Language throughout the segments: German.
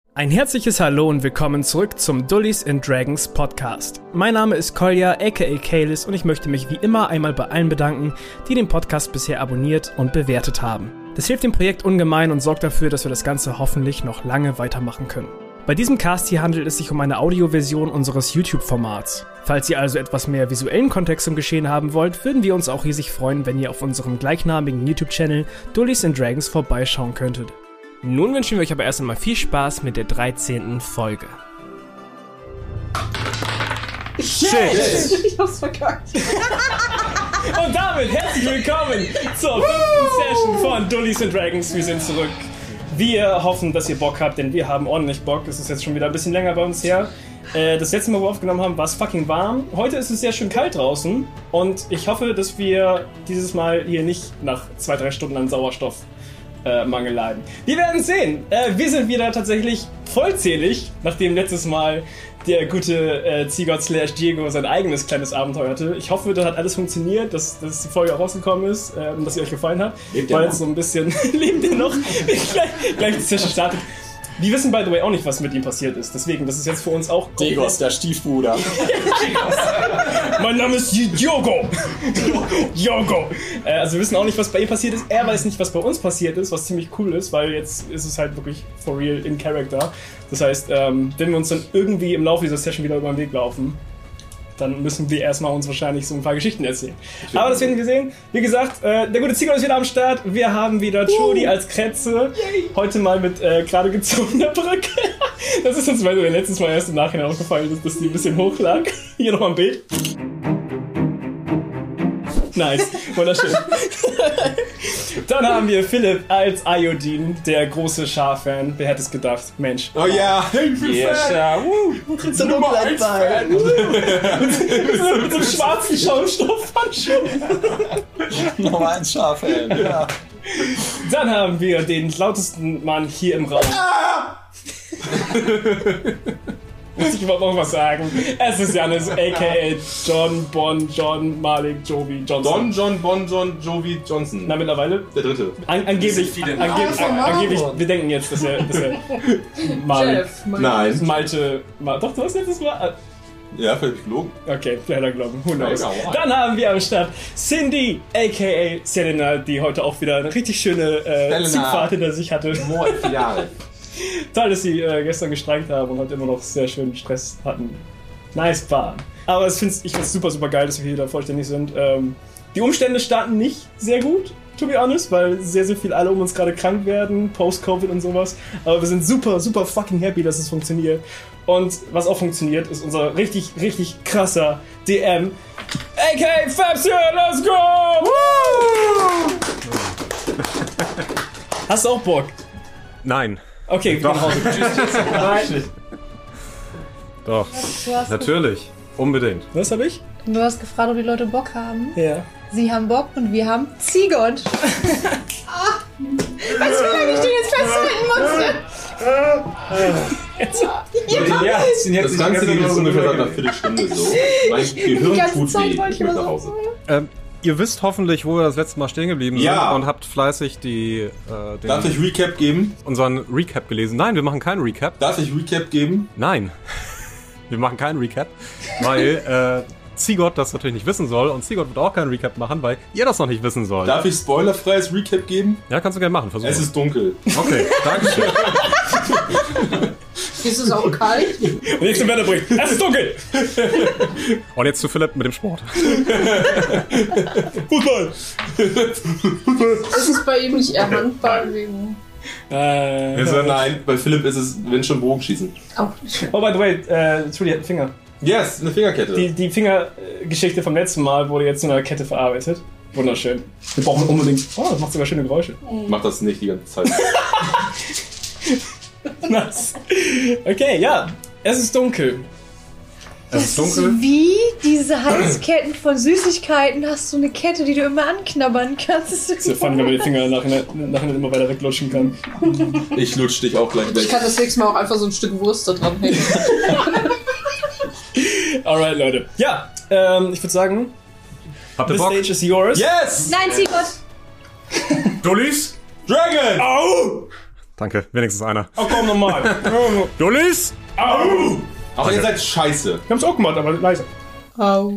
Ein herzliches Hallo und willkommen zurück zum Dullies and Dragons Podcast. Mein Name ist Kolja, aka Kalis, und ich möchte mich wie immer einmal bei allen bedanken, die den Podcast bisher abonniert und bewertet haben. Das hilft dem Projekt ungemein und sorgt dafür, dass wir das Ganze hoffentlich noch lange weitermachen können. Bei diesem Cast hier handelt es sich um eine Audioversion unseres YouTube-Formats. Falls ihr also etwas mehr visuellen Kontext zum Geschehen haben wollt, würden wir uns auch riesig freuen, wenn ihr auf unserem gleichnamigen YouTube-Channel Dullies and Dragons vorbeischauen könntet. Nun wünschen wir euch aber erst einmal viel Spaß mit der 13. Folge. Shit! Ich hab's verkackt. Und damit herzlich willkommen zur 5. Session von Dullies and Dragons. Wir sind zurück. Wir hoffen, dass ihr Bock habt, denn wir haben ordentlich Bock. Es ist jetzt schon wieder ein bisschen länger bei uns her. Das letzte Mal, wo wir aufgenommen haben, war es fucking warm. Heute ist es sehr schön kalt draußen. Und ich hoffe, dass wir dieses Mal hier nicht nach 2-3 Stunden an Sauerstoffmangel leiden. Wir werden sehen. Wir sind wieder tatsächlich vollzählig, nachdem letztes Mal der gute Zigot / Diego sein eigenes kleines Abenteuer hatte. Ich hoffe, das hat alles funktioniert, dass die Folge auch rausgekommen ist und dass sie euch gefallen hat. Lebt ihr Weil noch? jetzt so ein bisschen... Lebt ihr noch? gleich die Session startet. Die wissen, by the way, auch nicht, was mit ihm passiert ist. Deswegen, das ist jetzt für uns auch... Degos, der Stiefbruder. Mein Name ist Diogo. Diogo. Also wir wissen auch nicht, was bei ihm passiert ist. Er weiß nicht, was bei uns passiert ist, was ziemlich cool ist, weil jetzt ist es halt wirklich for real in character. Das heißt, wenn wir uns dann irgendwie im Laufe dieser Session wieder über den Weg laufen, dann müssen wir erstmal uns wahrscheinlich so ein paar Geschichten erzählen. Aber das werden wir sehen. Wie gesagt, der gute Ziegler ist wieder am Start. Wir haben wieder Jody als Kretze. Heute mal mit gerade gezogener Brücke. Das ist uns letztes Mal erst im Nachhinein aufgefallen, dass die ein bisschen hoch lag. Hier nochmal ein Bild. Nice, wunderschön. Dann haben wir Philipp als Iodine, der große Schar-Fan. Wer hätte es gedacht? Mensch. Oh ja, ich bin Fan. So Nummer 1 Fan. Mit so einem schwarzen Schaumstoffhandschuh. Nummer 1 Schar-Fan, ja. Dann haben wir den lautesten Mann hier im Raum. Muss ich überhaupt noch was sagen? Es ist Janis, a.k.a. John Malik Jovi Johnson. John Jovi Johnson. Na, mittlerweile? Der dritte. Angeblich, wir denken jetzt, dass er Malik, Jeff, Nein. Malte, doch, du hast letztes Mal... Ja, völlig gelogen. Okay, leider glauben, who knows. Ja, egal. Dann haben wir am Start Cindy, a.k.a. Selena, die heute auch wieder eine richtig schöne Zugfahrt hinter sich hatte. Jahre. Toll, dass sie gestern gestreikt haben und heute immer noch sehr schön Stress hatten. Nice Bahn. Aber ich finde es super, super geil, dass wir hier da vollständig sind. Die Umstände starten nicht sehr gut, to be honest, weil sehr, sehr viele alle um uns gerade krank werden, post-Covid und sowas. Aber wir sind super, super fucking happy, dass es funktioniert. Und was auch funktioniert, ist unser richtig, richtig krasser DM. A.K.A. Fabs, let's go! Woo! Hast du auch Bock? Nein. Okay, wir gehen nach Hause. Tschüss. Nein. Doch, natürlich. Unbedingt. Was habe ich? Du hast gefragt, ob die Leute Bock haben. Ja. Sie haben Bock und wir haben Zigot. Weißt du, wie lange ich den jetzt festhalten musste? Das Ganze geht jetzt ungefähr seit einer Viertelstunde so. Mein Gehirn ganze tut Zeit weh. wollte Ich ich möchte immer nach so- Hause. Ihr wisst hoffentlich, wo wir das letzte Mal stehen geblieben sind Ja. und habt fleißig Darf ich Recap geben? unseren Recap gelesen. Nein, wir machen keinen Recap. Darf ich Recap geben? Nein. Wir machen keinen Recap, weil Zigot das natürlich nicht wissen soll und Zigot wird auch keinen Recap machen, weil ihr das noch nicht wissen sollt. Darf ich spoilerfreies Recap geben? Ja, kannst du gerne machen. Versuch. Es ist dunkel. Okay, danke. Ist es auch kalt? Und jetzt zum Wetterbericht. Es ist dunkel! Und jetzt zu Philipp mit dem Sport. Fußball! Ist es bei ihm nicht eher Handball wegen... Nein, bei Philipp ist es, wenn schon Bogenschießen. Auch nicht. Oh, by the way, Julie hat einen Finger. Yes, eine Fingerkette. Die Fingergeschichte vom letzten Mal wurde jetzt in einer Kette verarbeitet. Wunderschön. Wir brauchen unbedingt... Oh, das macht sogar schöne Geräusche. Mach das nicht die ganze Zeit. Nice. Okay, ja. Es ist dunkel. Es ist dunkel. Wie diese Halsketten von Süßigkeiten hast du eine Kette, die du immer anknabbern kannst. Ist ja fun, wenn man die Finger nachher immer weiter weglutschen kann. Ich lutsch dich auch gleich weg. Ich kann das nächste Mal auch einfach so ein Stück Wurst da dran hängen. Alright, Leute. Ja, ich würde sagen, Habt the ihr Bock? stage is yours. Yes! Nein, Zigot! Dullies? Dragon! Au! Danke, wenigstens einer. Oh komm, nochmal. Dullis! Au! Aber ihr seid scheiße. Wir haben's auch gemacht, aber leise. Au.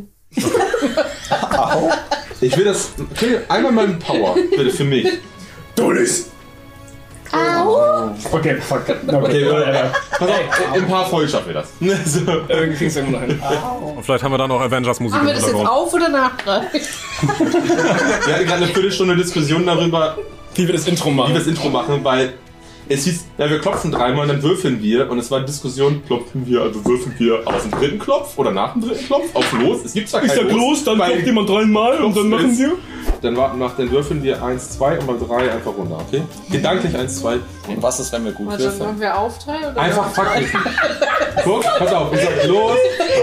Ich will das... Könnt ihr einmal mal einen Power, bitte, für mich. Dullis! Au. Okay, fuck. Okay, pass auf, in ein paar Folgen schaffen wir das. So. Irgendwie kriegst du irgendwo noch hin. Und vielleicht haben wir dann noch Avengers-Musik Machen im wir das jetzt Hintergrund. auf oder nachher? Wir hatten gerade eine Viertelstunde Diskussion darüber, Wie wir das Intro wie machen. wir das Intro machen, weil es hieß, ja, wir klopfen dreimal und dann würfeln wir. Und es war eine Diskussion, klopfen wir, also würfeln wir aus dem dritten Klopf oder nach dem dritten Klopf auf Los. Es gibt zwar Ich kein sag los, dann weil klopft jemand dreimal und dann machen wir. Dann würfeln wir 1, 2 und beim 3 einfach runter, okay? Gedanklich 1, 2. Und was ist, wenn wir gut Warte, würfeln? machen wir auf 3 oder Einfach auf drei? faktisch. Guck, pass auf, ich sag los.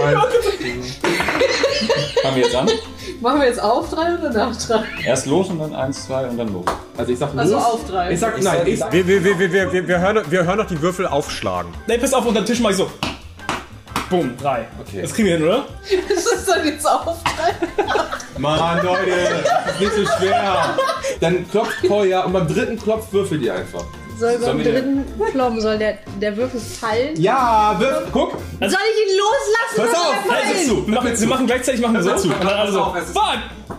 Fangen wir jetzt an? Machen wir jetzt auf 3 oder nach 3? Erst los und dann 1, 2 und dann los. Also ich sag los. Also auf 3. Ich sag nein, ich sag. Wir hören noch die Würfel aufschlagen. Nee, pass auf, unter den Tisch mach ich so. Boom, 3. Okay. Das kriegen wir hin, oder? Das ist dann jetzt auf 3. Mann, Leute, das ist nicht so schwer. Dann klopft Paul ja und beim dritten Klopf würfelt ihr einfach. Soll beim Sollen wir- dritten kloppen, soll der Würfel fallen? Ja, guck. Soll ich ihn loslassen? Pass oder auf, soll er hör fallen? zu. Wir machen gleichzeitig machen wir so. Hör zu. Und dann alle so. Es ist- Fuck!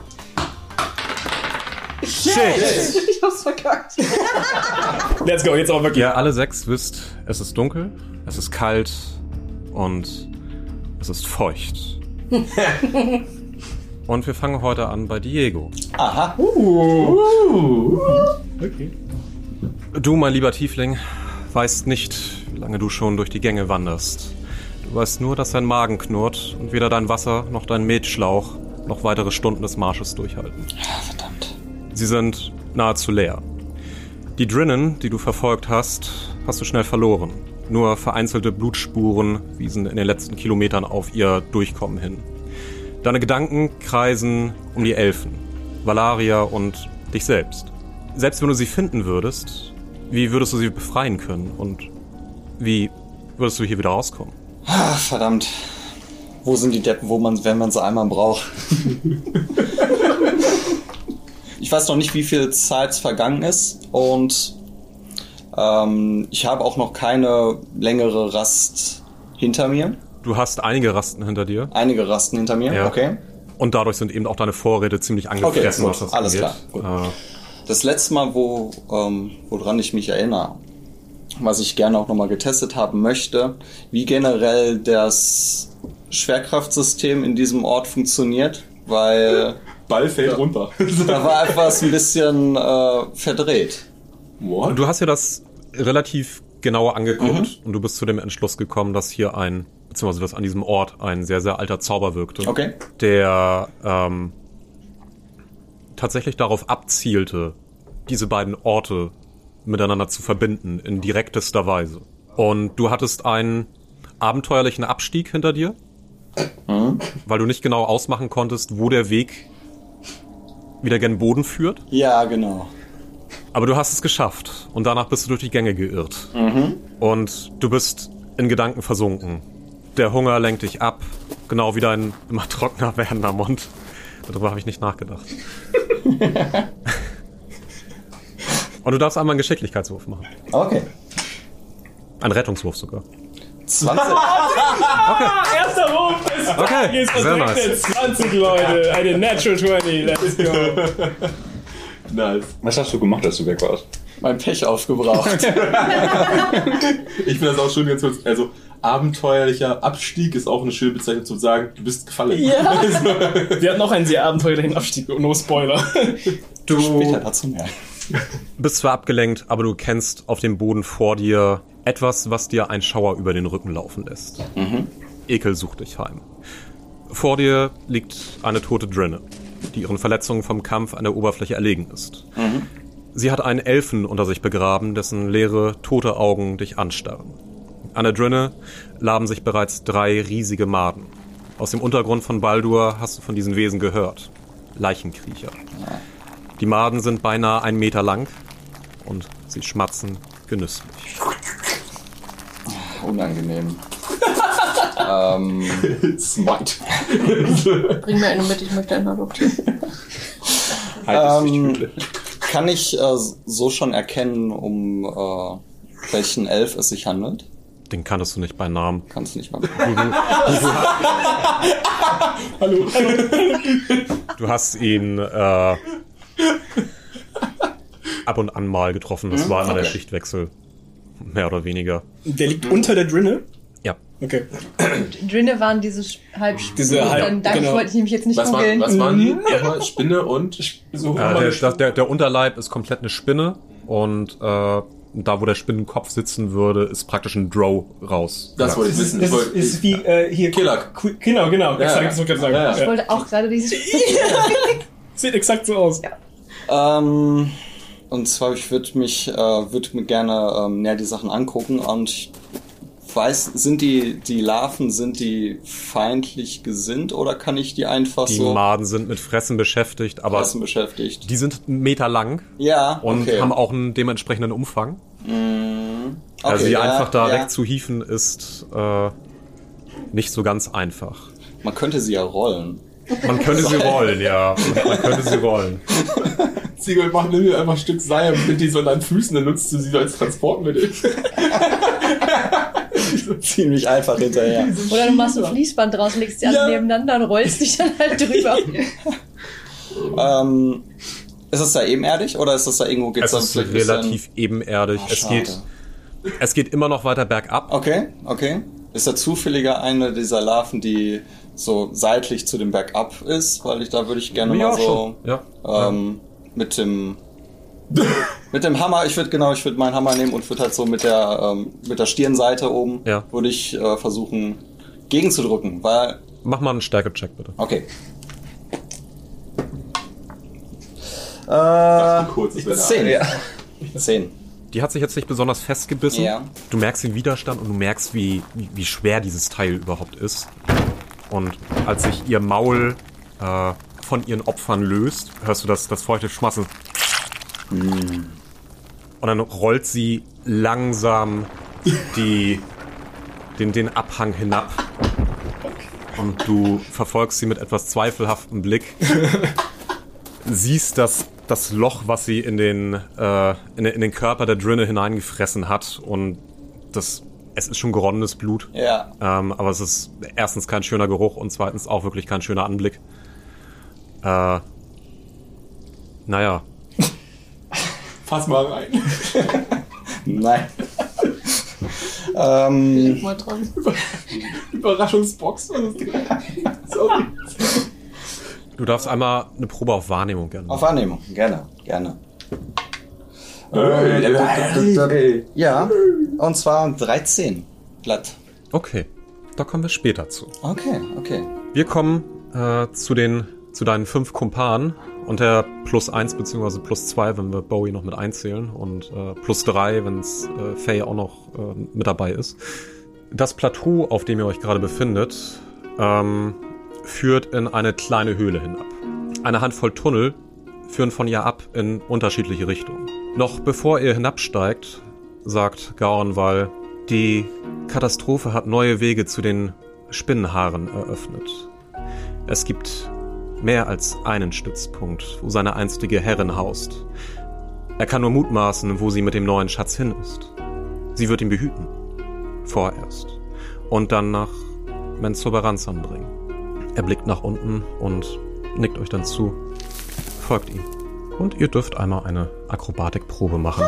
Shit! Ich hab's verkackt. Let's go, jetzt aber wirklich. Ihr alle 6 wisst, es ist dunkel, es ist kalt und es ist feucht. Und wir fangen heute an bei Diego. Aha. Okay. Du, mein lieber Tiefling, weißt nicht, wie lange du schon durch die Gänge wanderst. Du weißt nur, dass dein Magen knurrt und weder dein Wasser noch dein Metschlauch noch weitere Stunden des Marsches durchhalten. Verdammt. Sie sind nahezu leer. Die Drinnen, die du verfolgt hast, hast du schnell verloren. Nur vereinzelte Blutspuren wiesen in den letzten Kilometern auf ihr Durchkommen hin. Deine Gedanken kreisen um die Elfen, Valaria und dich selbst. Selbst wenn du sie finden würdest, wie würdest du sie befreien können und wie würdest du hier wieder rauskommen? Ach, verdammt. Wo sind die Deppen, wenn man sie einmal braucht? Ich weiß noch nicht, wie viel Zeit vergangen ist und ich habe auch noch keine längere Rast hinter mir. Du hast einige Rasten hinter dir Einige Rasten hinter mir, Ja. okay. und dadurch sind eben auch deine Vorräte ziemlich angefressen. gut, was das alles angeht. klar, gut. Das letzte Mal, woran ich mich erinnere, was ich gerne auch nochmal getestet haben möchte, wie generell das Schwerkraftsystem in diesem Ort funktioniert, weil Ball fällt runter. da war etwas ein bisschen verdreht. What? Du hast dir das relativ genauer angeguckt und du bist zu dem Entschluss gekommen, dass hier beziehungsweise dass an diesem Ort ein sehr, sehr alter Zauber wirkte. Okay. Der tatsächlich darauf abzielte, diese beiden Orte miteinander zu verbinden in direktester Weise. Und du hattest einen abenteuerlichen Abstieg hinter dir, weil du nicht genau ausmachen konntest, wo der Weg wieder gen Boden führt. Ja, genau. Aber du hast es geschafft und danach bist du durch die Gänge geirrt. Und du bist in Gedanken versunken. Der Hunger lenkt dich ab, genau wie dein immer trockener werdender Mund. Darüber habe ich nicht nachgedacht. Und du darfst einmal einen Geschicklichkeitswurf machen. Okay. Einen Rettungswurf sogar. 20. Erster Wurf ist Okay, Tages und sehr direkt nice. 20, Leute. Eine Natural 20. Let's go. Nice. Was hast du gemacht, als du weg warst? Mein Pech aufgebraucht. Ich finde das auch schön, ganz kurz. Also, abenteuerlicher Abstieg ist auch eine schöne Bezeichnung zu sagen, du bist gefallen. Ja. Wir hatten noch einen sehr abenteuerlichen Abstieg. No Spoiler. Später dazu mehr. Bist zwar abgelenkt, aber du kennst auf dem Boden vor dir etwas, was dir einen Schauer über den Rücken laufen lässt. Ekel sucht dich heim. Vor dir liegt eine tote Drinne, die ihren Verletzungen vom Kampf an der Oberfläche erlegen ist. Sie hat einen Elfen unter sich begraben, dessen leere, tote Augen dich anstarren. An der Drinne laben sich bereits 3 riesige Maden. Aus dem Untergrund von Baldur hast du von diesen Wesen gehört. Leichenkriecher. Die Maden sind beinahe 1 Meter lang und sie schmatzen genüsslich. Unangenehm. Smite. Bring mir eine mit, ich möchte einen adoptieren. Halt ist nicht übel. Kann ich so schon erkennen, um welchen Elf es sich handelt? Den kanntest du nicht bei Namen. Kannst du nicht mal. Hallo. Du hast ihn ab und an mal getroffen. Das war immer der Schichtwechsel. Mehr oder weniger. Der liegt unter der Drinne? Ja. Okay. Drinne waren diese Halbspinnen. Danke, genau. wollte ich nämlich jetzt nicht Was googeln. waren die? Nochmal Spinne und... So, Der Unterleib ist komplett eine Spinne und da, wo der Spinnenkopf sitzen würde, ist praktisch ein Drow raus. Das wollte ich wissen. das ist wie hier... Killer. Genau. Exakt, das wollte ich gerade sagen. Ich wollte auch gerade dieses... Sieht exakt so aus. Und zwar, ich würde mir gerne näher die Sachen angucken und ich weiß, sind die Larven, sind die feindlich gesinnt oder kann ich die einfach Die so... Maden sind mit Fressen beschäftigt, aber beschäftigt? die sind 1 Meter lang Ja, und okay. haben auch einen dementsprechenden Umfang. Okay, Also die ja, einfach da ja. wegzuhieven ist nicht so ganz einfach. Man könnte sie ja rollen. Man könnte sie rollen, ja. Man könnte sie rollen. Ziegel, nimm dir einfach ein Stück Seil und bind die so an deinen Füßen, dann nutzt du sie als Transportmittel. Ziemlich einfach hinterher. Oder du machst ein Fließband draus, legst die alle nebeneinander und rollst dich dann halt drüber. Ist es da ebenerdig oder ist das da irgendwo... Es ist relativ ebenerdig. Es geht immer noch weiter bergab. Okay. Ist da zufälliger eine dieser Larven, die so seitlich zu dem Bergab ist? Weil da würde ich gerne mal so... Ja. Mit dem Hammer, ich würde meinen Hammer nehmen und würde halt so mit der Stirnseite oben, würde ich versuchen gegenzudrücken, weil... Mach mal einen Stärke-Check, bitte. Okay. Kurz, 10. Ja. 10. Die hat sich jetzt nicht besonders festgebissen. Ja. Du merkst den Widerstand und du merkst, wie schwer dieses Teil überhaupt ist. Und als sich ihr Maul von ihren Opfern löst, hörst du das feuchte Schmatzen. Und dann rollt sie langsam den Abhang hinab. Und du verfolgst sie mit etwas zweifelhaftem Blick. Siehst das Loch, was sie in den Körper der Drinne hineingefressen hat. Und es ist schon geronnenes Blut. Ja. Aber es ist erstens kein schöner Geruch und zweitens auch wirklich kein schöner Anblick. Naja. Fass mal rein. Nein. Mal dran. Überraschungsbox. Sorry. Du darfst einmal eine Probe auf Wahrnehmung gerne machen. Auf Wahrnehmung, gerne. Ja, und zwar 13 glatt. Okay, da kommen wir später zu. Okay. Wir kommen zu deinen 5 Kumpanen und der +1 bzw. +2, wenn wir Bowie noch mit einzählen und +3, wenn es Faye auch noch mit dabei ist. Das Plateau, auf dem ihr euch gerade befindet, führt in eine kleine Höhle hinab. Eine Handvoll Tunnel führen von ihr ab in unterschiedliche Richtungen. Noch bevor ihr hinabsteigt, sagt Gaorenwall, die Katastrophe hat neue Wege zu den Spinnenhaaren eröffnet. Es gibt mehr als einen Stützpunkt, wo seine einstige Herrin haust. Er kann nur mutmaßen, wo sie mit dem neuen Schatz hin ist. Sie wird ihn behüten. Vorerst. Und dann nach Menzoberranzan bringen. Er blickt nach unten und nickt euch dann zu. Folgt ihm. Und ihr dürft einmal eine Akrobatikprobe machen.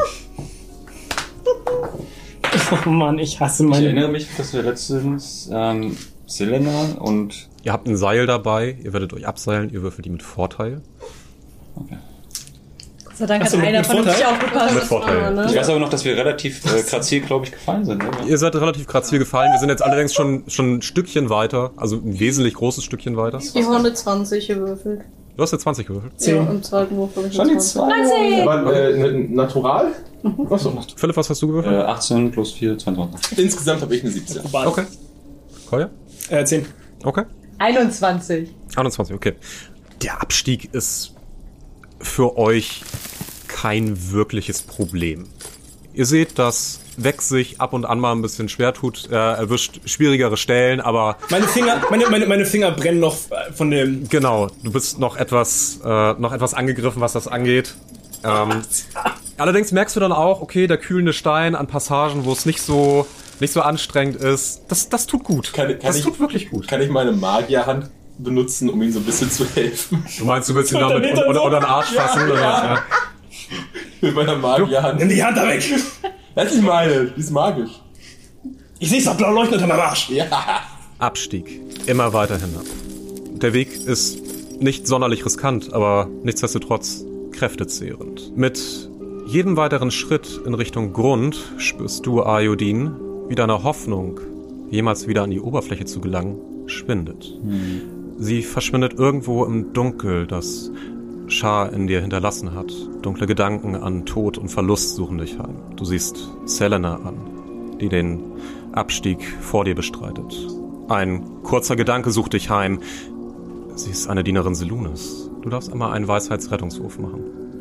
Oh Mann, ich hasse Ich meine... erinnere mich, dass wir letztens Selena und... Ihr habt ein Seil dabei, ihr werdet euch abseilen, ihr würfelt die mit Vorteil. Okay. Gott sei Dank hat Achso, mit einer von uns Vorteil? aufgepasst. Mit Vorteil. Ich weiß aber noch, dass wir relativ grazil, glaube ich, gefallen sind. Ne? Ihr seid relativ grazil gefallen, wir sind jetzt allerdings schon ein Stückchen weiter, also ein wesentlich großes Stückchen weiter. Die Hunde 20 gewürfelt. Du hast jetzt 20 gewürfelt. Ja, im zweiten Wurf habe ich Schon die 20. 2. Aber Natural? Achso. Philipp, was hast du gewürfelt? 18 plus 4, 22. Insgesamt habe ich eine 17. Okay. Kolja? 10. Okay. 21. 21, okay. Der Abstieg ist für euch kein wirkliches Problem. Ihr seht, dass Weg sich ab und an mal ein bisschen schwer tut. Er erwischt schwierigere Stellen, aber... Meine Finger brennen noch von dem... Genau, du bist noch etwas angegriffen, was das angeht. Allerdings merkst du dann auch, okay, der kühlende Stein an Passagen, wo es nicht so anstrengend ist, das tut gut. Das tut wirklich gut. Kann ich meine Magierhand benutzen, um ihm so ein bisschen zu helfen? Du meinst, du willst ihn damit unter den Arsch fassen? Oder? Ja. Mit meiner Magierhand. Nimm die Hand da weg! Das ist meine, die ist magisch. Ich seh's doch blau leuchten unter meinem Arsch. Ja. Abstieg. Immer weiter hinab. Der Weg ist nicht sonderlich riskant, aber nichtsdestotrotz kräftezehrend. Mit jedem weiteren Schritt in Richtung Grund spürst du, Ayodin, wie deine Hoffnung, jemals wieder an die Oberfläche zu gelangen, schwindet. Sie verschwindet irgendwo im Dunkel, das Shah in dir hinterlassen hat. Dunkle Gedanken an Tod und Verlust suchen dich heim. Du siehst Selena an, die den Abstieg vor dir bestreitet. Ein kurzer Gedanke sucht dich heim. Sie ist eine Dienerin Selunes. Du darfst einmal einen Weisheitsrettungswurf machen.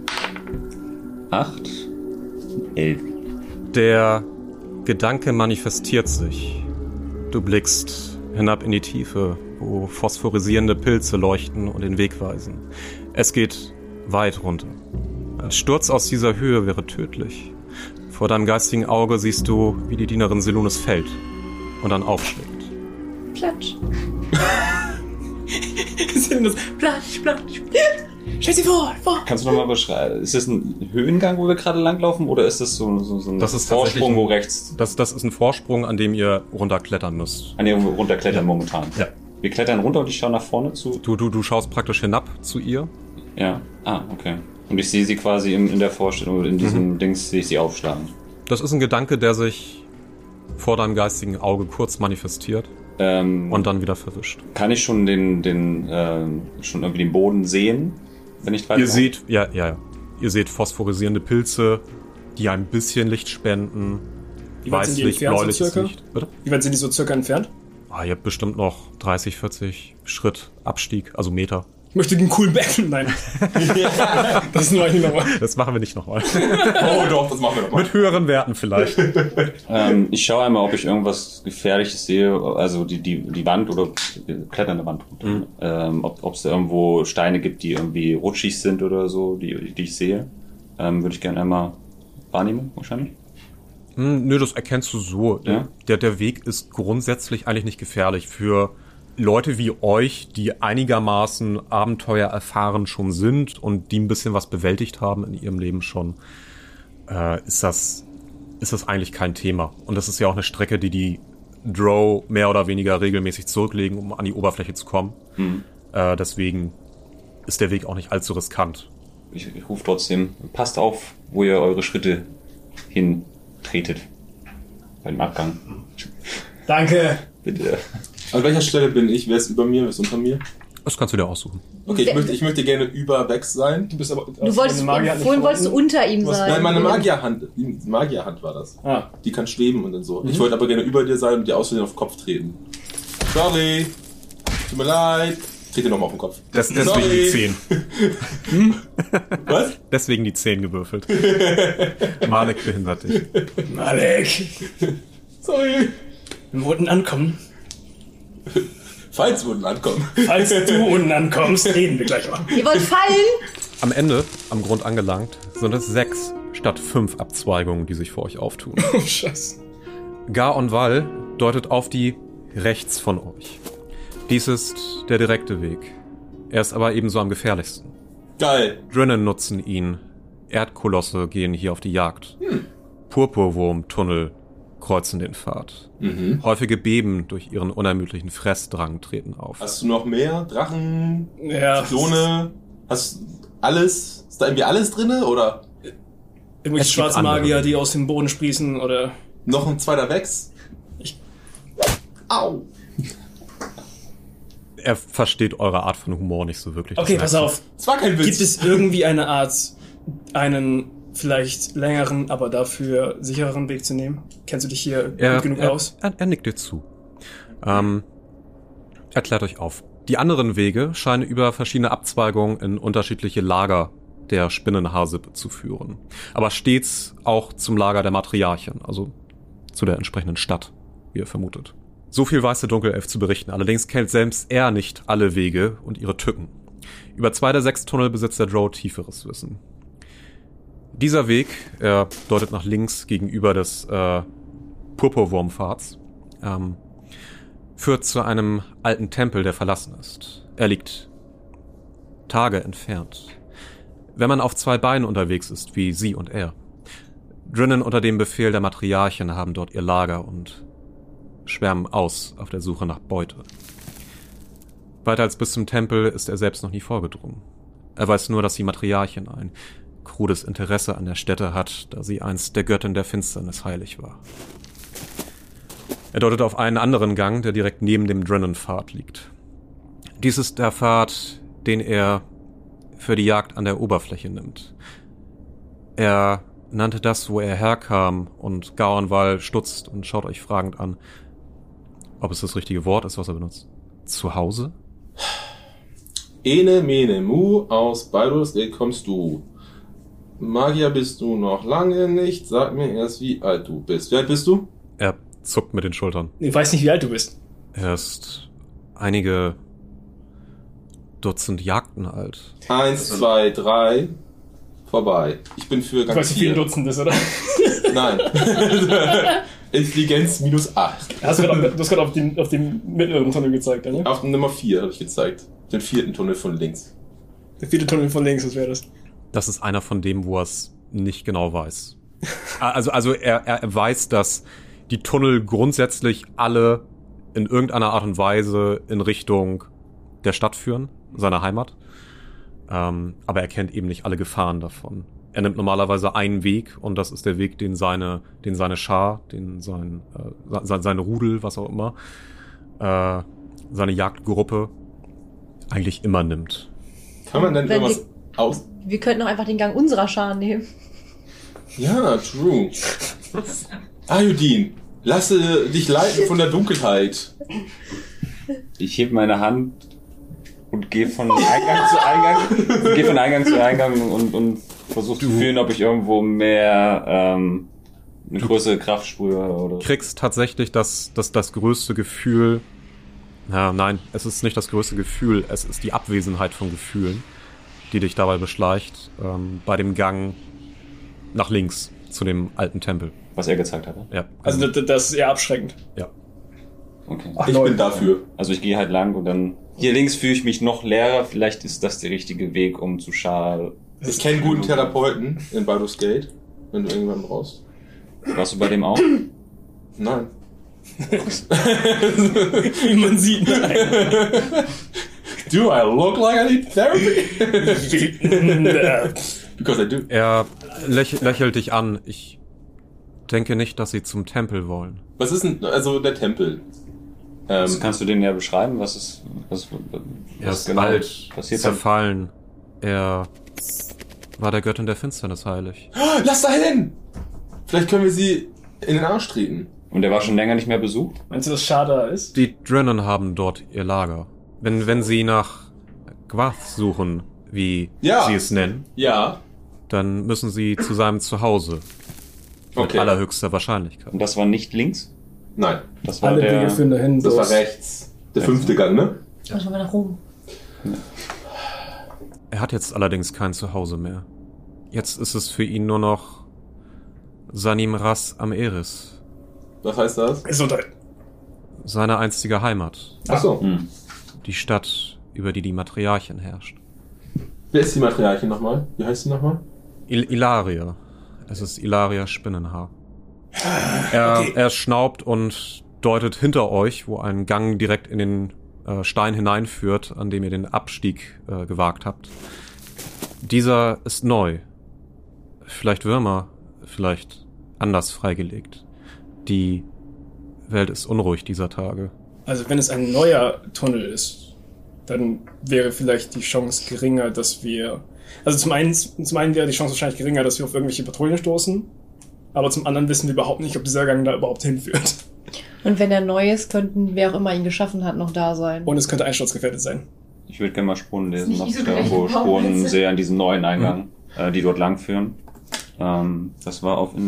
8, 11. Der Gedanke manifestiert sich. Du blickst hinab in die Tiefe, wo phosphorisierende Pilze leuchten und den Weg weisen. Es geht weit runter. Ein Sturz aus dieser Höhe wäre tödlich. Vor deinem geistigen Auge siehst du, wie die Dienerin Selunes fällt und dann aufschlägt. Platsch. Platsch, platsch. Stell sie vor! Kannst du nochmal beschreiben? Ist das ein Höhengang, wo wir gerade langlaufen, oder ist das so ein Das ist Vorsprung, wo rechts, Das ist ein Vorsprung, an dem ihr runterklettern müsst. an dem wir runterklettern momentan? Ja. Wir klettern runter und ich schaue nach vorne zu. Du schaust praktisch hinab zu ihr. Ja. Okay. Und ich sehe sie quasi in der Vorstellung, in diesem Dings sehe ich sie aufschlagen. Das ist ein Gedanke, der sich vor deinem geistigen Auge kurz manifestiert und dann wieder verwischt. Kann ich schon schon irgendwie den Boden sehen, wenn ich weiter? Ihr seht, ja. Ihr seht phosphorisierende Pilze, die ein bisschen Licht spenden. Wie weit sind die Weißlicht, entfernt, so bläuliches circa? Licht. Bitte? Wie weit sind die so circa entfernt? Ihr habt bestimmt noch 30, 40 Schritt Abstieg, also Meter. Ich möchte den coolen Becken. Nein. Das ist nur eigentlich nochmal. Das machen wir nicht nochmal. Oh doch, das machen wir nochmal. Mit höheren Werten vielleicht. Ich schaue einmal, ob ich irgendwas Gefährliches sehe, also die Wand oder kletternde Wand. Ob es da irgendwo Steine gibt, die irgendwie rutschig sind oder so, die ich sehe. Würde ich gerne einmal wahrnehmen, wahrscheinlich. Nö, das erkennst du so. Ja? Der Weg ist grundsätzlich eigentlich nicht gefährlich. Für Leute wie euch, die einigermaßen Abenteuer erfahren schon sind und die ein bisschen was bewältigt haben in ihrem Leben schon, ist das eigentlich kein Thema. Und das ist ja auch eine Strecke, die Drow mehr oder weniger regelmäßig zurücklegen, um an die Oberfläche zu kommen. Deswegen ist der Weg auch nicht allzu riskant. Ich rufe trotzdem, passt auf, wo ihr eure Schritte hintretet. Beim Abgang. Danke. Bitte. An welcher Stelle bin ich? Wer ist über mir? Wer ist unter mir? Das kannst du dir aussuchen. Okay, ich möchte gerne über Vex sein. Du bist aber. Du wolltest, vorhin wolltest du unter ihm sein. Nein, meine Magierhand war das. Ah. Die kann schweben und dann so. Ich wollte aber gerne über dir sein und dir aus Versehen auf den Kopf treten. Sorry. Tut mir leid. Trete nochmal auf den Kopf. Deswegen Sorry. die 10. Was? Deswegen die 10 gewürfelt. Malek behindert dich. Malek. Sorry. Wir wollten ankommen. Falls wir unten ankommen. Falls du unten ankommst, reden wir gleich mal. Ihr wollt fallen? Am Ende, am Grund angelangt, sind es 6 statt 5 Abzweigungen, die sich vor euch auftun. Oh, Scheiße. Gar und Wall deutet auf die rechts von euch. Dies ist der direkte Weg. Er ist aber ebenso am gefährlichsten. Geil. Drinnen nutzen ihn. Erdkolosse gehen hier auf die Jagd. Purpurwurmtunnel kreuzen den Pfad. Häufige Beben durch ihren unermüdlichen Fressdrang treten auf. Hast du noch mehr? Drachen? Ja. Zyklone? Hast du alles? Ist da irgendwie alles drinne? Oder Irgendwelche Es gibt schwarzen Magier, andere. die aus dem Boden sprießen oder. noch ein zweiter Vex? Au. Er versteht eure Art von Humor nicht so wirklich. Okay, Das pass merkst auf. Es war kein Witz. Gibt es irgendwie eine Art, einen vielleicht längeren, aber dafür sichereren Weg zu nehmen? Kennst du dich hier du. gut genug aus? Er nickt dir zu. Erklärt euch auf. Die anderen Wege scheinen über verschiedene Abzweigungen in unterschiedliche Lager der Spinnenhaarsippe zu führen. Aber stets auch zum Lager der Matriarchen, also zu der entsprechenden Stadt, wie ihr vermutet. So viel weiß der Dunkelelf zu berichten, allerdings kennt selbst er nicht alle Wege und ihre Tücken. Über 2 der 6 Tunnel besitzt der Drow tieferes Wissen. Dieser Weg, er deutet nach links gegenüber des Purpurwurmpfads, führt zu einem alten Tempel, der verlassen ist. Er liegt Tage entfernt. Wenn man auf 2 Beinen unterwegs ist, wie sie und er. Drinnen unter dem Befehl der Matriarchen haben dort ihr Lager und schwärmen aus auf der Suche nach Beute. Weiter als bis zum Tempel ist er selbst noch nie vorgedrungen. Er weiß nur, dass die Matriarchin ein krudes Interesse an der Stätte hat, da sie einst der Göttin der Finsternis heilig war. Er deutet auf einen anderen Gang, der direkt neben dem Drinnen-Pfad liegt. Dies ist der Pfad, den er für die Jagd an der Oberfläche nimmt. Er nannte das, wo er herkam, und Gaonwal stutzt und schaut euch fragend an, ob es das richtige Wort ist, was er benutzt. Zu Hause? Ene, mene, mu, aus Baldur's Gate kommst du. Magier bist du noch lange nicht, sag mir erst, wie alt du bist. Wie alt bist du? Er zuckt mit den Schultern. Ich weiß nicht, wie alt du bist. Er ist einige Dutzend Jagden alt. 1, 2, 3, vorbei. Ich bin für Ich Gang weiß nicht, wie viel 4. Dutzend ist, oder? Nein. Intelligenz minus 8. Du hast gerade auf den mittleren Tunnel gezeigt, oder? Auf Nummer 4 habe ich gezeigt. Den 4. Tunnel von links. Der 4. Tunnel von links, was wäre das? Das ist einer von dem, wo er es nicht genau weiß. Also er weiß, dass die Tunnel grundsätzlich alle in irgendeiner Art und Weise in Richtung der Stadt führen, seiner Heimat. Aber er kennt eben nicht alle Gefahren davon. Er nimmt normalerweise einen Weg, und das ist der Weg, den seine Schar, seine Rudel, was auch immer, seine Jagdgruppe eigentlich immer nimmt. Kann man denn irgendwas aus... Wir könnten auch einfach den Gang unserer Schar nehmen. Ja, true. Ayudin, lasse dich leiten von der Dunkelheit. Ich hebe meine Hand und gehe von Eingang zu Eingang und versuche zu fühlen, ob ich irgendwo mehr eine größere Kraft spüre. Oder Kriegst tatsächlich das größte Gefühl. Nein, es ist nicht das größte Gefühl, es ist die Abwesenheit von Gefühlen, die dich dabei beschleicht, bei dem Gang nach links zu dem alten Tempel. was er gezeigt hat. Ja. Also das ist eher abschreckend. Ja. Okay. Ich bin dafür. Also ich gehe halt lang und dann... Hier links fühle ich mich noch leerer. Vielleicht ist das der richtige Weg, um zu Schal... Ich kenne guten Therapeuten in Baldur's Gate, wenn du irgendwann brauchst. Warst du bei dem auch? Nein. Wie man sieht. Do I look like I need therapy? Because I do. Er lächelt dich an. Ich denke nicht, dass sie zum Tempel wollen. Was ist denn, also der Tempel? Also kannst du den ja beschreiben? Was ist genau alt, passiert? zerfallen. Er war der Göttin der Finsternis heilig. Lass da hin! Vielleicht können wir sie in den Arsch treten. Und er war schon länger nicht mehr besucht? Meinst du, dass Schada ist? Die Drinnen haben dort ihr Lager. Wenn sie nach Gwath suchen, wie sie es nennen, Ja. dann müssen sie zu seinem Zuhause. Mit Okay. allerhöchster Wahrscheinlichkeit. Und das war nicht links? Nein. Das war Alle der... Wege führen dahin. Das war rechts. Der 5. Gang, ne? Manchmal mal nach oben. Er hat jetzt allerdings kein Zuhause mehr. Jetzt ist es für ihn nur noch Sanim Ras am Eris. Was heißt das? Gesundheit. Seine einstige Heimat. Achso. Die Stadt, über die die Matriarchin herrscht. Wer ist die Matriarchin nochmal? Wie heißt sie nochmal? Ilaria. Es ist Ilaria Spinnenhaar. Er schnaubt und deutet hinter euch, wo ein Gang direkt in den Stein hineinführt, an dem ihr den Abstieg gewagt habt. Dieser ist neu. Vielleicht Würmer, vielleicht anders freigelegt. Die Welt ist unruhig dieser Tage. Also wenn es ein neuer Tunnel ist, dann wäre vielleicht die Chance geringer, dass wir... Also zum einen wäre die Chance wahrscheinlich geringer, dass wir auf irgendwelche Patrouillen stoßen. Aber zum anderen wissen wir überhaupt nicht, ob dieser Gang da überhaupt hinführt. Und wenn er neu ist, könnten wer auch immer ihn geschaffen hat, noch da sein. Und es könnte einsturzgefährdet sein. Ich würde gerne mal Spuren lesen, Nicht ob ich so da irgendwo direkt Spuren sehe an diesem neuen Eingang, die dort lang führen. Das war auf...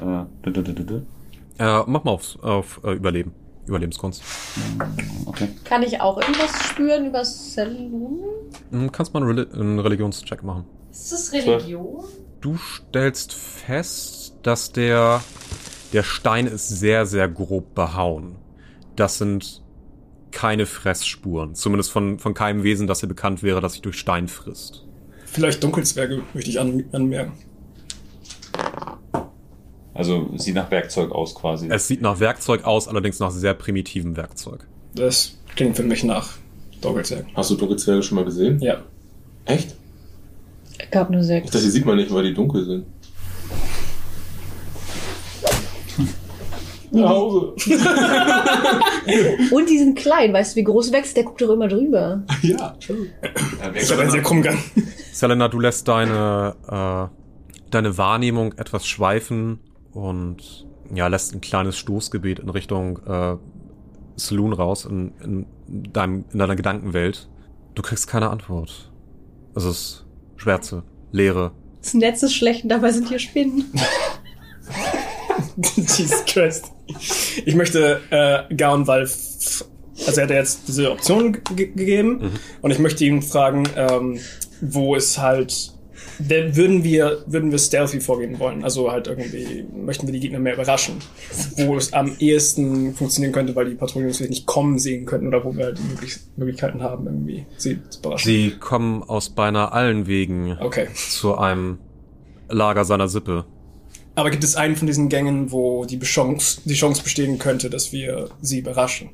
Mach mal auf Überleben. Überlebenskunst. Okay. Kann ich auch irgendwas spüren über Saloon? Kannst mal einen Religionscheck machen. Ist das Religion? Du stellst fest, dass der Stein ist sehr, sehr grob behauen. Das sind keine Fressspuren. Zumindest von keinem Wesen, das hier bekannt wäre, das sich durch Stein frisst. Vielleicht Dunkelzwerge möchte ich anmerken. Also sieht nach Werkzeug aus quasi. Es sieht nach Werkzeug aus, allerdings nach sehr primitivem Werkzeug. Das klingt für mich nach Dunkelzwergen. Hast du Dunkelzwerge schon mal gesehen? Ja. Echt? Gab nur 6. Ich dachte, die sieht man nicht, weil die dunkel sind. Nach Hause. Und die sind klein, weißt du, wie groß wächst? Der guckt doch immer drüber. Ja, true. Ich habe einen sehr krummen Gang. Selena, du lässt deine Wahrnehmung etwas schweifen und ja, lässt ein kleines Stoßgebet in Richtung Saloon raus in deiner Gedankenwelt. Du kriegst keine Antwort. Es ist Schwärze, Leere. Das Netz ist schlecht und dabei sind hier Spinnen. Jesus Christ. Ich möchte Garnwall, also er hat ja jetzt diese Option gegeben und ich möchte ihn fragen, wo es halt, würden wir stealthy vorgehen wollen, also halt irgendwie, möchten wir die Gegner mehr überraschen, wo es am ehesten funktionieren könnte, weil die Patrouillen uns nicht kommen sehen könnten oder wo wir halt die Möglichkeiten haben, irgendwie sie zu überraschen. Sie kommen aus beinahe allen Wegen zu einem Lager seiner Sippe. Aber gibt es einen von diesen Gängen, wo die Chance bestehen könnte, dass wir sie überraschen?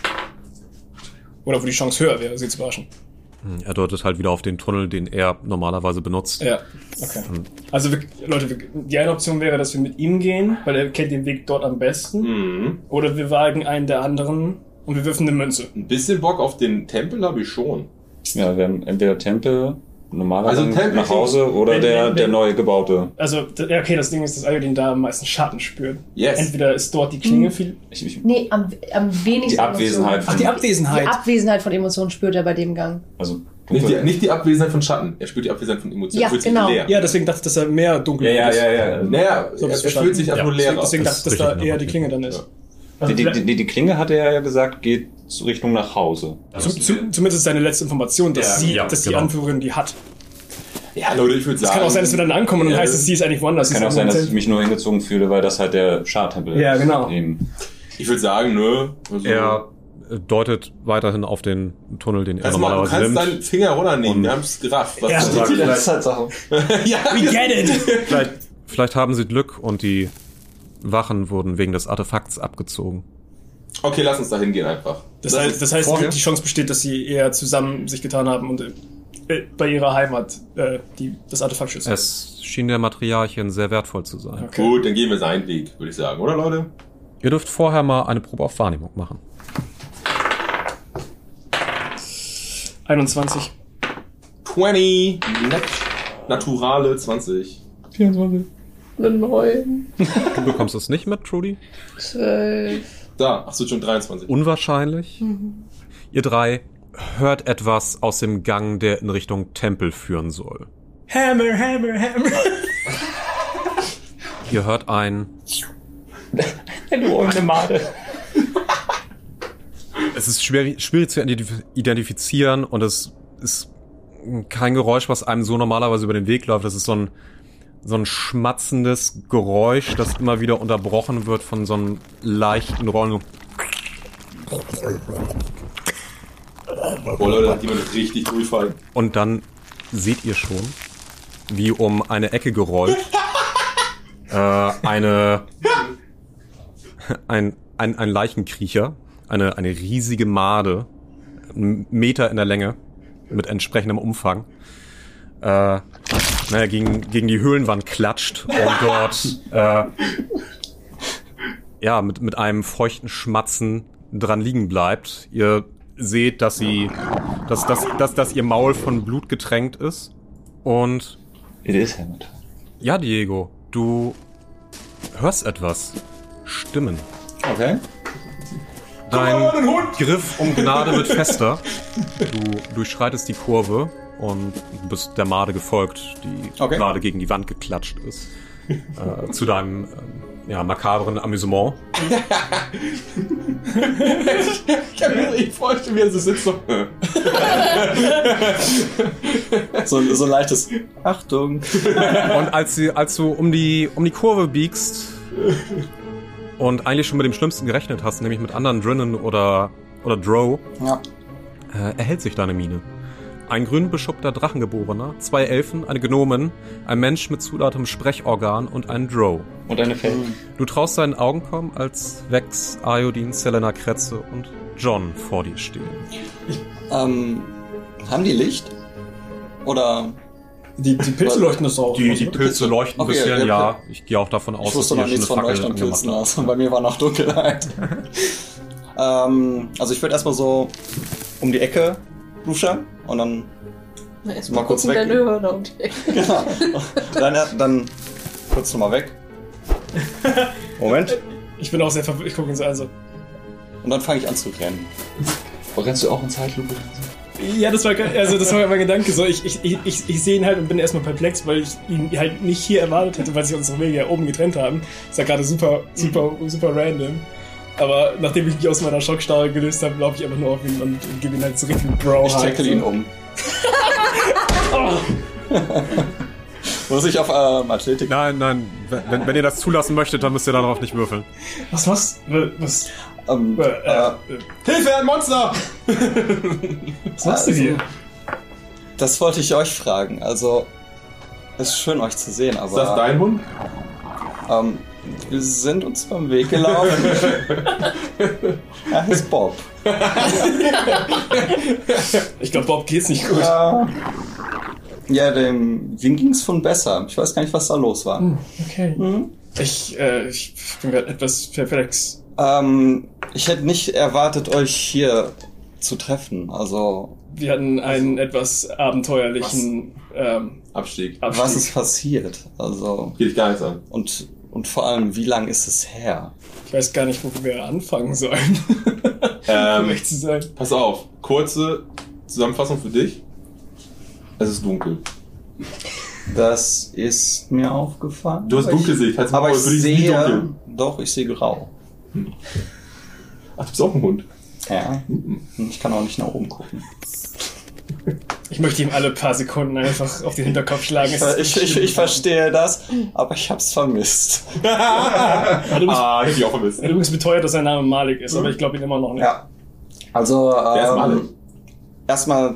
Oder wo die Chance höher wäre, sie zu überraschen? Er deutet halt wieder auf den Tunnel, den er normalerweise benutzt. Ja, okay. Also Leute, die eine Option wäre, dass wir mit ihm gehen, weil er kennt den Weg dort am besten. Mhm. Oder wir wagen einen der anderen und wir wirfen eine Münze. Ein bisschen Bock auf den Tempel habe ich schon. Ja, wir haben entweder Tempel, normaler also Gang nach Hause oder der neue gebaute. Also, okay, das Ding ist, dass Ayodin da am meisten Schatten spürt. Yes. Entweder ist dort die Klinge viel... Nee, am wenigsten die Abwesenheit Emotionen. Die Abwesenheit. Die Abwesenheit von Emotionen spürt er bei dem Gang. Also nicht die Abwesenheit von Schatten. Er spürt die Abwesenheit von Emotionen. Ja, genau. Leer. Ja, deswegen dachte ich, dass er mehr dunkel ist. Ja. Naja, So er fühlt sich einfach nur leer. Deswegen dachte ich, dass da eher die Klinge dann ist. Ja. Also die Klinge hat er ja gesagt, geht Richtung nach Hause. Zumindest seine letzte Information, dass die Anführerin die hat. Ja, Leute, ich würde sagen... Es kann auch sein, dass wir dann ankommen und heißt es, sie ist eigentlich woanders. Es kann auch sein, dass ich mich nur hingezogen fühle, weil das halt der Schar-Tempel ist. Ja, genau. Ich würde sagen, ne? Also Er deutet weiterhin auf den Tunnel, den er du normalerweise kannst nimmt. deinen Finger runternehmen, wir haben es gerafft. Was Ja, du die sagst. Ja, we get it! Vielleicht haben sie Glück und die Wachen wurden wegen des Artefakts abgezogen. Okay, lass uns da hingehen einfach. Das heißt, die Chance besteht, dass sie eher zusammen sich getan haben und bei ihrer Heimat das Artefakt schützen. Es schien der Matriarchin sehr wertvoll zu sein. Okay. Gut, dann gehen wir seinen Weg, würde ich sagen, oder Leute? Ihr dürft vorher mal eine Probe auf Wahrnehmung machen. 21. 20. Naturale 20. 24. 9. Du bekommst es nicht mit, Trudy? 12. Da, ach so, schon 23. Unwahrscheinlich. Ihr drei hört etwas aus dem Gang, der in Richtung Tempel führen soll. Hammer, hammer, hammer. Ihr hört ein... Du ohne Made. Es ist schwierig zu identifizieren und es ist kein Geräusch, was einem so normalerweise über den Weg läuft. Das ist so ein schmatzendes Geräusch, das immer wieder unterbrochen wird von so einem leichten Rollen. Boah, Leute, hat jemand richtig durchfallen. Und dann seht ihr schon, wie um eine Ecke gerollt ein Leichenkriecher, eine riesige Made, 1 Meter in der Länge, mit entsprechendem Umfang, gegen die Höhlenwand klatscht und dort mit einem feuchten Schmatzen dran liegen bleibt. Ihr seht, dass ihr Maul von Blut getränkt ist. Und It is Hammer. ja, Diego, du hörst etwas. Stimmen. Okay. Dein Griff um Gnade wird fester. Du durchschreitest die Kurve und bist der Made gefolgt, die gerade gegen die Wand geklatscht ist. Zu deinem makabren Amüsement. Ich kann mir nicht vorstellen, wie er so sitzt. So. so ein leichtes Achtung. Und als du um die Kurve biegst und eigentlich schon mit dem Schlimmsten gerechnet hast, nämlich mit anderen Drinnen oder Drow, Ja. erhält sich deine Mine. Ein grün beschuppter Drachengeborener, 2 Elfen, eine Gnomen, ein Mensch mit zulautendem Sprechorgan und ein Drow. Und eine Feld. Du traust deinen Augen kaum, als Vex, Ayodin, Selena Kretze und John vor dir stehen. Haben die Licht? Oder? Die Pilze leuchten das auch. Die Pilze leuchten ein Okay, bisschen, okay. ja. Ich gehe auch davon aus, Ich wusste noch ihr nichts schon von eine Fackel Leuchten und angemacht Pilzen habt. aus. Bei mir war noch Dunkelheit. Also ich würde erstmal so um die Ecke luschern und dann Na, erst Mal kurz weg. Deine Hörner um die Ecke. genau. dann kurz nochmal weg. Moment. Ich bin auch sehr verwirrt. Ich gucke uns also. Und dann fange ich an zu rennen. Rennst du auch in Zeitlupe? Ja, das war mein Gedanke. So, ich sehe ihn halt und bin erstmal perplex, weil ich ihn halt nicht hier erwartet hätte, weil sich unsere Wege ja oben getrennt haben. Ist ja gerade super random. Aber nachdem ich mich aus meiner Schockstarre gelöst habe, laufe ich einfach nur auf ihn und gebe ihn halt so richtig Bro. Ich tackle ihn um. Muss ich auf Athletik? Nein, wenn ihr das zulassen möchtet, dann müsst ihr darauf nicht würfeln. Was? Hilfe, ein Monster! Was machst du hier? Das wollte ich euch fragen. Also, es ist schön, euch zu sehen, aber... Ist das dein Hund? Wir sind uns beim Weg gelaufen. Er heißt Bob. Ich glaube, Bob geht's nicht gut. Ja, dem ging's schon besser. Ich weiß gar nicht, was da los war. Okay. Ich bin gerade etwas perplex. Ich hätte nicht erwartet, euch hier zu treffen. Also, Wir hatten einen etwas abenteuerlichen Abstieg. was ist passiert? Also, Geht dich gar nichts an. und vor allem, wie lang ist es her? Ich weiß gar nicht, wo wir anfangen sollen. Um echt zu sein. Pass auf, kurze Zusammenfassung für dich. Es ist dunkel. Das ist mir aufgefallen. Du hast Dunkelsicht, heißt Aber ich für dich ist nie sehe... dunkel. Doch, ich sehe grau. Ach, du bist auch ein Hund. Ja. Ich kann auch nicht nach oben gucken. Ich möchte ihm alle paar Sekunden einfach auf den Hinterkopf schlagen. Ich verstehe das, aber ich hab's vermisst. Du Hätte ich auch vermisst. hast übrigens beteuert, dass sein Name Malik ist, aber ich glaube ihn immer noch nicht. Ja. Also, Wer ist Malik? erstmal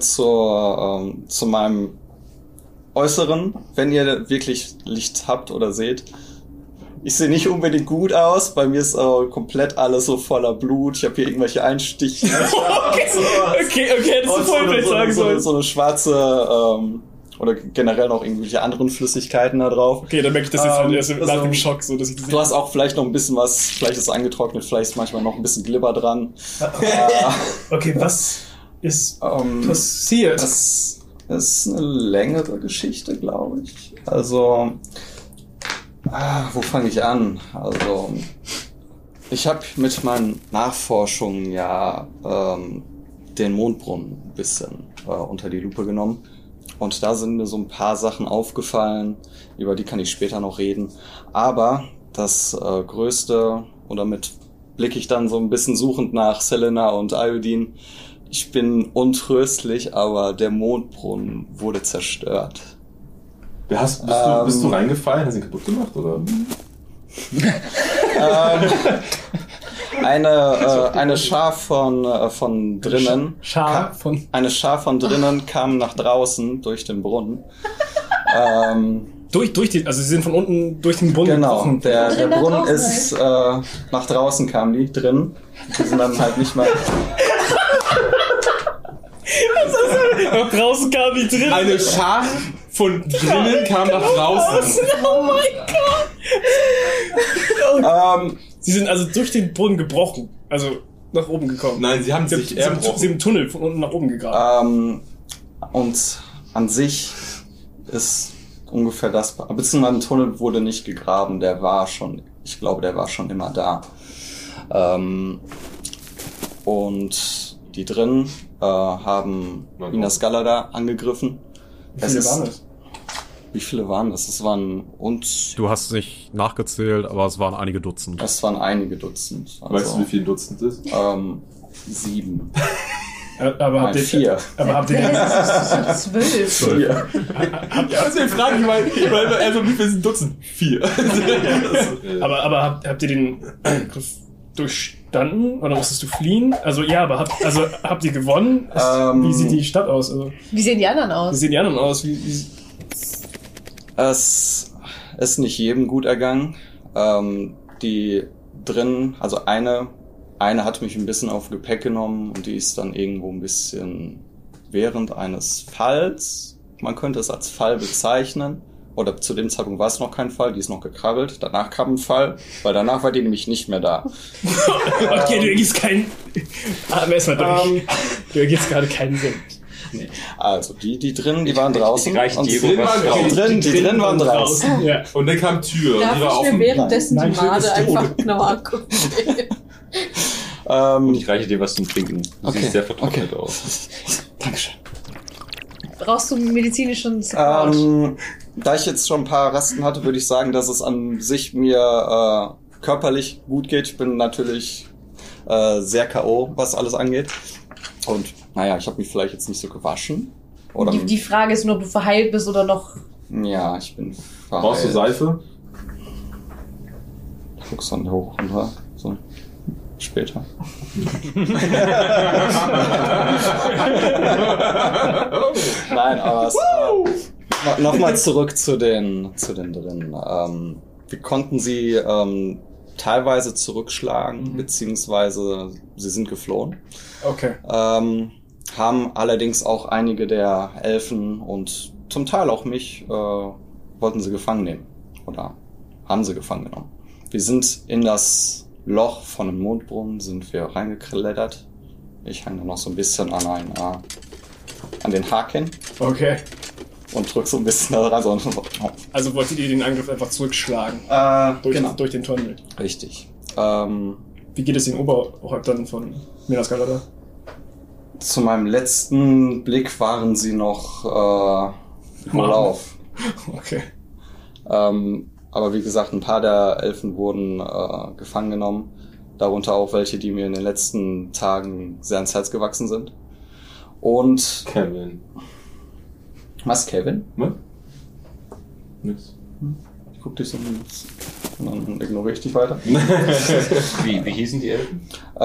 zu meinem Äußeren, wenn ihr wirklich Licht habt oder seht. Ich sehe nicht unbedingt gut aus, bei mir ist komplett alles so voller Blut, ich habe hier irgendwelche Einstiche. Okay, hättest du Vollbild sagen sollen. So eine schwarze, oder generell noch irgendwelche anderen Flüssigkeiten da drauf. Okay, dann merke ich das jetzt halt erst nach also, dem Schock, so dass ich das Du hast auch vielleicht noch ein bisschen was, vielleicht ist es angetrocknet, vielleicht ist manchmal noch ein bisschen Glibber dran. Okay, was ist passiert? Das ist eine längere Geschichte, glaube ich. Also, wo fange ich an? Also, ich habe mit meinen Nachforschungen ja den Mondbrunnen ein bisschen unter die Lupe genommen. Und da sind mir so ein paar Sachen aufgefallen, über die kann ich später noch reden. Aber das Größte, und damit blicke ich dann so ein bisschen suchend nach Selena und Ayodin. Ich bin untröstlich, aber der Mondbrunnen wurde zerstört. Bist du reingefallen? Hast du ihn kaputt gemacht, oder? Eine Schar von drinnen. Eine Schar von drinnen kam nach draußen durch den Brunnen. Also sie sind von unten durch den Brunnen Genau, gebrochen. der Brunnen ist nach draußen kam die drin. Die sind dann halt nicht mehr. Nach draußen kam die drin. Eine Schar von drinnen kam nach draußen. Oh mein Gott! Sie sind also durch den Brunnen gebrochen. Also nach oben gekommen. Nein, sie haben sich Sie haben einen Tunnel von unten nach oben gegraben. Und an sich ist ungefähr das, beziehungsweise ein Tunnel wurde nicht gegraben, ich glaube, der war schon immer da. Und die drin haben Minas Galadar angegriffen. Wie viele waren es? Wie viele waren das? Es waren Du hast nicht nachgezählt, aber es waren einige Dutzend. Es waren einige Dutzend. Also, Weißt du, wie viele Dutzend ist? 7. Aber habt ihr 4. Aber habt ihr den, Das ist 12. Ja, deswegen frage ich mal, weil er so wie viel sind Dutzend? 4. aber habt ihr den Angriff durchstanden oder musstest du fliehen? Also ja, aber habt ihr gewonnen? Wie sieht die Stadt aus? Also, Wie sehen die anderen wie aus? sehen die anderen aus? Es ist nicht jedem gut ergangen. Die drin, also eine hat mich ein bisschen auf Gepäck genommen und die ist dann irgendwo ein bisschen während eines Falls, man könnte es als Fall bezeichnen, oder zu dem Zeitpunkt war es noch kein Fall, die ist noch gekrabbelt, danach kam ein Fall, weil danach war die nämlich nicht mehr da. Okay, du ergibst keinen... erstmal durch. Du ergibst gerade keinen Sinn. Also, die drinnen, die waren draußen. Reicht und Diego die was drin, drin waren draußen. Ja. Und dann kam Tür, die war Darf ich mir offen. währenddessen Nein, die Schild Made ist einfach genau angucken? Und ich reiche dir was zum Trinken. Du Okay, siehst sehr vertrocknet aus. Dankeschön. Brauchst du medizinischen Support? Da ich jetzt schon ein paar Rasten hatte, würde ich sagen, dass es an sich mir körperlich gut geht. Ich bin natürlich sehr K.O., was alles angeht. Und naja, ich habe mich vielleicht jetzt nicht so gewaschen. Oder Die Frage ist nur, ob du verheilt bist oder noch... ja, ich bin verheilt. Brauchst du Seife? Ich guck's dann hoch runter. So. Später. Nein, aber es nochmal zurück zu den drinnen. Wir konnten sie teilweise zurückschlagen, beziehungsweise sie sind geflohen. Okay. Haben allerdings auch einige der Elfen und zum Teil auch mich wollten sie gefangen nehmen. Oder haben sie gefangen genommen. Wir sind in das Loch von dem Mondbrunnen sind wir reingeklettert. Ich hänge noch so ein bisschen an den Haken Okay. und drück so ein bisschen da dran. So. Also wolltet ihr den Angriff einfach zurückschlagen? Genau. Durch den Tunnel. Richtig. Wie geht es den Oberhäuptern von Minas Galada? Zu meinem letzten Blick waren sie noch wohlauf. Okay. Aber wie gesagt, ein paar der Elfen wurden gefangen genommen. Darunter auch welche, die mir in den letzten Tagen sehr ans Herz gewachsen sind. Und... Kevin. Was, Kevin? Ne? Nix. Ich guck dich so und dann ignoriere ich dich weiter. Wie hießen die Elfen?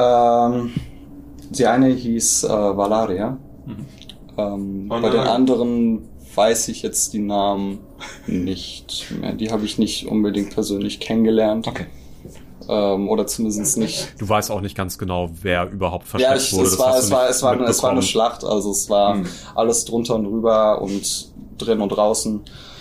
Die eine hieß Valaria. Bei den anderen weiß ich jetzt die Namen nicht mehr. Die habe ich nicht unbedingt persönlich kennengelernt. Okay. Oder zumindest nicht. Du weißt auch nicht ganz genau, wer überhaupt Ja, versteckt wurde. es war eine Schlacht. Also es war alles drunter und drüber und drin und draußen.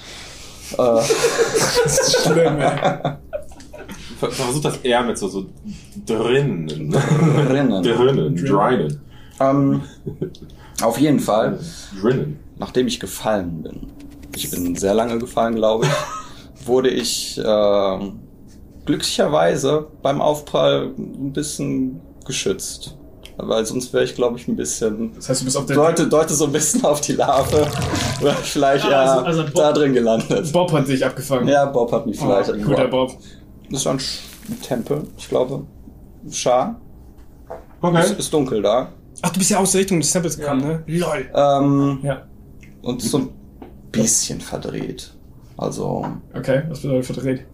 Schlimm, ey. Versuch das eher mit so drinnen. Drinnen. Auf jeden Fall. Drinnen. Nachdem ich gefallen bin, ich bin sehr lange gefallen, glaube ich, wurde ich glücklicherweise beim Aufprall ein bisschen geschützt. Weil sonst wäre ich, glaube ich, ein bisschen... Das heißt, du bist auf der... Deute so ein bisschen auf die Larve. Wäre vielleicht Also Bob, da drin gelandet. Bob hat dich abgefangen. Ja, Bob hat mich vielleicht... Guter Bob. Das war ein Tempel, ich glaube. Schar. Okay. Ist dunkel da. Ach, du bist ja aus der Richtung des Tempels gekommen, ne? LOL. Ja. Und so ein bisschen verdreht. Also, Okay, was bedeutet verdreht?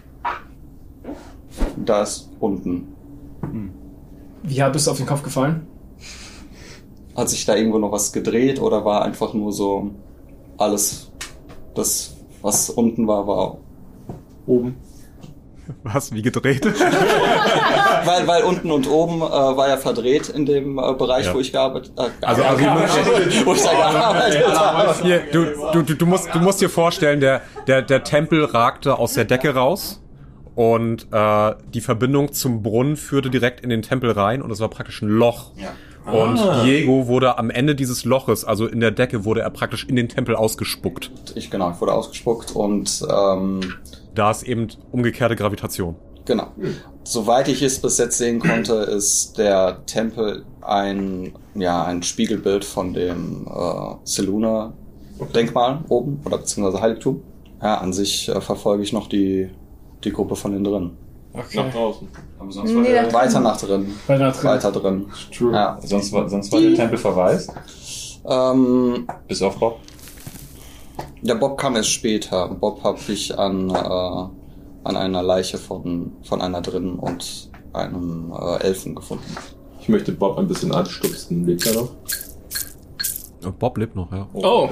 da ist unten. Wie hart bist du auf den Kopf gefallen? Hat sich da irgendwo noch was gedreht oder war einfach nur so alles, das, was unten war oben? Was? Wie gedreht? Weil unten und oben war ja verdreht in dem Bereich, Ja. wo ich gearbeitet habe. Also Wo ich da gearbeitet habe. hier, du musst dir vorstellen, der Tempel ragte aus der Decke raus und die Verbindung zum Brunnen führte direkt in den Tempel rein und es war praktisch ein Loch. Ja. Und Diego wurde am Ende dieses Loches, also in der Decke, wurde er praktisch in den Tempel ausgespuckt. Ich wurde ausgespuckt und Da ist eben umgekehrte Gravitation. genau. Soweit ich es bis jetzt sehen konnte, ist der Tempel ein Spiegelbild von dem Selûne-Denkmal oben oder beziehungsweise Heiligtum. Ja, an sich verfolge ich noch die Gruppe von den drinnen. Okay. Nach draußen. Aber sonst war, Weiter nach drin. Weiter drin. True. Ja. sonst war der Tempel verwaist. Bis auf Bob. Der Bob kam erst später. Bob habe ich an einer Leiche von einer Drinnen und einem Elfen gefunden. Ich möchte Bob ein bisschen anstupsen. Lebt er noch? Bob lebt noch, ja. Oh.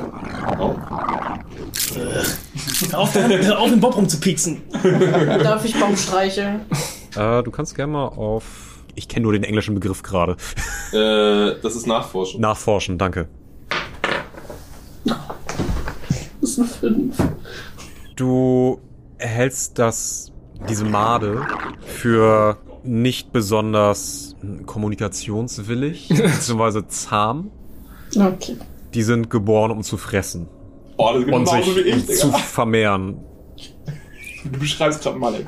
Hör auf, den Bob rumzupieksen. Darf ich Baum streicheln? Du kannst gerne mal auf... Ich kenne nur den englischen Begriff gerade. Das ist Nachforschen. Nachforschen, danke. Das ist eine 5. Du hältst diese Made für nicht besonders kommunikationswillig, beziehungsweise zahm. Okay. Die sind geboren, um zu fressen Oh, das ist und genauso wie ich, sich zu Digga. vermehren. Du beschreibst gerade Malek.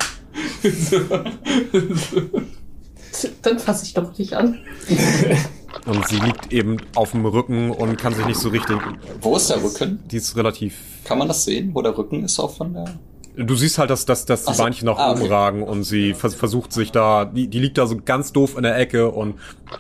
Dann fasse ich doch nicht an. Und sie liegt eben auf dem Rücken und kann sich nicht so richtig... Wo ist der Rücken? Die ist relativ... Kann man das sehen, wo der Rücken ist auch von der... Du siehst halt, dass die Ach so. Beinchen nach Ah, oben okay. ragen und sie versucht sich da... Die liegt da so ganz doof in der Ecke und...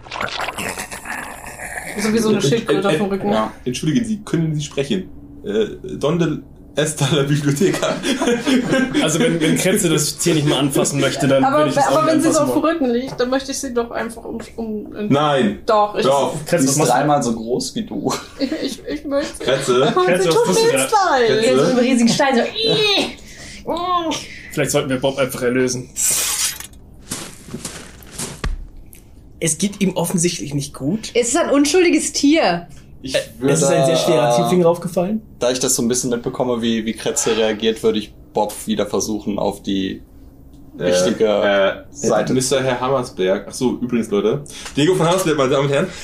So wie so eine Schildkröte auf dem Rücken. Ja. Entschuldigen Sie, können Sie sprechen? Donde está la biblioteca? Also wenn Kretze das Tier nicht mal anfassen möchte, dann würde ich es auch Aber nicht wenn sie so anfassen auf dem wollen. Rücken liegt, dann möchte ich sie doch einfach Nein. Doch, Doch. Die Kretze, was ist machst du? dreimal so groß wie du. ich möchte. Kretze. Aber Kretze, sie was tut tust du mir da? jetzt leid. Kretze? Jetzt so einem riesigen Stein, so. Vielleicht sollten wir Bob einfach erlösen. Es geht ihm offensichtlich nicht gut. Es ist ein unschuldiges Tier. Ich würde, Es ist ein sehr schwerer Finger aufgefallen. Da ich das so ein bisschen mitbekomme, wie Kretze reagiert, würde ich Bob wieder versuchen, auf die richtige Seite. Mr. Herr Hammersberg. Achso, übrigens, Leute. Diego von Hammersberg, meine Damen und Herren.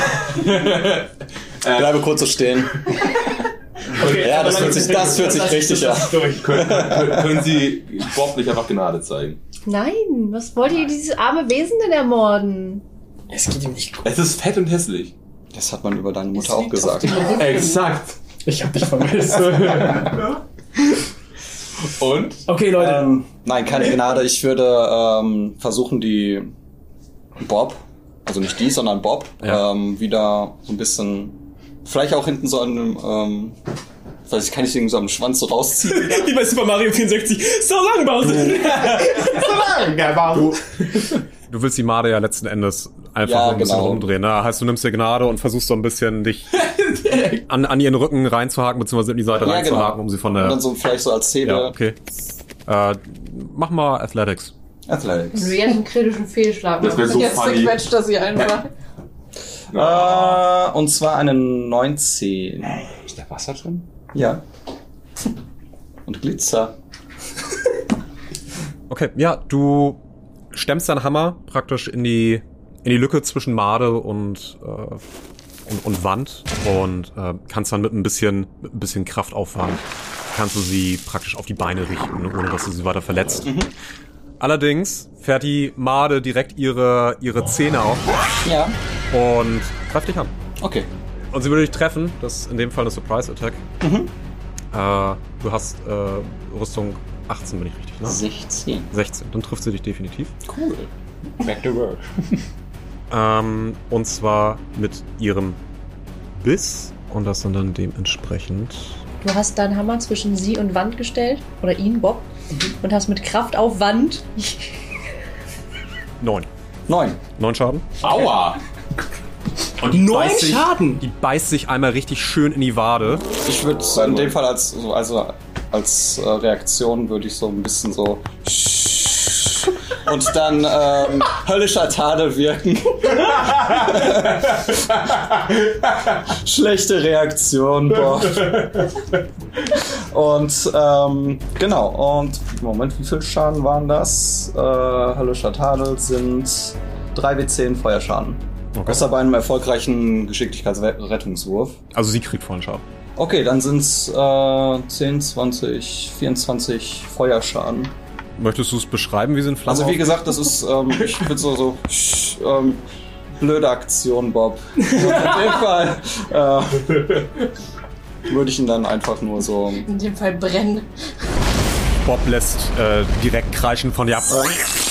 Bleibe kurz so stehen. Okay, Ja, das fühlt sich richtig an. Können Sie Bob nicht einfach Gnade zeigen? Nein, was wollt ihr dieses arme Wesen denn ermorden? Es geht ihm nicht gut. Es ist fett und hässlich. Das hat man über deine Mutter auch gesagt. Exakt. Ich hab dich vermisst. Und? Okay, Leute. Nein, keine Gnade. Ich würde versuchen, die Bob, also nicht die, sondern Bob, Ja. wieder so ein bisschen, vielleicht auch hinten so an einem, vielleicht kann ich den so am Schwanz so rausziehen. Wie bei Super Mario 64. So lang, Bowser. Du willst die Made ja letzten Endes einfach Ja, so ein bisschen genau. rumdrehen. Ne? Heißt, du nimmst dir Gnade und versuchst so ein bisschen dich an ihren Rücken reinzuhaken, beziehungsweise in die Seite Ja, reinzuhaken, genau. um sie von Und der... dann so vielleicht so als Hebel. Ja, okay. Mach mal Athletics. Athletics. Wenn du jetzt einen kritischen Fehlschlag Das wäre machst. so Jetzt funny. quetscht er sie einfach. Und zwar eine 19. Ist da Wasser drin? Ja. Und Glitzer. Okay, ja, du stemmst deinen Hammer praktisch in die Lücke zwischen Made und Wand und kannst dann mit ein bisschen Kraftaufwand kannst du sie praktisch auf die Beine richten, ohne dass du sie weiter verletzt. Allerdings fährt die Made direkt ihre Zähne auf Ja. und greift dich an. Okay. Und sie würde dich treffen, das ist in dem Fall eine Surprise Attack. Du hast Rüstung 18, bin ich richtig, ne? 16. 16, dann trifft sie dich definitiv. Cool. Back to work. Und zwar mit ihrem Biss und das sind dann dementsprechend... Du hast deinen Hammer zwischen sie und Wand gestellt, oder ihn, Bob, und hast mit Kraft auf Wand 9. 9. 9 Schaden. Aua! Und die 9 beißt sich- Schaden? Die beißt sich einmal richtig schön in die Wade. Ich würde in dem Fall als Reaktion würde ich so ein bisschen so und dann höllischer Tadel wirken. Schlechte Reaktion, Bob. Und genau, und Moment, wie viel Schaden waren das? Höllischer Tadel sind 3w10 Feuerschaden. Okay. Außer bei einem erfolgreichen Geschicklichkeitsrettungswurf. Also sie kriegt vollen Schaden. Okay, dann sind's 10, 20, 24 Feuerschaden. Möchtest du es beschreiben, wie sie in Flammen Also wie gesagt, das ist, ich würde so blöde Aktion, Bob. In dem Fall würde ich ihn dann einfach nur so... In dem Fall brennen. Bob lässt direkt kreischen von dir ab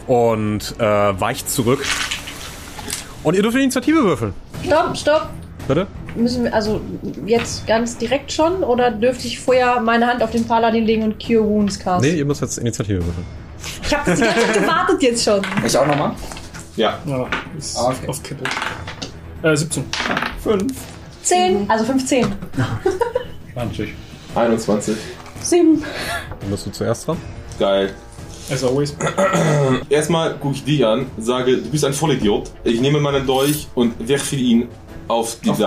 und weicht zurück. Und ihr dürft eine Initiative würfeln. Stopp. Bitte? Müssen wir also jetzt ganz direkt schon oder dürfte ich vorher meine Hand auf den Paladin legen und Cure Wounds casten? Nee, ihr müsst jetzt Initiative würfeln. Ich habe das die ganze Zeit gewartet jetzt schon. Ich auch nochmal? Ja. Ja, ist Okay. auf Kippe. 17. 5. 10, also 15. 20. 21. 7. Dann bist du zuerst dran. Geil. As always. Erstmal gucke ich dich an, sage, du bist ein Vollidiot. Ich nehme meinen Dolch und werfe ihn auf Bob.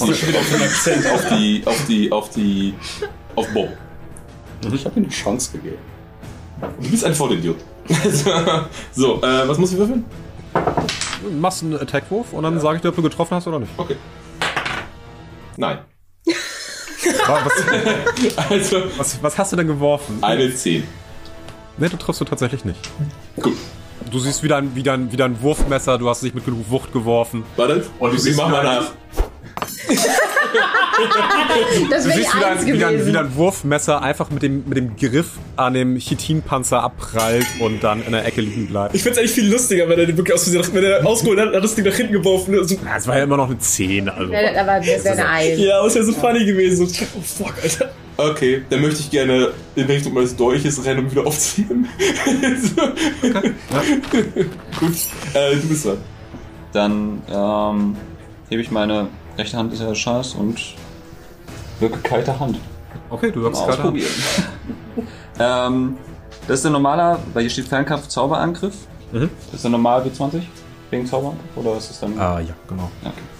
Ich habe ihm die Chance gegeben. Du bist ein Vollidiot. So, was muss ich würfeln? Du machst einen Attackwurf und dann sage ich dir, ob du getroffen hast oder nicht. Okay. Nein. Was hast du denn geworfen? Eine 10. Ne, du triffst du tatsächlich nicht. Gut. Du siehst wieder ein Wurfmesser, du hast dich mit genug Wucht geworfen. Warte. Und ich mach mal nach. Das Du wäre die siehst 1 gewesen. wieder ein Wurfmesser einfach mit dem Griff an dem Chitinpanzer abprallt und dann in der Ecke liegen bleibt. Ich find's eigentlich viel lustiger, wenn er den wirklich wenn er ausgeholt hat, hat das Ding nach hinten geworfen. Also, Ja, es war ja immer noch eine 10, also. Ja, aber das wäre eine 1. ja, aber es wäre so funny gewesen. So, oh fuck, Alter. Okay, dann möchte ich gerne in Richtung meines Dolches rennen und wieder aufziehen. So. Okay. Ja. Gut, du bist dran. Dann hebe ich meine rechte Hand ist ja Scheiß und wirke kalte Hand. Okay, du Mal wirkst gerade. ausprobieren. Das ist ein normaler, weil hier steht Fernkampf Zauberangriff. Mhm. Das ist ein normal W20 wegen Zauberangriff oder ist es dann? Ah, ja, genau.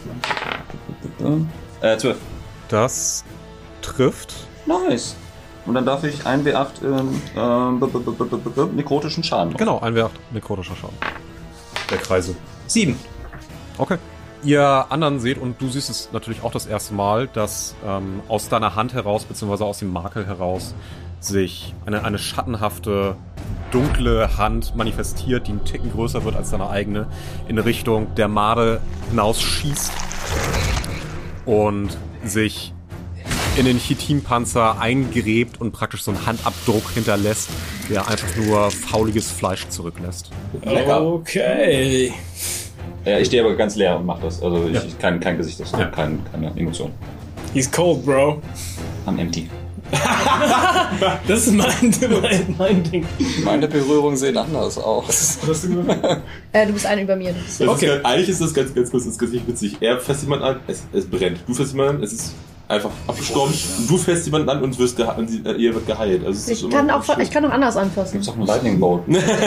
Okay. 12. Das trifft. Nice. Und dann darf ich 1 W8 nekrotischen Schaden machen. Genau, ein W8 nekrotischer Schaden. Der Kreise. 7. Okay. Ihr anderen seht, und du siehst es natürlich auch das erste Mal, dass aus deiner Hand heraus, beziehungsweise aus dem Makel heraus, sich eine schattenhafte, dunkle Hand manifestiert, die einen Ticken größer wird als deine eigene, in Richtung der Made hinausschießt und sich in den Chitinpanzer eingräbt und praktisch so einen Handabdruck hinterlässt, der einfach nur fauliges Fleisch zurücklässt. Okay. Ja, ich stehe aber ganz leer und mache das. Also ich kein Gesichtsausdruck, Ja. keine Emotion. He's cold, bro. I'm empty. Das ist mein Ding. Meine Berührungen sehen anders aus. Was hast du gemacht? Du bist einer über mir. Du bist Okay. Eigentlich ist das ganz kurz, das ist ganz witzig. Er fasst jemanden an, es brennt. Du fasst jemanden an, es ist einfach abgestorben. Und du fasst jemanden an und ihr wird geheilt. Also es ist ich kann auch anders anfassen. Gibt's auch einen Lightning Bolt?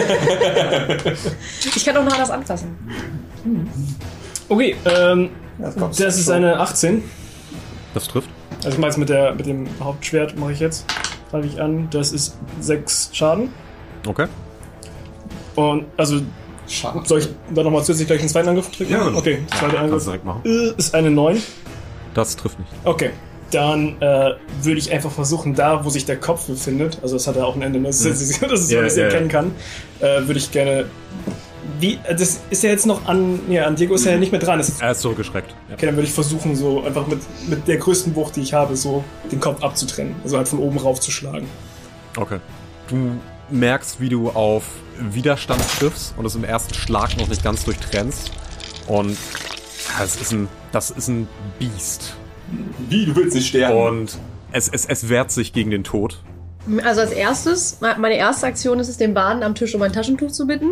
Ich kann auch noch anders anfassen. Okay, das ist eine 18. Das trifft. Also ich mache jetzt mit dem Hauptschwert mache ich jetzt. Greife ich an. Das ist 6 Schaden. Okay. Und also Schade. soll ich da nochmal zusätzlich gleich einen zweiten Angriff drücken? Ja, genau. Okay, zweiter Kannst du Angriff direkt machen. ist eine 9. Das trifft nicht. Okay, dann würde ich einfach versuchen, da wo sich der Kopf befindet, also das hat ja auch ein Ende, ne? Das ist so, dass ich erkennen kann, würde ich gerne... das ist ja jetzt noch an Diego ist ja nicht mehr dran. Das ist, Er ist zurückgeschreckt. Ja. okay, dann würde ich versuchen, so einfach mit der größten Wucht, die ich habe, so den Kopf abzutrennen. Also halt von oben rauf zu schlagen. Okay. Du merkst, wie du auf Widerstand triffst und es im ersten Schlag noch nicht ganz durchtrennst. Und ja, das ist ein Biest. Wie, du willst nicht sterben? Und es wehrt sich gegen den Tod. Also als erstes, meine erste Aktion ist es, den Baden am Tisch um ein Taschentuch zu bitten.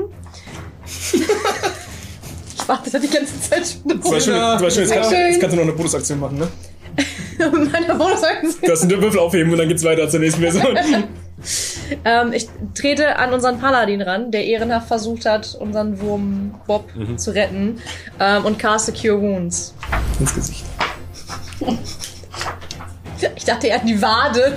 Ich warte da die ganze Zeit schon drauf. Du weißt schon, jetzt kannst du noch eine Bonusaktion machen, ne? Meine Bonusaktion. Du hast einen Würfel aufheben und dann geht's weiter zur nächsten Version. Ich trete an unseren Paladin ran, der ehrenhaft versucht hat, unseren Wurm Bob zu retten, und caste Cure Wounds. Ins Gesicht. Ich dachte, er hat die Wade.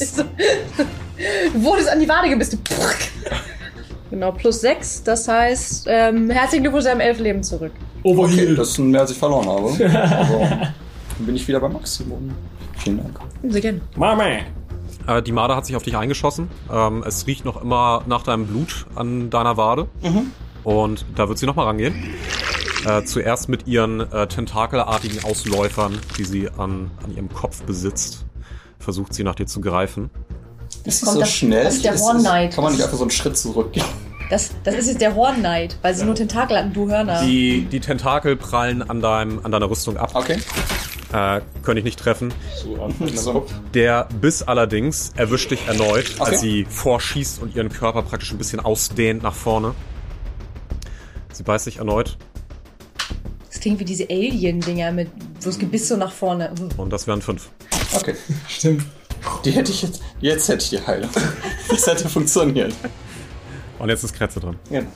Du wurdest an die Wade gebissen. Genau, plus 6. Das heißt, herzlichen Glückwunsch zu deinem 11 Leben zurück. Okay, das ist mehr, als ich verloren habe. Also, dann bin ich wieder beim Maximum. Vielen Dank. Sehr gerne. Mama! Die Marder hat sich auf dich eingeschossen. Es riecht noch immer nach deinem Blut an deiner Wade. Und da wird sie nochmal rangehen. Zuerst mit ihren tentakelartigen Ausläufern, die sie an ihrem Kopf besitzt, versucht sie nach dir zu greifen. Ist kommt so das- schnell? das ist der Horn Knight. Kann man nicht einfach so einen Schritt zurückgehen? Das ist jetzt der Horn Knight, weil sie nur Tentakel hatten, du Hörner. Die Tentakel prallen an deiner Rüstung ab. Okay. Könnte ich nicht treffen. So. Der Biss allerdings erwischt dich erneut, Okay. als sie vorschießt und ihren Körper praktisch ein bisschen ausdehnt nach vorne. Sie beißt dich erneut Das klingt wie diese Alien-Dinger, wo das Gebiss so nach vorne. und das wären 5. Okay. Stimmt. Die hätte ich jetzt hätte ich die Heilung. Das hätte funktioniert. Und jetzt ist Kretze dran. Genau.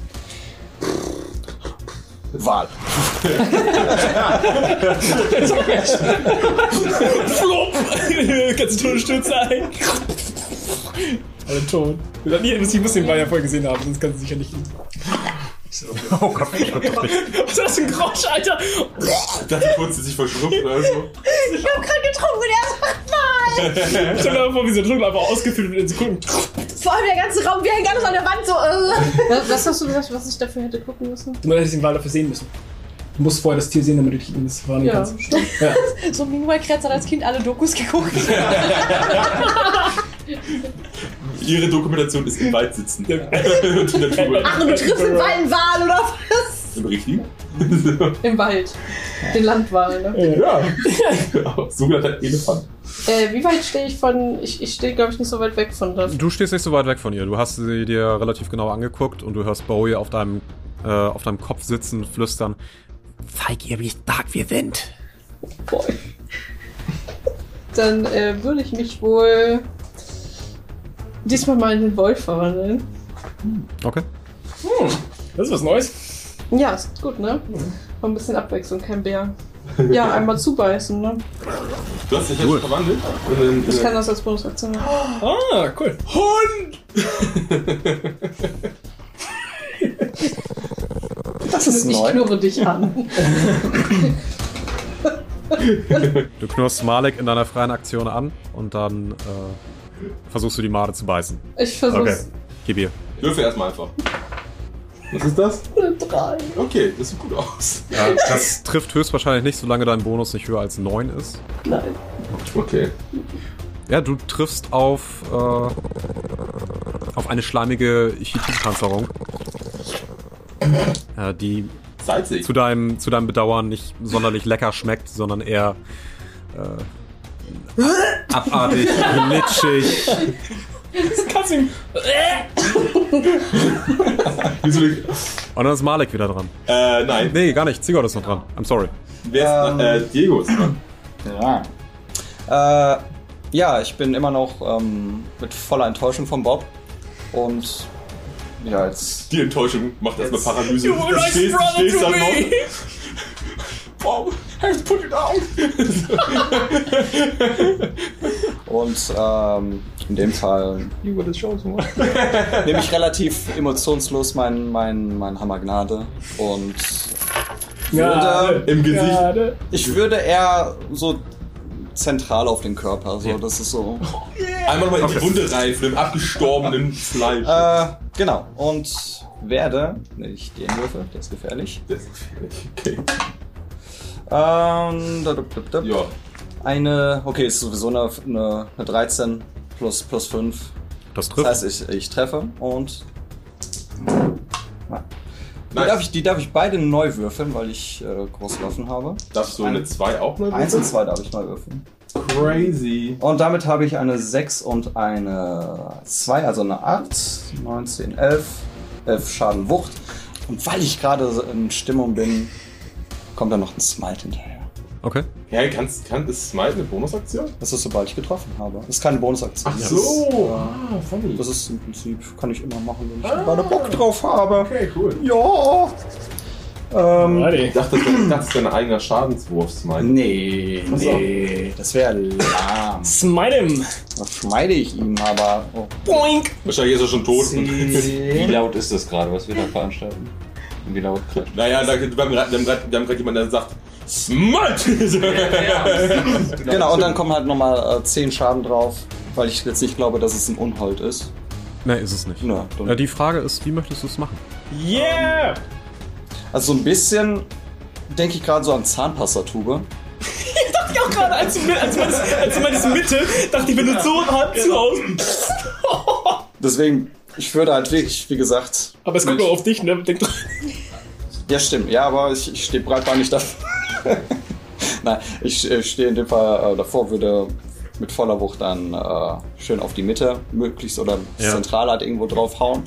Wahl. Flop! Kannst du Todesstürze ein? Alle tot. Ich muss den Ball ja voll gesehen haben, sonst kannst du sicher nicht liegen. Oh Gott, Was ist das für ein Grosch, Alter? Ich dachte kurz, dass ich verschluckt oder so. Ich hab gerade getrunken und er sagt nein! Stell dir mal vor, wie so ein Tunnel einfach ausgefüllt wird in Sekunden. Vor allem der ganze Raum, wir hängen alles an der Wand so. Was hast du gesagt, was ich dafür hätte gucken müssen? Du hättest den Wal dafür sehen müssen. Du musst vorher das Tier sehen, damit du dich in das warnen Ja, kannst. stimmt. Ja. So Meanwhile Kretz hat als Kind alle Dokus geguckt. Ihre Dokumentation ist im Wald sitzen. Ja. Und die Natur. Ach, und du triffst einen Wal oder was? Im Richtigen? Im Wald. Den Landwal, ne? Ja. Sogenannter Elefant. Wie weit stehe ich von... Ich stehe, glaube ich, nicht so weit weg von da. Du stehst nicht so weit weg von ihr. Du hast sie dir relativ genau angeguckt und du hörst Bowie auf deinem Kopf sitzen, flüstern. Zeig ihr, wie stark wir sind. Boy. Dann würde ich mich wohl diesmal mal in den Wolf verwandeln. Okay. Das ist was Neues. Ja, ist gut, ne? Mal ein bisschen Abwechslung, kein Bär. Ja, einmal zubeißen, ne? Du hast dich jetzt verwandelt? Ich kann das als Bonusaktion machen. Ah, cool. Hund! Das ist Ich neu. knurre dich an. Du knurrst Malek in deiner freien Aktion an und dann versuchst du die Made zu beißen. Ich versuch's. Gib ihr. Würfel erstmal einfach. Was ist das? Eine 3. Okay, das sieht gut aus. Das trifft höchstwahrscheinlich nicht, solange dein Bonus nicht höher als 9 ist. Nein. Okay. Ja, du triffst auf eine schleimige Chitin-Panzerung, die Salzig. zu deinem Bedauern nicht sonderlich lecker schmeckt, sondern eher abartig, glitschig. Das kannst du ihm... Wieso nicht? Und dann ist Malek wieder dran. Nein. Nee, gar nicht. Zigord ist noch dran. I'm sorry. Wer ist Diego ist dran. Ja. Ja, ich bin immer noch mit voller Enttäuschung von Bob. Und ja, jetzt. Die Enttäuschung macht erstmal Paralyse. You were like Stehst brother to dann noch. me! Bob, have to put it down. Und in dem Fall You were the chosen one. nehme ich relativ emotionslos meinen Hammer Gnade und Im Gesicht. Gerade. ich würde eher so zentral auf den Körper, so das ist so. Einmal nochmal in die Wunde rein von dem abgestorbenen Fleisch. Genau. Und werde. Nicht den Würfel, der ist gefährlich. Das ist gefährlich. Okay. Ja. Ja. Okay, ist sowieso eine 13 plus 5. Das trifft. Das heißt, ich treffe und. Nice. Die darf ich beide neu würfeln, weil ich große Waffen habe. Darfst du eine 2 auch neu 1 und 2 darf ich neu würfeln. Crazy. Und damit habe ich eine 6 und eine 2, also eine 8, 19, 11. 11 Schaden Wucht. Und weil ich gerade in Stimmung bin, kommt da noch ein Smite hinterher. Okay. Ja, kann das Smite eine Bonusaktion? Das ist, sobald ich getroffen habe. Das ist keine Bonusaktion. Ach so. Funny. Das ist im Prinzip, kann ich immer machen, wenn ich gerade Bock drauf habe. Okay, cool. Ja. Ich dachte, das ist dein eigener Schadenswurf, Smite. Nee, Ach so. nee, das wäre lahm. Smite him! Das schmeide ich ihm, aber... Oh. Boink! Wahrscheinlich ist er schon tot. Wie laut ist das gerade, was wir da veranstalten? Und wie laut klatschen? Naja, wir haben gerade jemanden, der sagt Smite! Genau, und dann kommen halt nochmal 10 Schaden drauf, weil ich jetzt nicht glaube, dass es ein Unhold ist. Nee, ist es nicht. Ja, dann- Die Frage ist, wie möchtest du es machen? Yeah! Also so ein bisschen denke ich gerade so an Zahnpastatube. Ich auch gerade, als du meintest Mitte, dachte ich, wenn du so hart zu Hause. Deswegen, ich würde halt wirklich, wie gesagt, Aber es guckt nur auf dich, ne? Denk dran. Ja, stimmt. Ja, aber ich stehe breitbeinig dafür. Nein, ich stehe in dem Fall davor, würde mit voller Wucht dann schön auf die Mitte möglichst oder zentral halt irgendwo draufhauen.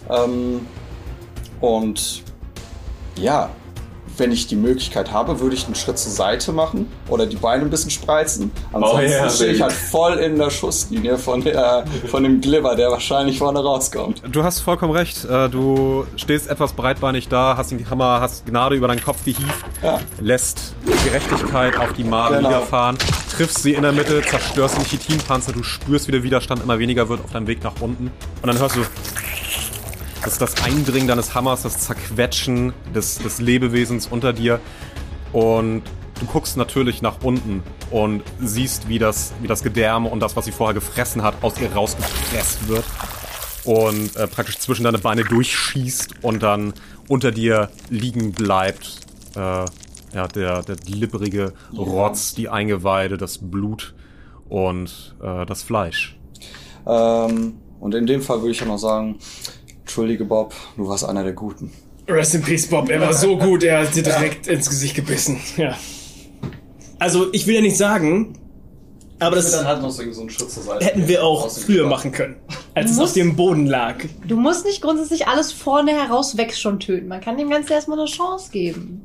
Und ja, wenn ich die Möglichkeit habe, würde ich einen Schritt zur Seite machen oder die Beine ein bisschen spreizen. Ansonsten stehe ich halt voll in der Schusslinie von dem Glibber, der wahrscheinlich vorne rauskommt. Du hast vollkommen recht. Du stehst etwas breitbeinig da, hast den Hammer, hast Gnade über deinen Kopf gehievt, lässt Gerechtigkeit auf die Made niederfahren, triffst sie in der Mitte, zerstörst den Chitinpanzer, du spürst, wie der Widerstand immer weniger wird auf deinem Weg nach unten. Und dann hörst du das Eindringen deines Hammers, das Zerquetschen des Lebewesens unter dir. Und du guckst natürlich nach unten und siehst, wie das Gedärm und das, was sie vorher gefressen hat, aus ihr rausgepresst wird. Und praktisch zwischen deine Beine durchschießt und dann unter dir liegen bleibt. Der glibberige Rotz, die Eingeweide, das Blut und das Fleisch. Und in dem Fall würde ich auch noch sagen, entschuldige Bob, du warst einer der Guten. Rest in peace, Bob. Er war so gut, er hat dir direkt ins Gesicht gebissen. Ja. Also, ich will ja nicht sagen, aber das dann halt noch so einen Schritt zur Seite hätten wir auch früher machen können, als es auf dem Boden lag. Du musst nicht grundsätzlich alles vorne heraus weg schon töten. Man kann dem Ganzen erstmal eine Chance geben.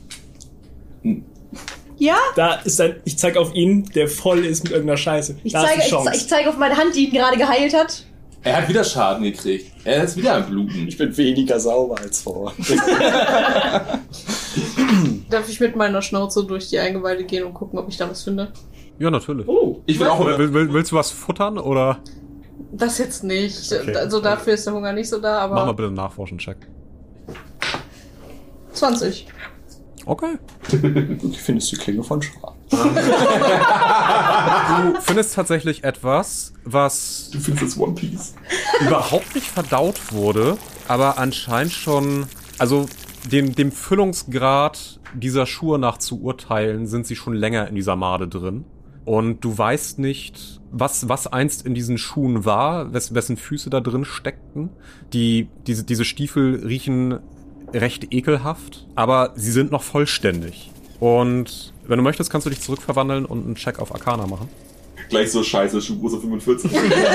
Ja? Da ist ich zeig auf ihn, der voll ist mit irgendeiner Scheiße. Ich zeige auf meine Hand, die ihn gerade geheilt hat. Er hat wieder Schaden gekriegt. Er ist wieder am Bluten. Ich bin weniger sauber als vorher. Darf ich mit meiner Schnauze durch die Eingeweide gehen und gucken, ob ich da was finde? Ja, natürlich. Oh, ich will auch. Willst du was futtern, oder? Das jetzt nicht. Okay. Also dafür ist der Hunger nicht so da, aber... Mach mal bitte einen Nachforschen-Check. 20. Okay. Du findest die Klinge von Schra. Du findest tatsächlich etwas, was... Du findest das One Piece. ...überhaupt nicht verdaut wurde, aber anscheinend schon... Also dem Füllungsgrad dieser Schuhe nach zu urteilen, sind sie schon länger in dieser Made drin. Und du weißt nicht, was einst in diesen Schuhen war, wessen Füße da drin steckten. Diese Stiefel riechen recht ekelhaft, aber sie sind noch vollständig. Und wenn du möchtest, kannst du dich zurückverwandeln und einen Check auf Arcana machen. Gleich so scheiße, Schuhgröße 45.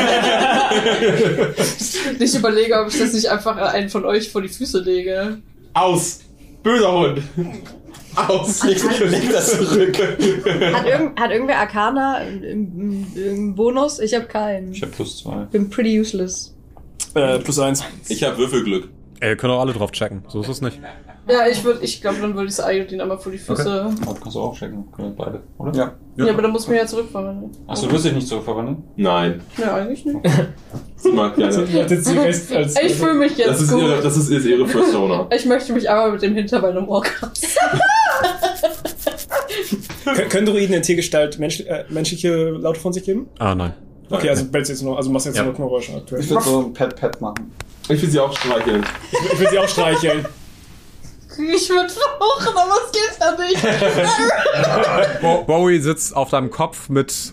Ich überlege, ob ich das nicht einfach einen von euch vor die Füße lege. Aus! Böser Hund! Aus! Leg das zurück. Hat irgendwer Arcana im Bonus? Ich habe keinen. Ich habe +2. Bin pretty useless. +1. Ich hab Würfelglück. Können auch alle drauf checken, so ist es nicht. Ja, ich glaube, dann würde ich es Ayodin einmal vor die Füße... Okay. Oh, kannst du auch checken, können wir beide, oder? Ja. Ja, aber dann muss man ja zurückverwandeln. Achso, du wirst dich nicht zurückverwandeln? Nein. Ja, eigentlich nicht. Sie mag gerne. Ich fühle mich jetzt gut. Das ist ihre Persona. Ich möchte mich aber mit dem Hinterbein umrocken. Können Druiden in Tiergestalt menschliche Laute von sich geben? Nein. Okay, also bellst jetzt nur, also machst jetzt nur Geräusche aktuell. Ich würde so ein Pet machen. Ich will sie auch streicheln. Ich will sie auch streicheln. Ich würde fluchen, aber es geht ja nicht. Bowie sitzt auf deinem Kopf mit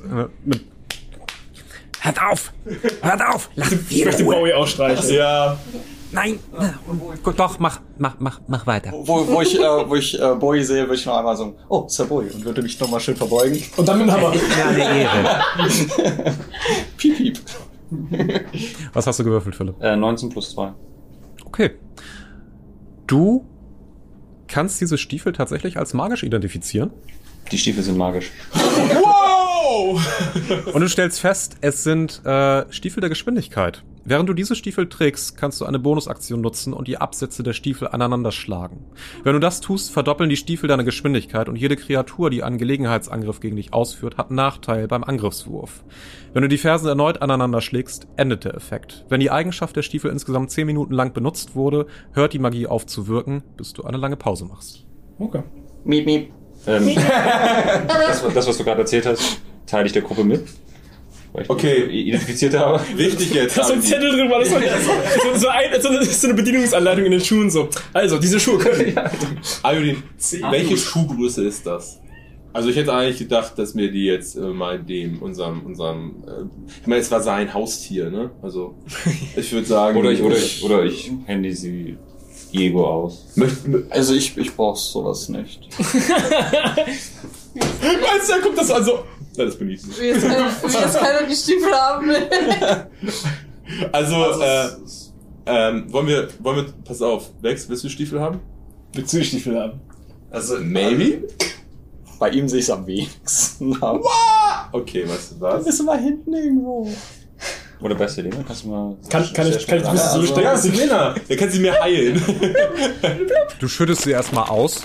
Hört auf! Ich möchte Bowie auch streicheln. Ja. Nein! Doch, mach weiter. Wo ich Bowie sehe, würde ich noch einmal sagen, oh, ist der Bowie, und würde mich nochmal schön verbeugen. Und dann mit dem Hammer. Ja, eine Ehre. Piep, piep. Was hast du gewürfelt, Philipp? 19 +2. Okay. Du kannst diese Stiefel tatsächlich als magisch identifizieren. Die Stiefel sind magisch. Wow! Und du stellst fest, es sind Stiefel der Geschwindigkeit. Während du diese Stiefel trägst, kannst du eine Bonusaktion nutzen und die Absätze der Stiefel aneinander schlagen. Wenn du das tust, verdoppeln die Stiefel deine Geschwindigkeit und jede Kreatur, die einen Gelegenheitsangriff gegen dich ausführt, hat einen Nachteil beim Angriffswurf. Wenn du die Fersen erneut aneinander schlägst, endet der Effekt. Wenn die Eigenschaft der Stiefel insgesamt 10 Minuten lang benutzt wurde, hört die Magie auf zu wirken, bis du eine lange Pause machst. Okay. Miep, miep. Das, was du gerade erzählt hast, teile ich der Gruppe mit. Weil ich die identifiziert habe. Wichtig jetzt. Da ist so ein Zettel drin, war das so eine Bedienungsanleitung in den Schuhen so. Also, diese Schuhe können... Ayodin, welche Schuhgröße ist das? Also ich hätte eigentlich gedacht, dass wir die jetzt mal unserem ich meine, es war sein Haustier, ne? Also ich würde sagen... Oder ich handy sie Diego aus. Also ich brauch sowas nicht. Meinst du, da kommt das also... Ja, das bin ich nicht. Wie jetzt keiner die Stiefel haben will. Also wollen wir, pass auf, Vex, willst du Stiefel haben? Willst du Stiefel haben? Also, maybe? Bei ihm sehe ich es am wenigsten. Okay, weißt du was? Bist du mal hinten irgendwo? Oder beste Dinge, kannst du mal... Kann ich das so stecken? Ja, das ist Selena. Der kann sie mir heilen. Du schüttest sie erstmal aus,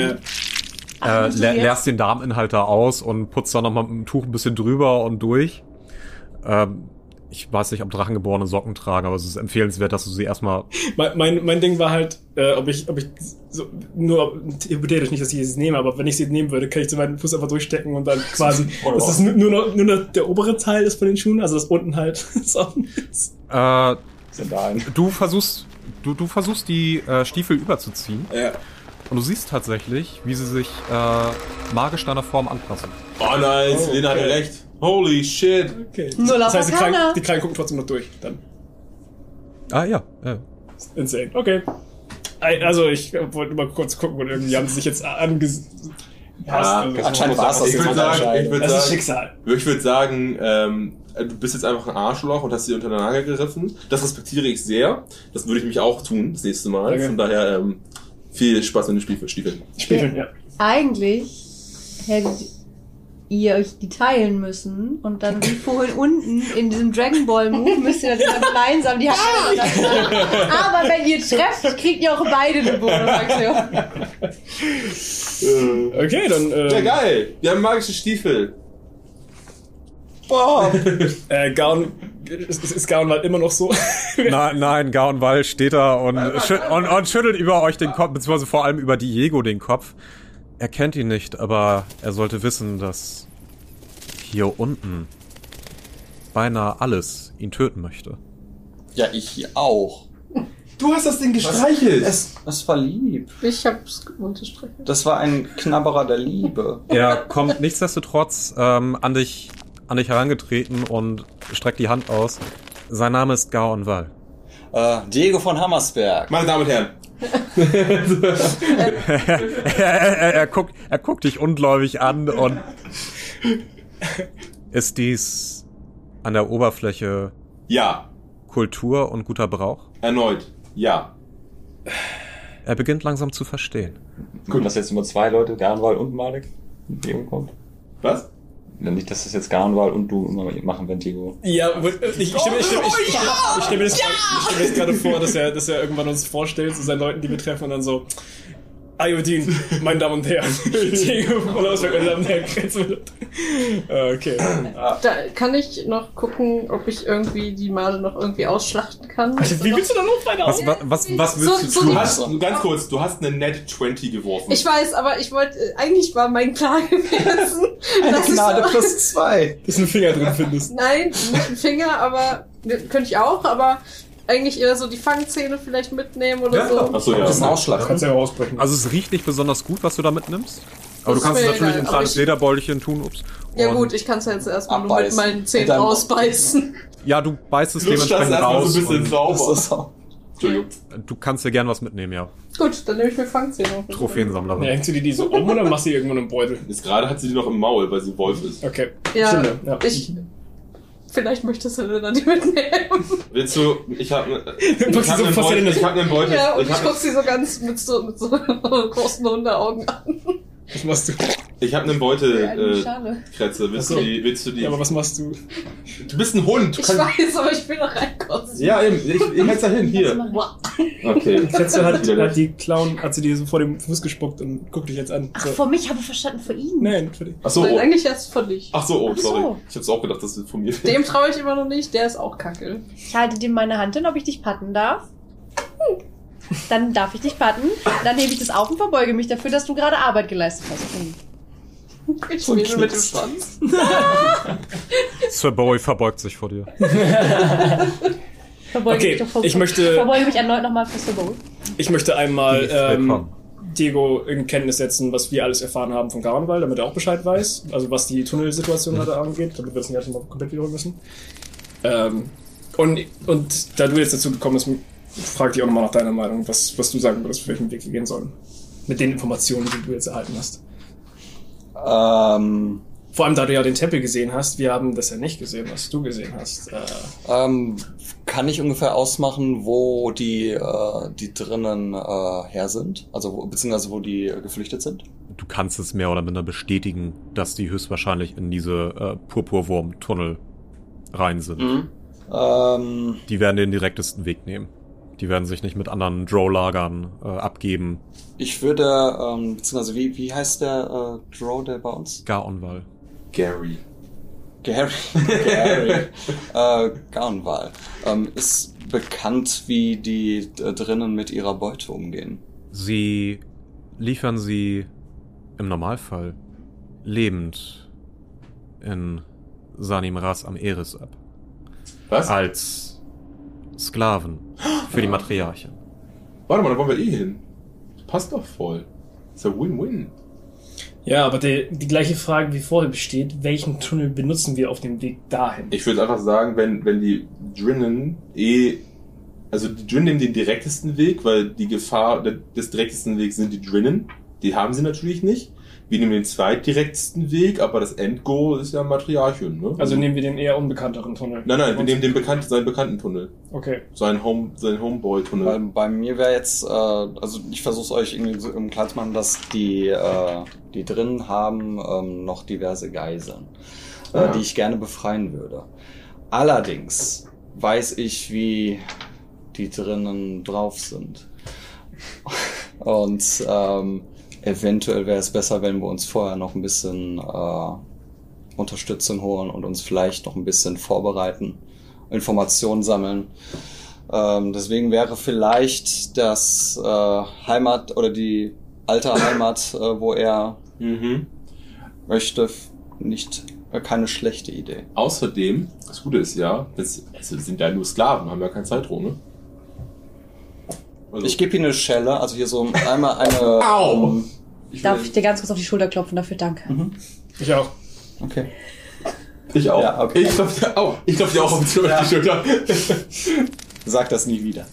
leerst den Darminhalter aus und putzt dann nochmal mit dem Tuch ein bisschen drüber und durch. Ich weiß nicht, ob Drachengeborene Socken tragen, aber es ist empfehlenswert, dass du sie erstmal... Mein Ding war halt, ob ich so, nur hypothetisch nicht, dass ich sie nehme, aber wenn ich sie nehmen würde, kann ich so meinen Fuß einfach durchstecken und dann quasi, dass das nur noch der obere Teil ist von den Schuhen, also dass unten halt Socken ist. Du versuchst die Stiefel überzuziehen. Ja. Und du siehst tatsächlich, wie sie sich magisch deiner Form anpassen. Oh nein, Selena hat recht. Holy shit. Okay. Null Das auf heißt, Arcana. die Kleinen gucken trotzdem noch durch, dann. Ah, ja. Insane. Okay. Also, ich wollte mal kurz gucken und irgendwie haben sie sich jetzt angepasst. Anscheinend war es das Ich jetzt würde mal sagen, Das ist Schicksal. ich würde sagen, du bist jetzt einfach ein Arschloch und hast sie unter den Nagel gegriffen. Das respektiere ich sehr. Das würde ich mich auch tun, das nächste Mal. Okay. Von daher, viel Spaß in den Stiefeln. Spiegeln, ja. Eigentlich hättet ihr euch die teilen müssen und dann wie vorhin unten in diesem Dragon Ball Move müsst ihr das immer gemeinsam die Hand aber wenn ihr trefft, kriegt ihr auch beide eine Bonusaktion. Okay, dann, Ja, geil. Wir haben magische Stiefel. Gaun, ist Gaun halt immer noch so? Nein, Gaunwall steht da und schüttelt über euch den Kopf, beziehungsweise vor allem über Diego den Kopf. Er kennt ihn nicht, aber er sollte wissen, dass hier unten beinahe alles ihn töten möchte. Ja, ich auch. Du hast das Ding gestreichelt. Es war lieb. Ich hab's unterstreichen. Das war ein Knabberer der Liebe. Er kommt nichtsdestotrotz an dich herangetreten und streckt die Hand aus. Sein Name ist Gaunwall. Diego von Hammersberg. Meine Damen und Herren. er guckt dich ungläubig an und ist dies an der Oberfläche Ja. Kultur und guter Brauch? Erneut. Ja. Er beginnt langsam zu verstehen. Gut, dass jetzt immer zwei Leute, Garnwal und Malik, mit Diego kommt. Was? Nicht, dass das jetzt Garnwal und du immer machen, wenn Diego... Ja, ich stelle mir das gerade vor, dass er irgendwann uns vorstellt, zu seinen Leuten, die wir treffen, und dann so, Ayodin, meine Damen und Herren, Diego von Ausberg, meine Damen und Herren, okay. Da kann ich noch gucken, ob ich irgendwie die Male noch irgendwie ausschlachten kann. Wie willst du da noch weiter aus? Was willst du tun? Ganz kurz, du hast eine Net 20 geworfen. Ich weiß, aber ich wollte, eigentlich war mein Plan gewesen, Eine Gnade plus 2. Dass du einen Finger drin findest. Nein, nicht ein Finger, aber könnte ich auch, aber eigentlich eher so die Fangzähne vielleicht mitnehmen oder so. Achso, ja. Das ist ein Ausschlag. Kannst du ja rausbrechen. Also es riecht nicht besonders gut, was du da mitnimmst. Aber du Das kannst es ist mir natürlich egal, in ein aber kleines ich- Lederbeutelchen tun. Ups. Ja Und- gut, ich kann es ja jetzt erstmal nur mit Abbeißen. meinen Zähnen Mit deinem- rausbeißen. Ja, du beißt es Lutsch das dementsprechend erstmal raus. so ein bisschen und sauber. Das ist auch. Entschuldigung. du kannst dir gern was mitnehmen, ja. Gut, dann nehme ich mir Fangzähne auf. Trophäensammlerin. Ja, hängst du die so um oder machst du die irgendwann im Beutel? Jetzt gerade hat sie die noch im Maul, weil sie Wolf ist. Okay. Ja, Stimmt, ja. vielleicht möchtest du dann die mitnehmen. Willst du, ich hab einen Beutel. Ja, und ich hab- guck sie so ganz mit so großen Hundeaugen an. Was machst du? Ich hab einen Eine Beutel, Schale. Kretze. Willst Ach so. du die? Ja, aber was machst du? Du bist ein Hund. Du Ich kannst, weiß, aber ich will noch reinkotzen. ja, eben. Ich hält's da hin. Hier. Okay. Kretze hat Wieder die Clown, hat sie dir so vor dem Fuß gespuckt und guckt dich jetzt an. Ach, So. vor mich habe ich verstanden, vor ihm. Nein, für dich. Achso, Nein, oh. eigentlich jetzt von dich. Ach so, oh, Ach so. sorry. Ich hab's auch gedacht, dass es von mir wäre. Dem traue ich immer noch nicht, der ist auch kacke. Ich halte dir meine Hand hin, ob ich dich patten darf. Dann darf ich dich patten. Dann hebe ich das auf und verbeuge mich dafür, dass du gerade Arbeit geleistet hast. Ich So ein spiele mit dem Knicks. Schwanz. Sir Bowie verbeugt sich vor dir. Verbeuge Okay, mich doch vor, ich möchte- verbeuge mich erneut nochmal für Sir Bowl. Ich möchte einmal Willkommen. Diego in Kenntnis setzen, was wir alles erfahren haben von Garenwald, damit er auch Bescheid weiß. Also was die Tunnelsituation gerade angeht, damit wir das nicht erstmal komplett wiederholen müssen. Und da du jetzt dazu gekommen bist, frag dich auch nochmal nach deiner Meinung, was du sagen würdest, für welchen Weg wir gehen sollen. Mit den Informationen, die du jetzt erhalten hast. Vor allem, da du ja den Tempel gesehen hast, wir haben das ja nicht gesehen, was du gesehen hast. Kann ich ungefähr ausmachen, wo die drinnen her sind? Also beziehungsweise wo die geflüchtet sind? Du kannst es mehr oder minder bestätigen, dass die höchstwahrscheinlich in diese Purpurwurm-Tunnel rein sind. Die werden den direktesten Weg nehmen. Die werden sich nicht mit anderen Drow-Lagern abgeben. Ich würde, beziehungsweise wie heißt der Drow, der bei uns? Garenwald. Gary. Garenwald. Ist bekannt, wie die drinnen mit ihrer Beute umgehen. Sie liefern sie im Normalfall lebend in Sanim Ras am Eris ab. Was? Als Sklaven für die Matriarchen. Warte mal, da wollen wir hin. Passt doch voll. Ist ja Win-Win. Ja, aber die gleiche Frage wie vorher besteht, welchen Tunnel benutzen wir auf dem Weg dahin? Ich würde einfach sagen, wenn die Drinnen also die Drinnen nehmen den direktesten Weg, weil die Gefahr des direktesten Wegs sind die Drinnen. Die haben sie natürlich nicht. Wir nehmen den zweitdirektesten Weg, aber das Endgoal ist ja Matriarchen, ne? Also nehmen wir den eher unbekannteren Tunnel? Nein, wir nehmen seinen bekannten Tunnel. Okay. Sein Homeboy-Tunnel. Bei mir wäre jetzt, also ich versuche es euch irgendwie so im Klar zu machen, dass die drin haben noch diverse Geiseln, die ich gerne befreien würde. Allerdings weiß ich, wie die drinnen drauf sind. Und eventuell wäre es besser, wenn wir uns vorher noch ein bisschen Unterstützung holen und uns vielleicht noch ein bisschen vorbereiten, Informationen sammeln. Deswegen wäre vielleicht das Heimat oder die alte Heimat, wo er möchte, keine schlechte Idee. Außerdem, das Gute ist ja, wir sind ja nur Sklaven, haben ja keinen Zeitraum, ne? Also. Ich gebe ihm eine Schelle, also hier so einmal eine... Au! Darf ich dir ganz kurz auf die Schulter klopfen dafür? Danke. Mhm. Ich auch. Okay. Ich auch. Ja, okay. Ich klopfe dir auch auf die Schulter. Sag das nie wieder.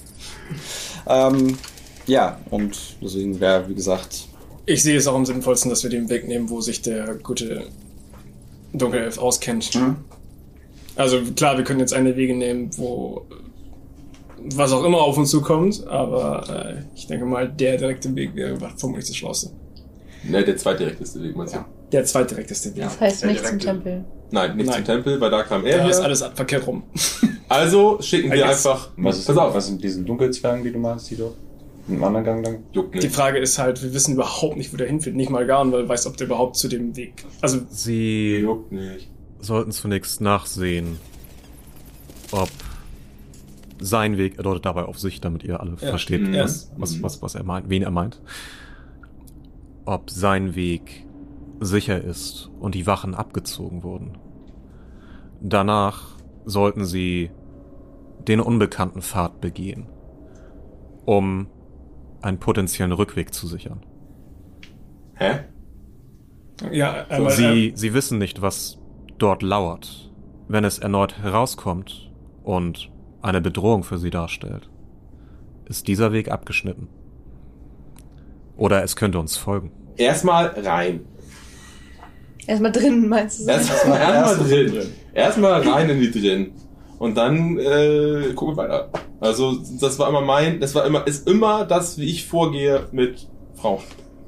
Ja, und deswegen wäre, wie gesagt... Ich sehe es auch am sinnvollsten, dass wir den Weg nehmen, wo sich der gute Dunkelelf auskennt. Mhm. Also klar, wir können jetzt eine Wege nehmen, wo was auch immer auf uns zukommt, aber ich denke mal, der direkte Weg wäre vermutlich das Schlauste. Ne, der zweitdirekteste Weg, meinst du? Ja. Der zweitdirekteste Weg. Das heißt der nicht zum direkte. Tempel. Nein, nicht zum Tempel, weil da kam er Da her. ist alles verkehrt rum. Also schicken wir einfach... Was sind diese Dunkelzwergen, die du meinst, die doch im anderen Gang dann? Juckt nicht. Die Frage ist halt, wir wissen überhaupt nicht, wo der hinführt. Nicht mal Garenwald weiß, ob der überhaupt zu dem Weg... Also Sie Juckt nicht. sollten zunächst nachsehen, ob sein Weg, er deutet dabei auf sich, damit ihr alle versteht, was er meint, wen er meint. Ob sein Weg sicher ist und die Wachen abgezogen wurden. Danach sollten sie den unbekannten Pfad begehen, um einen potenziellen Rückweg zu sichern. Hä? ja, Sie wissen nicht, was dort lauert, wenn es erneut herauskommt und eine Bedrohung für sie darstellt. Ist dieser Weg abgeschnitten? Oder es könnte uns folgen. Erstmal rein. Erstmal drinnen, meinst du? Erstmal drin. Erstmal rein in die drin. Und dann gucken wir weiter. Also das ist immer das, wie ich vorgehe mit Frauen.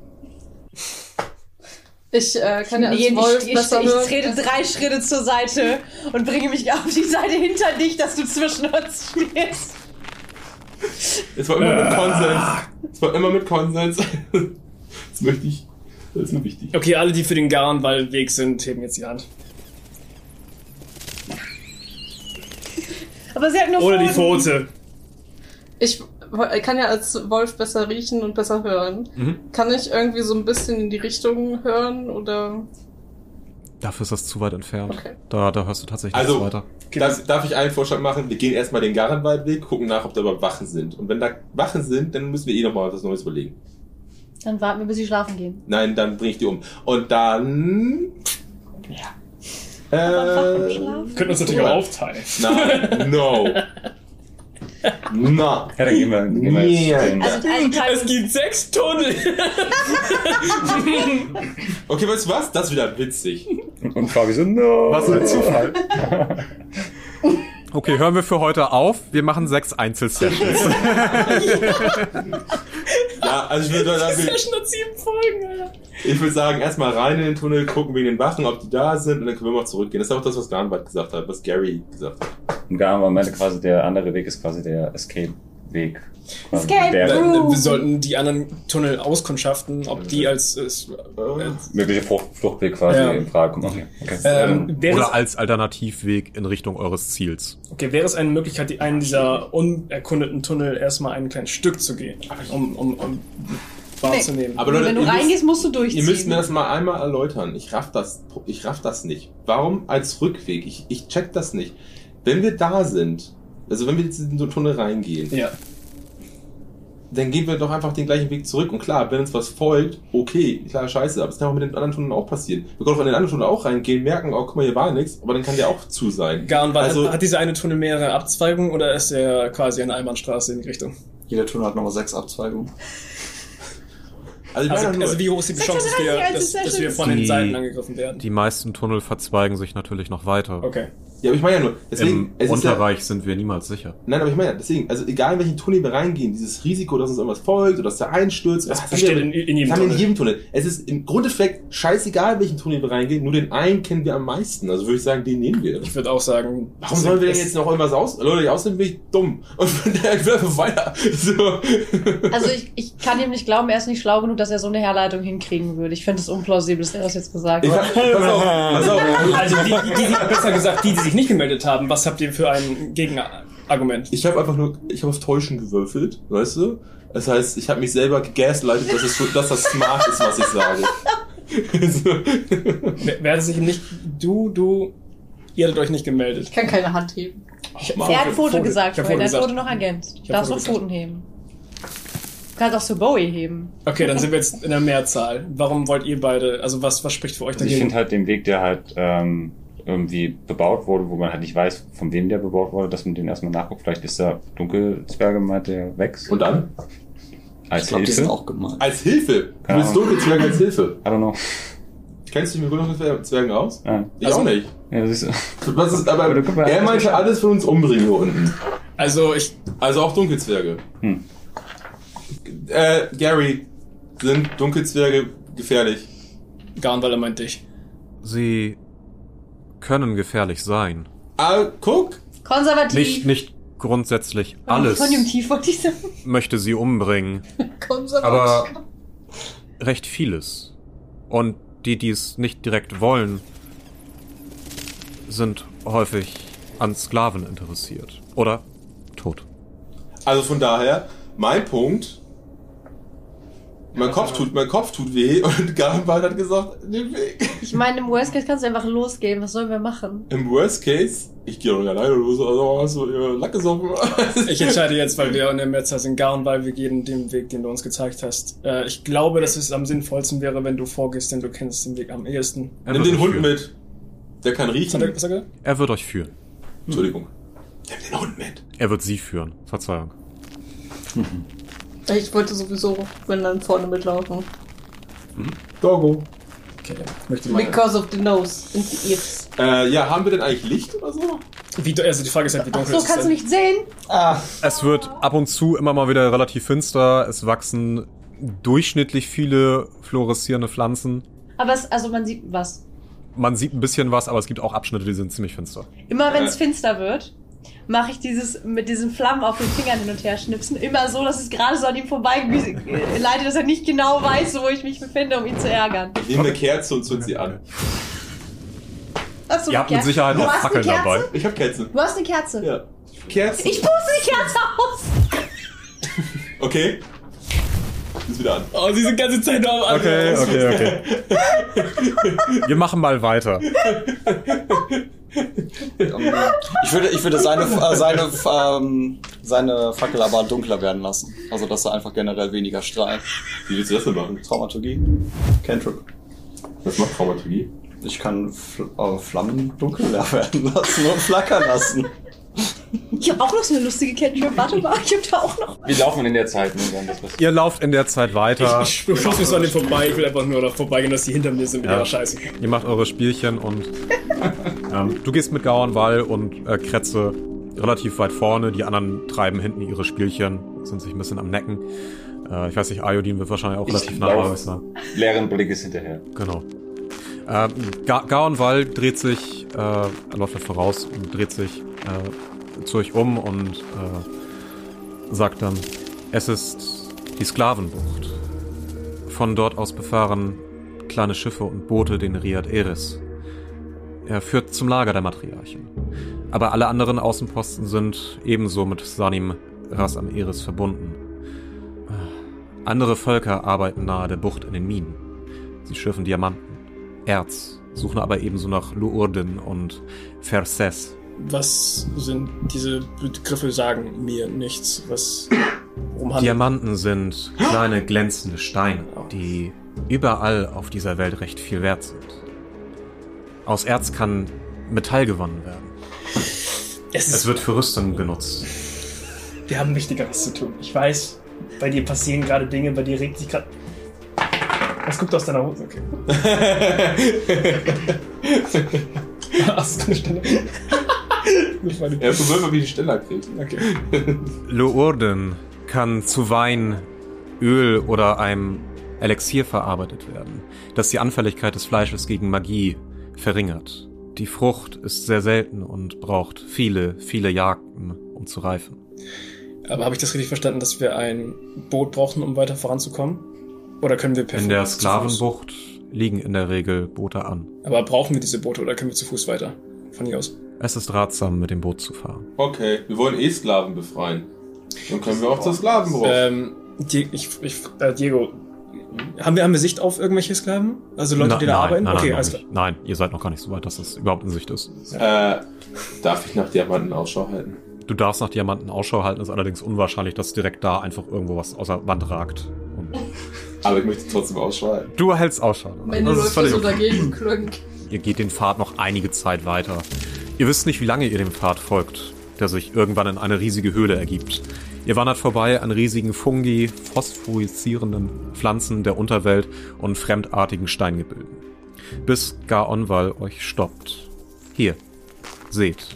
Ich kann ja als Wolf besser hören. Ich trete 3 Schritte zur Seite und bringe mich auf die Seite hinter dich, dass du zwischen uns stehst. Es war immer mit Konsens. Das ist mir wichtig. Okay, alle, die für den Garenwald-Weg sind, heben jetzt die Hand. Aber sie hat nur Oder die Pfoten. Pfote. Ich kann ja als Wolf besser riechen und besser hören. Kann ich irgendwie so ein bisschen in die Richtung hören oder? Dafür ist das zu weit entfernt. Okay. Da hörst du tatsächlich Also, nichts weiter. darf ich einen Vorschlag machen? Wir gehen erstmal den Garenwaldweg, gucken nach, ob da überhaupt Wachen sind. Und wenn da Wachen sind, dann müssen wir nochmal was Neues überlegen. Dann warten wir, bis sie schlafen gehen. Nein, dann bringe ich die um. Und dann... Wir können uns natürlich auch aufteilen. Nein, no. Na. Ja, dann gehen wir jetzt. Also Es gibt 6 Tunnel. Okay, weißt du was? Das ist wieder witzig. Und Fabi so, no. Was ein Zufall. Okay, hören wir für heute auf. Wir machen 6 Einzelsessions. Ja, also ich würde Das ist sagen, ja schon noch 7 Folgen, Alter. ich würde sagen, erstmal rein in den Tunnel, gucken wegen den Wachen, ob die da sind, und dann können wir mal zurückgehen. Das ist auch das, was Garnwald gesagt hat, was Gary gesagt hat. Und gar am Ende quasi der andere Weg ist quasi der Escape-Weg. Quasi Escape der Room. Wir sollten die anderen Tunnel auskundschaften, ob die als mögliche Fluchtweg quasi Ja. in Frage kommt. Okay. Oder als Alternativweg in Richtung eures Ziels. wäre es eine Möglichkeit, einen dieser unerkundeten Tunnel erstmal ein kleines Stück zu gehen, um wahrzunehmen. Aber Leute, Wenn du reingehst, musst du durchziehen. Ihr müsst mir das mal einmal erläutern. Ich raff das nicht. Warum als Rückweg? Ich check das nicht. Wenn wir da sind, also wenn wir jetzt in den Tunnel reingehen, Ja. dann gehen wir doch einfach den gleichen Weg zurück. Und klar, wenn uns was folgt, okay, klar, scheiße, aber das kann auch mit den anderen Tunneln auch passieren. Wir können auch in den anderen Tunnel auch reingehen, merken, oh, guck mal, hier war nichts, aber dann kann der auch zu sein. Also, hat dieser eine Tunnel mehrere Abzweigungen oder ist er quasi eine Einbahnstraße in die Richtung? Jeder Tunnel hat nochmal 6 Abzweigungen. Also, Also wie hoch ist die Chance, dass wir, 36 dass wir von den Seiten angegriffen werden? Die meisten Tunnel verzweigen sich natürlich noch weiter. Okay. ja, aber ich meine ja nur, deswegen, Im Unterreich sind wir niemals sicher. Nein, aber ich meine ja, deswegen, also egal in welchen Tunnel wir reingehen, dieses Risiko, dass uns irgendwas folgt oder dass der einstürzt, das besteht haben wir in jedem haben wir in Tunnel. jedem Tunnel. Es ist im Grundeffekt scheißegal, in welchen Tunnel wir reingehen, nur den einen kennen wir am meisten. Also würde ich sagen, den nehmen wir. Ich würde auch sagen... Warum sollen wir denn jetzt noch irgendwas aus? Leute, außerdem bin ich dumm. Und von daher, ich will einfach weiter. So. Also ich kann ihm nicht glauben, er ist nicht schlau genug, dass er so eine Herleitung hinkriegen würde. Ich finde es unplausibel, dass er das jetzt gesagt Ich hat. pass auf. Also besser gesagt, die sich nicht gemeldet haben, was habt ihr für ein Gegenargument? Ich habe auf Täuschen gewürfelt, weißt du? Das heißt, ich habe mich selber gegaslightet, dass das smart ist, was ich sage. So. Wer hat sich nicht... Ihr hattet euch nicht gemeldet. Ich kann keine Hand heben. Er hat Foto gesagt Ich hab vorhin, er hat gesagt. Foto noch ergänzt. Ich Du hab darfst noch Foto Pfoten heben. Du kannst auch so Bowie heben. Okay, dann sind wir jetzt in der Mehrzahl. Warum wollt ihr beide... Also was spricht für euch Also ich dagegen? finde halt den Weg, der halt irgendwie bebaut wurde, wo man halt nicht weiß, von wem der bebaut wurde, dass man den erstmal nachguckt. Vielleicht ist da Dunkelzwerge gemeint, der wächst. Und dann? Als Ich glaube, die sind Hilfe. auch gemeint. Als Hilfe. Du Keine bist Ahnung. Dunkelzwerge als Hilfe. I don't know. Kennst du dich mit Dunkelzwergen aus? Nein. Ich auch nicht. Ja, siehst du. Was ist, aber Aber guck mal, er meinte alles von uns umbringen hier unten. Also ich... Also auch Dunkelzwerge. Hm. Gary, sind Dunkelzwerge gefährlich? Garnweiler meint dich. Sie können gefährlich sein. Ah, guck. Konservativ. Nicht grundsätzlich alles Konjunktiv wollte ich sagen. möchte sie umbringen, Konservativ. aber recht vieles. Und die es nicht direkt wollen, sind häufig an Sklaven interessiert. Oder tot. Also von daher, mein Punkt. Mein Kopf tut weh und Garnwald hat gesagt, den Weg. Ich meine, im Worst Case kannst du einfach losgehen. Was sollen wir machen? Im Worst Case, ich gehe doch nicht alleine los, also hast du ihr Lack gesoffen. Ich entscheide jetzt, weil wir in der Mehrzahl sind, Garnwald, wir gehen den Weg, den du uns gezeigt hast. Ich glaube, dass es am sinnvollsten wäre, wenn du vorgehst, denn du kennst den Weg am ehesten. Er Nimm wird den euch Hund führen. mit. Der kann Was riechen. hat er gesagt? Er wird euch führen. Entschuldigung. Nimm den Hund mit. Er wird sie führen. Verzeihung. Ich wollte sowieso, wenn dann vorne mitlaufen. Doggo. Okay, ich möchte mal... Because of the nose and the ears. Ja, haben wir denn eigentlich Licht oder so? Also die Frage ist halt, wie Ach dunkel so, ist es kannst du denn? nicht sehen? Es wird ab und zu immer mal wieder relativ finster. Es wachsen durchschnittlich viele fluoreszierende Pflanzen. Aber also man sieht was. Man sieht ein bisschen was, aber es gibt auch Abschnitte, die sind ziemlich finster. Immer wenn es finster wird, mache ich dieses mit diesen Flammen auf den Fingern hin und her schnipsen. Immer so, dass es gerade so an ihm vorbei leitet, dass er nicht genau weiß, wo ich mich befinde, um ihn zu ärgern. Nimm eine Kerze und zünd sie an. Achso, Ihr habt mit Sicherheit Du auch hast Fackeln eine Kerze? dabei. Ich hab Kerzen. Du hast eine Kerze. Ja. Kerzen. Ich puste die Kerze aus. Okay. Ist wieder an. Oh, diese ganze Zeit noch am Okay. Wir machen mal weiter. Ich würde seine seine Fackel aber dunkler werden lassen. Also, dass er einfach generell weniger strahlt. Wie willst du das denn machen? Dramaturgie. Cantrip. Was macht Dramaturgie? Ich kann Flammen dunkler werden lassen und flackern lassen. Ich habe auch noch so eine lustige Cantrip. Warte mal, ich habe da auch noch. Wir laufen in der Zeit, ne? Wenn das passiert. Ihr lauft in der Zeit weiter. Ich schuss mich so an dem vorbei. Ich will einfach nur noch vorbeigehen, dass die hinter mir sind mit ihrer Scheiße. Ihr macht eure Spielchen und du gehst mit Gauernwall und Kretze relativ weit vorne. Die anderen treiben hinten ihre Spielchen, sind sich ein bisschen am Necken. Ich weiß nicht, Ayodin wird wahrscheinlich auch relativ nah bei euch sein. Leeren Blickes hinterher. Genau. Gauernwall dreht sich, er läuft da voraus und dreht sich zu euch um und sagt dann, es ist die Sklavenbucht. Von dort aus befahren kleine Schiffe und Boote den Riad Eris. Er führt zum Lager der Matriarchen. Aber alle anderen Außenposten sind ebenso mit Sanim Ras am Eris verbunden. Andere Völker arbeiten nahe der Bucht in den Minen. Sie schürfen Diamanten, Erz, suchen aber ebenso nach Luurden und Ferses. Was sind diese Begriffe? Sagen mir nichts. Worum handelt? Diamanten sind kleine glänzende Steine, die überall auf dieser Welt recht viel wert sind. Aus Erz kann Metall gewonnen werden. Es wird für Rüstung genutzt. Wir haben Wichtigeres zu tun. Ich weiß, bei dir passieren gerade Dinge, bei dir regt sich gerade... Was guckt aus deiner Hose? Okay. Hast du eine Stelle? Er probiert mal, wie die Stelle kriegt. Okay. Luurden kann zu Wein, Öl oder einem Elixier verarbeitet werden, das die Anfälligkeit des Fleisches gegen Magie verringert. Die Frucht ist sehr selten und braucht viele, viele Jagden, um zu reifen. Aber habe ich das richtig verstanden, dass wir ein Boot brauchen, um weiter voranzukommen? Oder können wir per In der Fuß zu Fuß? Sklavenbucht liegen in der Regel Boote an. Aber brauchen wir diese Boote oder können wir zu Fuß weiter? Von hier aus. Es ist ratsam, mit dem Boot zu fahren. Okay, wir wollen Sklaven befreien. Dann können wir auch zur Sklavenbucht. Diego, haben wir Sicht auf irgendwelche Sklaven? Also Leute, die da arbeiten? Okay, alles klar. Nein, ihr seid noch gar nicht so weit, dass das überhaupt in Sicht ist. Darf ich nach Diamanten Ausschau halten? Du darfst nach Diamanten Ausschau halten, ist allerdings unwahrscheinlich, dass direkt da einfach irgendwo was aus der Wand ragt. Aber ich möchte trotzdem Ausschau halten. Du hältst Ausschau. Wenn du läufst so dagegen, klönk. Ihr geht den Pfad noch einige Zeit weiter. Ihr wisst nicht, wie lange ihr dem Pfad folgt, der sich irgendwann in eine riesige Höhle ergibt. Ihr wandert vorbei an riesigen Fungi, phosphoreszierenden Pflanzen der Unterwelt und fremdartigen Steingebilden. Bis Gauernwall euch stoppt. Hier, seht.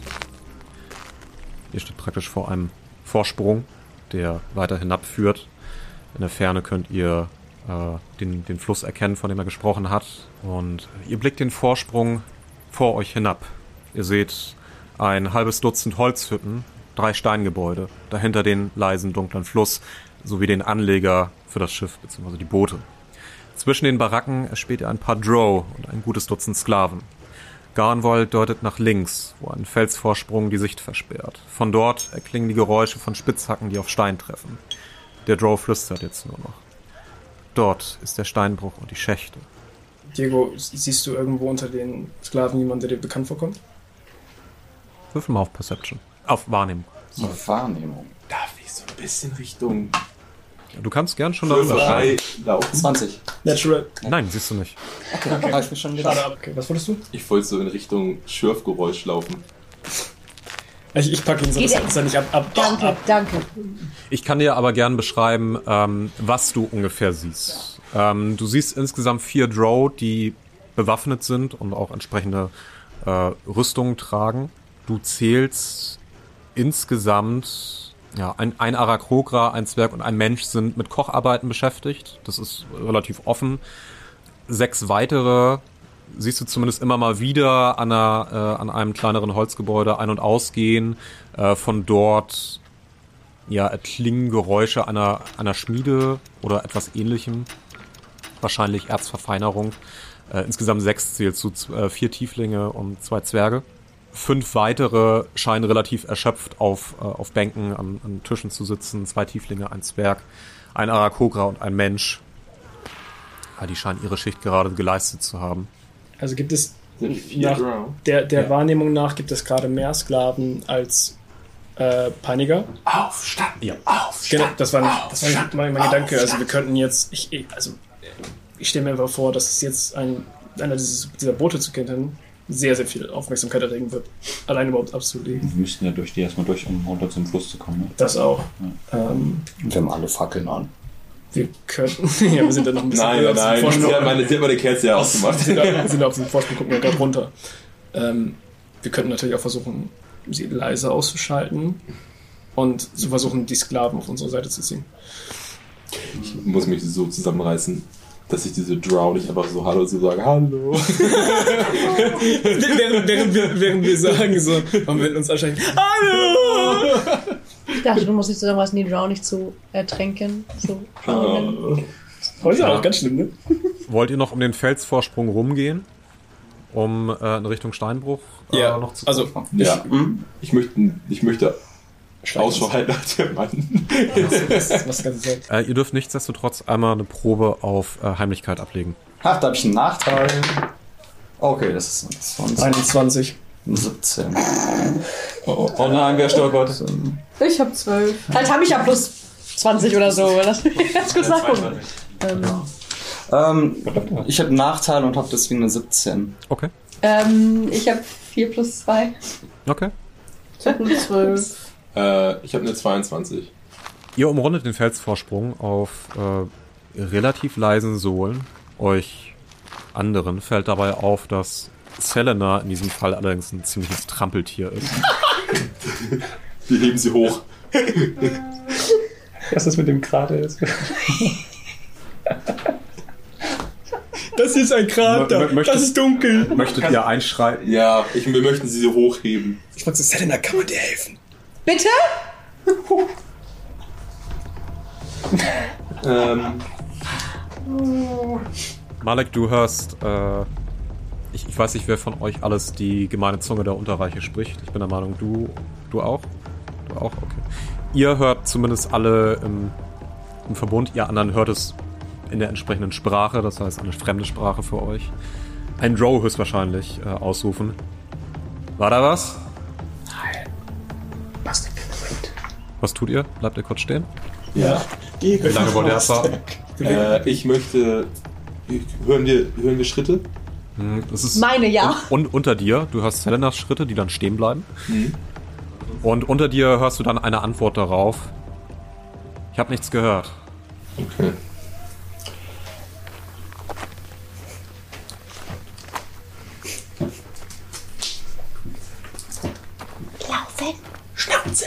Ihr steht praktisch vor einem Vorsprung, der weiter hinabführt. In der Ferne könnt ihr den Fluss erkennen, von dem er gesprochen hat. Und ihr blickt den Vorsprung vor euch hinab. Ihr seht ein halbes Dutzend Holzhütten, 3 Steingebäude, dahinter den leisen, dunklen Fluss, sowie den Anleger für das Schiff bzw. die Boote. Zwischen den Baracken erspäht ihr ein paar Drow und ein gutes Dutzend Sklaven. Gauernwall deutet nach links, wo ein Felsvorsprung die Sicht versperrt. Von dort erklingen die Geräusche von Spitzhacken, die auf Stein treffen. Der Drow flüstert jetzt nur noch. Dort ist der Steinbruch und die Schächte. Diego, siehst du irgendwo unter den Sklaven jemanden, der dir bekannt vorkommt? Würfel mal auf Perception. Auf Wahrnehmung. Auf Wahrnehmung. Darf ich so ein bisschen Richtung Du kannst gern schon darüber 3 schauen. laufen? 20. Natural. Nein, siehst du nicht. Okay, hab ich mir schon gedacht. Schade ab. Okay, was wolltest du? Ich wollte so in Richtung Schürfgeräusch laufen. Ich packe ihn so, dass er nicht ab. Danke. Ich kann dir aber gern beschreiben, was du ungefähr siehst. Du siehst insgesamt 4 Drow, die bewaffnet sind und auch entsprechende Rüstungen tragen. Du zählst insgesamt, ja, ein Aarakocra, ein Zwerg und ein Mensch sind mit Kocharbeiten beschäftigt. Das ist relativ offen. 6 weitere siehst du zumindest immer mal wieder an einem kleineren Holzgebäude ein- und ausgehen. Von dort ja, erklingen Geräusche einer Schmiede oder etwas Ähnlichem. Wahrscheinlich Erzverfeinerung. Insgesamt 6 zählst du, 4 Tieflinge und 2 Zwerge. 5 weitere scheinen relativ erschöpft auf Bänken an Tischen zu sitzen. 2 Tieflinge, ein Zwerg, ein Aarakocra und ein Mensch. Ja, die scheinen ihre Schicht gerade geleistet zu haben. Also gibt es Sind 4 nach Drow? der Wahrnehmung nach gibt es gerade mehr Sklaven als Peiniger. Aufstand! Ja. Aufstand! Genau, das war mein Gedanke. Also wir könnten jetzt, ich stelle mir einfach vor, dass es jetzt einer dieser Boote zu kentern sehr, sehr viel Aufmerksamkeit erregen wird. Allein überhaupt abzulegen. Wir müssten ja durch die erstmal durch, um runter zum Fluss zu kommen. Ne? Das auch. Wir haben alle Fackeln an. Wir könnten, ja, wir sind da noch ein bisschen Nein. Sie hat meine Kerze ja ausgemacht. Wir sind auf dem Vorsprung, gucken ja gerade runter. Wir könnten natürlich auch versuchen, sie leise auszuschalten und zu versuchen, die Sklaven auf unsere Seite zu ziehen. Ich muss mich so zusammenreißen, dass ich diese Drow nicht einfach so Hallo so sage, Hallo. während wir sagen so, und wir uns wahrscheinlich Hallo! Ich dachte, du musst dich zusammenreißen, die Drow nicht zu ertränken. So. Heute auch ganz schlimm, ne? Wollt ihr noch um den Felsvorsprung rumgehen? Um in Richtung Steinbruch noch zu kommen? Ja. Ich möchte Ausschau halten nach dem Mann. Was kann ich sagen? Ihr dürft nichtsdestotrotz einmal eine Probe auf Heimlichkeit ablegen. Ach, da habe ich einen Nachteil. Okay, das ist 21. 17. Oh nein, wer stolpert? Ich habe 12. Halt habe ich ja plus 20 oder so. Lass mich ganz kurz nachgucken. Ich habe einen Nachteil und habe deswegen eine 17. Okay. Ich habe 4 plus 2. Okay. Ich habe eine 12. Ich habe eine 22. Ihr umrundet den Felsvorsprung auf relativ leisen Sohlen. Euch anderen fällt dabei auf, dass Selena in diesem Fall allerdings ein ziemliches Trampeltier ist. Wir heben sie hoch. Was ist mit dem Krater jetzt? Das ist ein Krater. Das ist dunkel. Möchtet ihr einschreiten? Ja, wir möchten sie so hochheben. Ich frage Selena, kann man dir helfen? Bitte? Malek, du hörst, ich weiß nicht, wer von euch alles die gemeine Zunge der Unterreiche spricht. Ich bin der Meinung, du auch? Du auch? Okay. Ihr hört zumindest alle im Verbund, ihr anderen hört es in der entsprechenden Sprache, das heißt eine fremde Sprache für euch. Ein Drow höchstwahrscheinlich ausrufen. War da was? Nein. Was tut ihr? Bleibt ihr kurz stehen? Ja. Wie lange wollt ihr abwarten? Ich möchte... Hören wir Schritte? Das ist Meine, ja. Und unter dir, du hörst Selenas Schritte, die dann stehen bleiben. Und unter dir hörst du dann eine Antwort darauf. Ich habe nichts gehört. Okay. Laufen. Schnauze.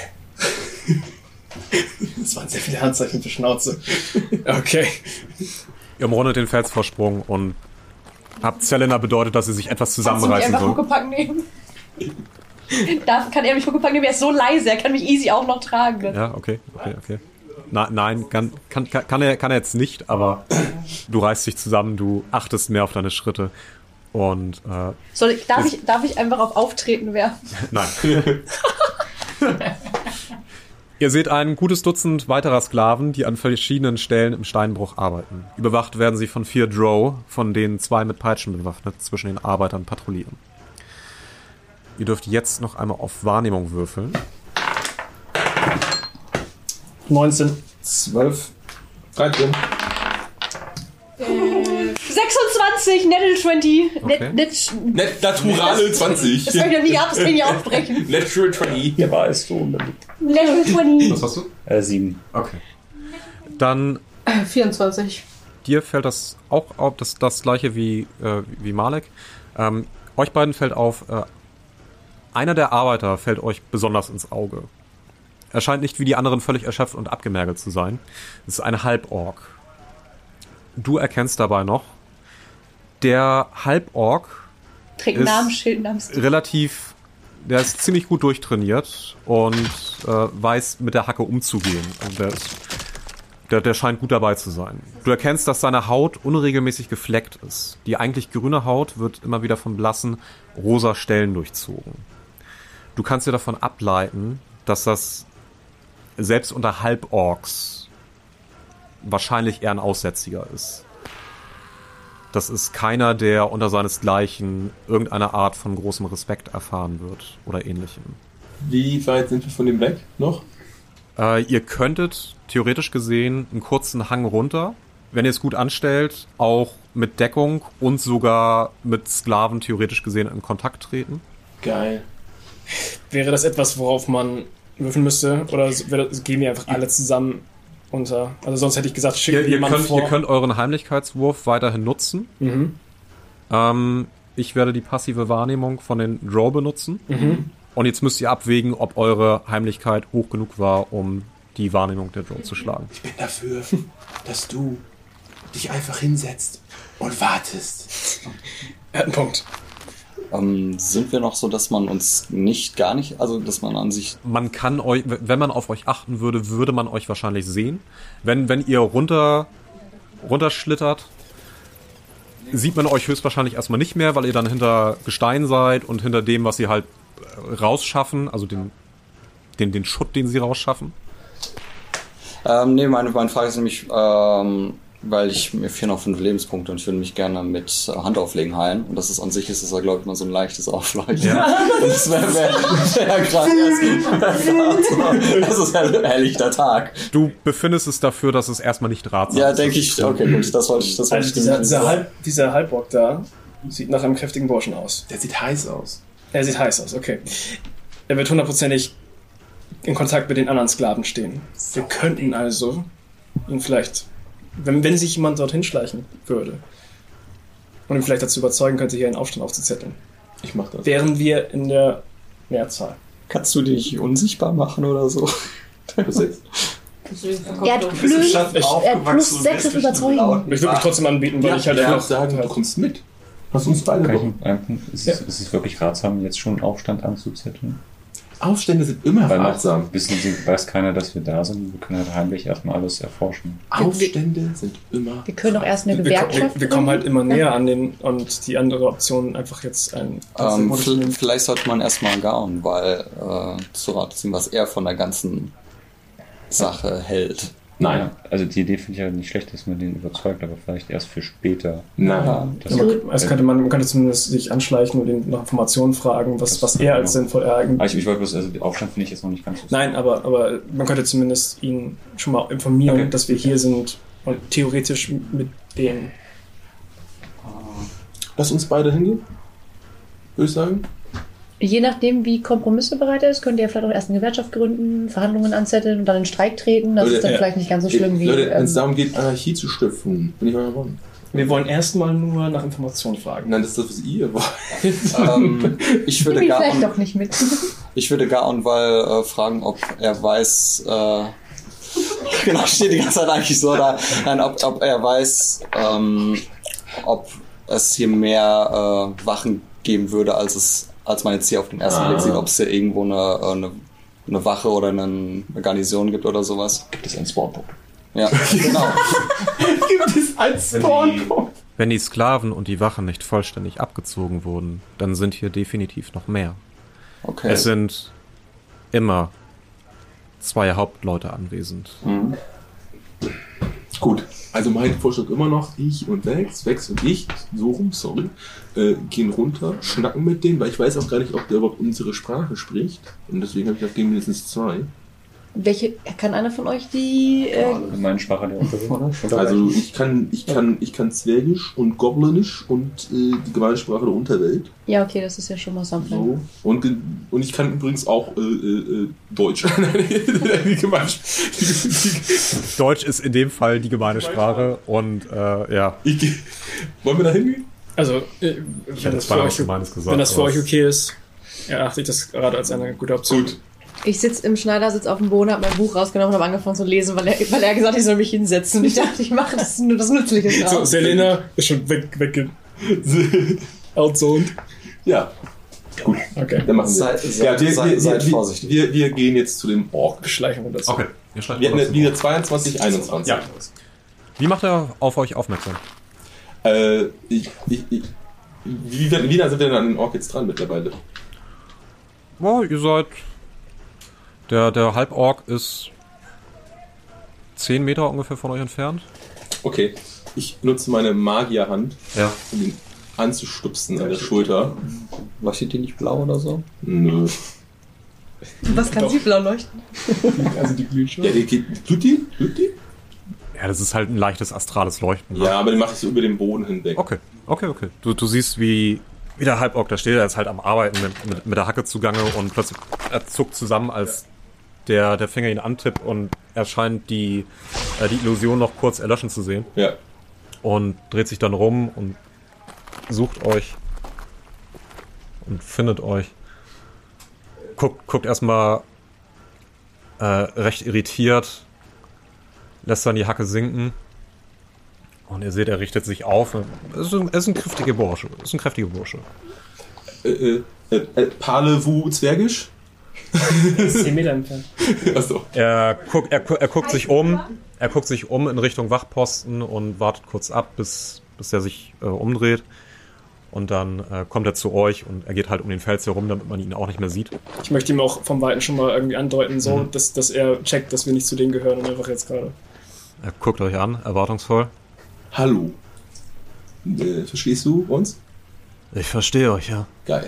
Das waren sehr viele Handzeichen für Schnauze. Okay. Ihr umrundet den Felsvorsprung und habt Selena bedeutet, dass sie sich etwas zusammenreißen Kannst du mich soll. einfach Huckepack nehmen? Kann er mich Huckepack nehmen? Er ist so leise, er kann mich easy auch noch tragen. Ja, okay. Nein, kann er jetzt nicht, aber du reißt dich zusammen, du achtest mehr auf deine Schritte und Darf ich einfach auf Auftreten werfen? nein. Ihr seht ein gutes Dutzend weiterer Sklaven, die an verschiedenen Stellen im Steinbruch arbeiten. Überwacht werden sie von 4 Drow, von denen 2 mit Peitschen bewaffnet zwischen den Arbeitern patrouillieren. Ihr dürft jetzt noch einmal auf Wahrnehmung würfeln. 19. 12. 13. 26, Nettle 20. Okay. Naturale 20. Das kann ich noch nie ab, das kann ich nicht aufbrechen. Natural 20. Hier war es du. Nettle 20. Was hast du? 7. Okay. Dann 24. dir fällt das auch auf, das gleiche wie Malek. Euch beiden fällt auf, einer der Arbeiter fällt euch besonders ins Auge. Er scheint nicht wie die anderen völlig erschöpft und abgemergelt zu sein. Es ist ein Halborg. Du erkennst dabei noch, der Halborg Trägt ist Namensschild namens. der ist ziemlich gut durchtrainiert und weiß mit der Hacke umzugehen. Also der scheint gut dabei zu sein. Du erkennst, dass seine Haut unregelmäßig gefleckt ist. Die eigentlich grüne Haut wird immer wieder von blassen, rosa Stellen durchzogen. Du kannst dir davon ableiten, dass das selbst unter Halborgs wahrscheinlich eher ein Aussätziger ist. Das ist keiner, der unter seinesgleichen irgendeine Art von großem Respekt erfahren wird oder ähnlichem. Wie weit sind wir von dem weg noch? Ihr könntet theoretisch gesehen einen kurzen Hang runter, wenn ihr es gut anstellt, auch mit Deckung und sogar mit Sklaven theoretisch gesehen in Kontakt treten. Geil. Wäre das etwas, worauf man würfeln müsste? Oder gehen wir einfach alle zusammen unter? Also sonst hätte ich gesagt, schickt jemand vor. Ihr könnt euren Heimlichkeitswurf weiterhin nutzen. Ich werde die passive Wahrnehmung von den Drow benutzen. Und jetzt müsst ihr abwägen, ob eure Heimlichkeit hoch genug war, um die Wahrnehmung der Drow zu schlagen. Ich bin dafür, dass du dich einfach hinsetzt und wartest. Er hat einen Punkt. Sind wir noch so, dass man uns dass man an sich... Man kann euch, wenn man auf euch achten würde, würde man euch wahrscheinlich sehen. Wenn ihr runterschlittert, sieht man euch höchstwahrscheinlich erstmal nicht mehr, weil ihr dann hinter Gestein seid und hinter dem, was sie halt rausschaffen, also den Schutt, den sie rausschaffen. Meine Frage ist nämlich, weil mir fehlen noch 5 Lebenspunkte und ich würde mich gerne mit Handauflegen heilen. Und das ist an sich, ja, glaube ich, mal so ein leichtes Aufleuchten. Ja. Und das wäre gerade das ist ja ein helllichter Tag. Du befindest es dafür, dass es erstmal nicht ratsam ist. Ja, denke ich. Okay, gut, das wollte ich. Dieser Halborg da sieht nach einem kräftigen Burschen aus. Der sieht heiß aus. Er sieht heiß aus, okay. Er wird hundertprozentig in Kontakt mit den anderen Sklaven stehen. Wir könnten also ihn vielleicht, wenn sich jemand dorthin schleichen würde und ihn vielleicht dazu überzeugen könnte, hier einen Aufstand aufzuzetteln. Ich mach das. Wären wir in der Mehrzahl. Kannst du dich unsichtbar machen oder so? Was jetzt? Er hat plus 6 auf Überzeugung. Ich würde mich trotzdem anbieten, weil ich halt einfach sagen, du kommst mit. Lass uns beide machen. Ist es wirklich ratsam, jetzt schon Aufstand anzuzetteln? Aufstände sind immer ratsam. Weiß keiner, dass wir da sind. Wir können halt heimlich erstmal alles erforschen. Aufstände sind immer. Wir können auch erst eine Gewerkschaft. Wir kommen halt immer näher an den, und die andere Option einfach jetzt ein. Vielleicht sollte man erstmal Gaun, weil zu Rat ziehen, was er von der ganzen Sache hält. Nein. Ja, also die Idee finde ich ja nicht schlecht, dass man den überzeugt, aber vielleicht erst für später. Nein. Man könnte zumindest sich anschleichen und ihn nach Informationen fragen, was er als sinnvoll ereignet. Ich wollte bloß, also den Aufstand finde ich jetzt noch nicht ganz so. Nein, aber man könnte zumindest ihn schon mal informieren, dass wir hier sind und theoretisch mit denen. Lass uns beide hingehen, würde ich sagen. Je nachdem, wie kompromissebereit er ist, könnt ihr vielleicht auch erst eine Gewerkschaft gründen, Verhandlungen anzetteln und dann in Streik treten. Das ist dann vielleicht nicht ganz so schlimm wie... Leute, wenn es darum geht, Anarchie zu stiften, bin ich euer Mann. Wir wollen erstmal nur nach Informationen fragen. Nein, das ist das, was ihr wollt. Ich würde vielleicht doch nicht mit. Ich würde Gaunwall fragen, ob er weiß... genau, steht die ganze Zeit eigentlich so da. Nein, ob er weiß, ob es hier mehr Wachen geben würde, als man jetzt hier auf den ersten Blick sieht, ob es hier irgendwo eine Wache oder eine Garnison gibt oder sowas. Gibt es einen Spawnpunkt? Ja, genau. Gibt es einen Spawnpunkt? Wenn die Sklaven und die Wachen nicht vollständig abgezogen wurden, dann sind hier definitiv noch mehr. Okay. Es sind immer 2 Hauptleute anwesend. Mhm. Gut, also mein Vorschlag immer noch, ich und Vex und ich, so rum, gehen runter, schnacken mit denen, weil ich weiß auch gar nicht, ob der überhaupt unsere Sprache spricht. Und deswegen habe ich auch gegen mindestens 2. Kann einer von euch die... Meine Sprache der Unterwelt? Also ich kann Zwergisch und Goblinisch und die Gemeinsprache der Unterwelt. Ja, okay, das ist ja schon mal something. So. Und ich kann übrigens auch Deutsch. Deutsch ist in dem Fall die gemeine Sprache und ja. Wollen wir da hingehen? Also, ich hätte zwar was Gemeines gesagt. Wenn das für euch okay ist, erachte ich das gerade als eine gute Option. Gut. Ich sitze im Schneidersitz auf dem Boden, habe mein Buch rausgenommen und habe angefangen zu lesen, weil er gesagt hat, ich soll mich hinsetzen. Und ich dachte, ich mache das nur das Nützliche draus. So, Selena ist schon outzoned. Ja. Gut. Okay. Dann machen wir. Seid vorsichtig. Wir gehen jetzt zu dem Ork. Schleichen wir dazu. Okay. Wir hatten wieder 22, 21. Ja. Wie macht er auf euch aufmerksam? Wie nah sind wir denn an den Ork jetzt dran mittlerweile? Oh, ihr seid... Der Halborg ist 10 Meter ungefähr von euch entfernt. Okay, ich nutze meine Magierhand, um ihn anzustupsen an der Schulter. Leuchtet die nicht blau oder so? Nö. Was kann Doch. sie blau leuchten? Also die glüht schon. Ja, tut die? Ja, das ist halt ein leichtes astrales Leuchten. Ja, aber die mache ich so über den Boden hinweg. Okay. Du siehst, wie der Halborg da steht, er ist halt am Arbeiten mit der Hacke zugange und plötzlich er zuckt zusammen, als der Finger ihn antippt und er scheint die Illusion noch kurz erlöschen zu sehen. Ja. Und dreht sich dann rum und sucht euch und findet euch. Guckt erstmal recht irritiert, lässt dann die Hacke sinken und ihr seht, er richtet sich auf. Es ist ein kräftiger Bursche. Parlez-vous Zwergisch? 10 Meter entfernt. Achso. Er guckt sich um in Richtung Wachposten und wartet kurz ab, bis er sich umdreht. Und dann kommt er zu euch und er geht halt um den Fels herum, damit man ihn auch nicht mehr sieht. Ich möchte ihm auch vom Weiten schon mal irgendwie andeuten, so, dass er checkt, dass wir nicht zu denen gehören und einfach jetzt gerade. Er guckt euch an, erwartungsvoll. Hallo. Verstehst du uns? Ich verstehe euch, ja. Geil.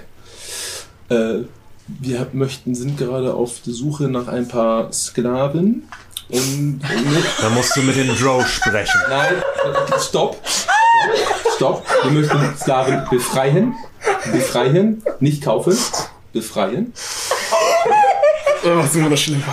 Wir sind gerade auf der Suche nach ein paar Sklaven. Da musst du mit den Drow sprechen. Nein, stopp. Wir möchten Sklaven befreien. Nicht kaufen. Befreien. Oh, das ist immer noch schlimmer.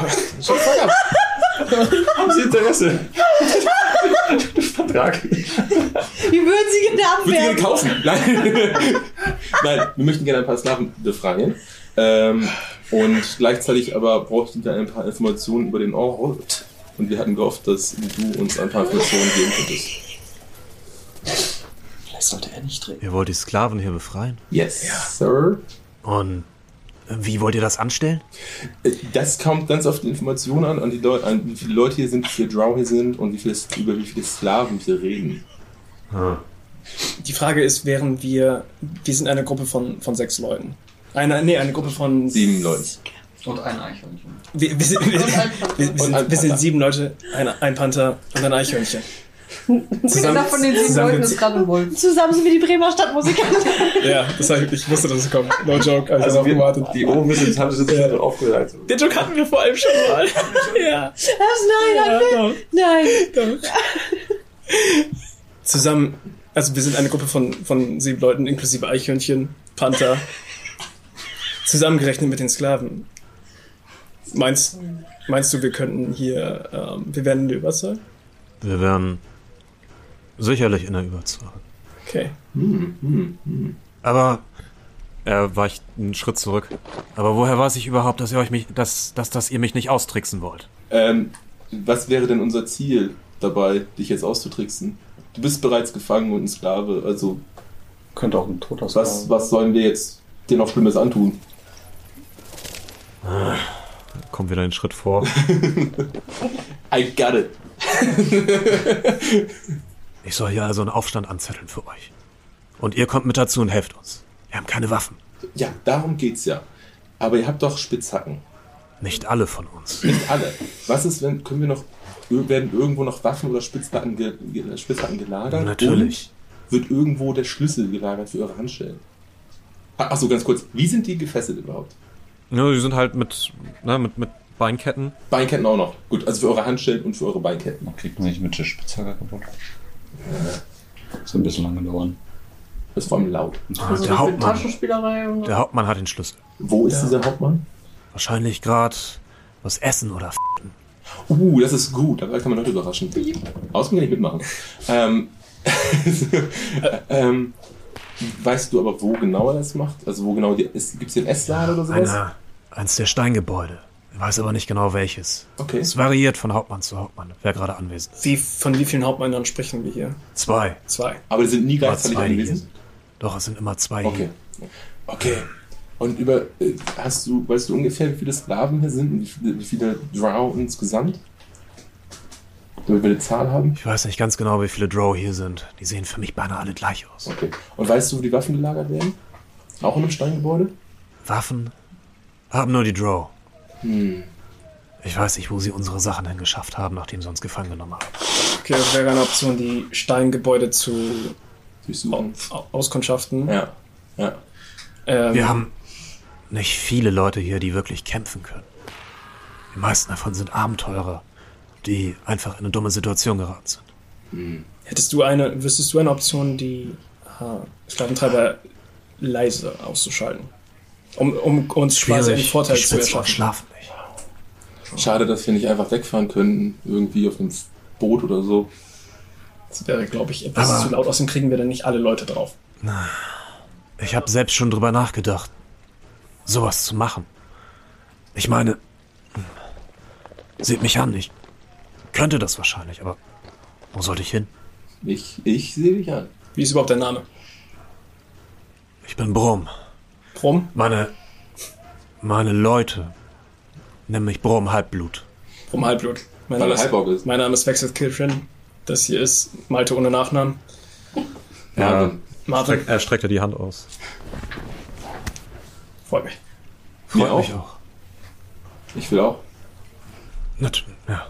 Haben Sie Interesse? Vertrag. Wie würden Sie gedacht Würden Sie gerne werden? kaufen? Nein, wir möchten gerne ein paar Sklaven befreien. Und gleichzeitig aber bräuchten wir ein paar Informationen über den Ort. Und wir hatten gehofft, dass du uns ein paar Informationen geben könntest. Vielleicht sollte er nicht reden. Ihr wollt die Sklaven hier befreien? Yes, Sir. Und wie wollt ihr das anstellen? Das kommt ganz auf die Informationen an die Leute, an wie viele Leute hier sind, wie viele Drow hier sind und über wie viele Sklaven wir reden. Die Frage ist, wir sind eine Gruppe von 6 Leuten. Eine Gruppe von 7 Leuten. Und ein Eichhörnchen. Wir sind 7 Leute, ein Panther und ein Eichhörnchen. Einer von den 7 Leuten ist gerade ein Wolf. Zusammen sind wir die Bremer Stadtmusikanten. Ja, ich wusste, dass es kommt. No joke, also auch gewartet. Die oben sind, haben sie sich aufgeleitet. Den Joke hatten wir vor allem schon mal. Ja. Nein. Doch. Zusammen, also wir sind eine Gruppe von 7 Leuten, inklusive Eichhörnchen, Panther. Zusammengerechnet mit den Sklaven. Meinst du, wir könnten hier, wir werden in der Überzahl? Wir wären sicherlich in der Überzahl. Okay. Aber er weicht einen Schritt zurück. Aber woher weiß ich überhaupt, dass ihr mich nicht austricksen wollt? Was wäre denn unser Ziel dabei, dich jetzt auszutricksen? Du bist bereits gefangen und ein Sklave, also Könnte auch ein toter sein. was sollen wir jetzt dir noch Schlimmes antun? Kommt wieder einen Schritt vor. I got it. Ich soll hier also einen Aufstand anzetteln für euch. Und ihr kommt mit dazu und helft uns. Wir haben keine Waffen. Ja, darum geht's ja. Aber ihr habt doch Spitzhacken. Nicht alle von uns. Nicht alle. Was ist, werden irgendwo noch Waffen oder Spitzhacken gelagert? Natürlich. Und wird irgendwo der Schlüssel gelagert für eure Handschellen? Achso, ganz kurz. Wie sind die gefesselt überhaupt? Ja, die sind halt mit Beinketten. Beinketten auch noch. Gut, also für eure Handschellen und für eure Beinketten. Kriegt man nicht mit der Spitzhacke kaputt. Das wird ein bisschen lange dauern. Das ist vor allem laut. Also der Hauptmann. Taschenspielerei und Der Hauptmann hat den Schlüssel. Wo ist dieser Hauptmann? Wahrscheinlich gerade was essen oder f***en. Das ist gut. Da kann man Leute überraschen. Außen kann ich mitmachen. Weißt du aber, wo genau er das macht? Also wo genau gibt es hier einen Essladen oder sowas? Eins der Steingebäude. Ich weiß aber nicht genau welches. Okay. Es variiert von Hauptmann zu Hauptmann, wer gerade anwesend ist. Von wie vielen Hauptmännern sprechen wir hier? 2. 2. Aber die sind nie gleichzeitig Zwei, die hier anwesend? sind. Doch, es sind immer 2 Okay. hier. Okay. Und weißt du ungefähr, wie viele Sklaven hier sind und wie viele Drow insgesamt? Damit wir eine Zahl haben? Ich weiß nicht ganz genau, wie viele Drow hier sind. Die sehen für mich beinahe alle gleich aus. Okay. Und weißt du, wo die Waffen gelagert werden? Auch in einem Steingebäude? Waffen haben nur die Drow. Ich weiß nicht, wo sie unsere Sachen hingeschafft haben, nachdem sie uns gefangen genommen haben. Okay, das wäre eine Option, die Steingebäude zu Durchsuchen. auskundschaften. Ja. Wir haben nicht viele Leute hier, die wirklich kämpfen können. Die meisten davon sind Abenteurer, die einfach in eine dumme Situation geraten sind. Wüsstest du eine Option, die Sklaventreiber leise auszuschalten? Um uns quasi einen Vorteil zu erschaffen. Schlafen nicht. Schade, dass wir nicht einfach wegfahren könnten. Irgendwie auf einem Boot oder so. Das wäre, glaube ich, etwas zu laut. Außerdem kriegen wir dann nicht alle Leute drauf. Ich habe selbst schon drüber nachgedacht, sowas zu machen. Ich meine, seht mich an, ich könnte das wahrscheinlich, aber wo sollte ich hin? Ich sehe dich an. Wie ist überhaupt dein Name? Ich bin Brom. Brom? Meine Leute nennen mich Brom Halbblut. Brom Halbblut. Mein Weil er Halborg ist. Name ist Vexeth Kiltrin. Das hier ist Malte ohne Nachnamen. Ja, Martin. er streckte die Hand aus. Freut mich. Freut mich auch. Ich will auch. Ja.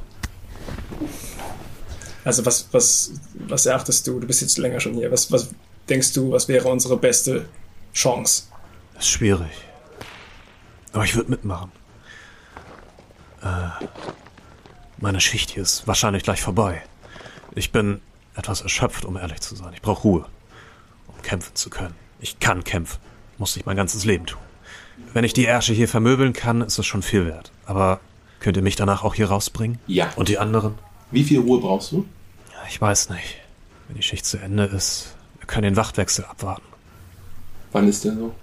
Also was erachtest du? Du bist jetzt länger schon hier. Was denkst du, was wäre unsere beste Chance? Das ist schwierig. Aber ich würde mitmachen. Meine Schicht hier ist wahrscheinlich gleich vorbei. Ich bin etwas erschöpft, um ehrlich zu sein. Ich brauche Ruhe, um kämpfen zu können. Ich kann kämpfen. Muss ich mein ganzes Leben tun. Wenn ich die Ärsche hier vermöbeln kann, ist es schon viel wert. Aber könnt ihr mich danach auch hier rausbringen? Ja. Und die anderen? Wie viel Ruhe brauchst du? Ich weiß nicht. Wenn die Schicht zu Ende ist, wir können den Wachtwechsel abwarten. Wann ist der so?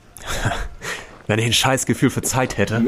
Wenn ich ein Scheißgefühl für Zeit hätte.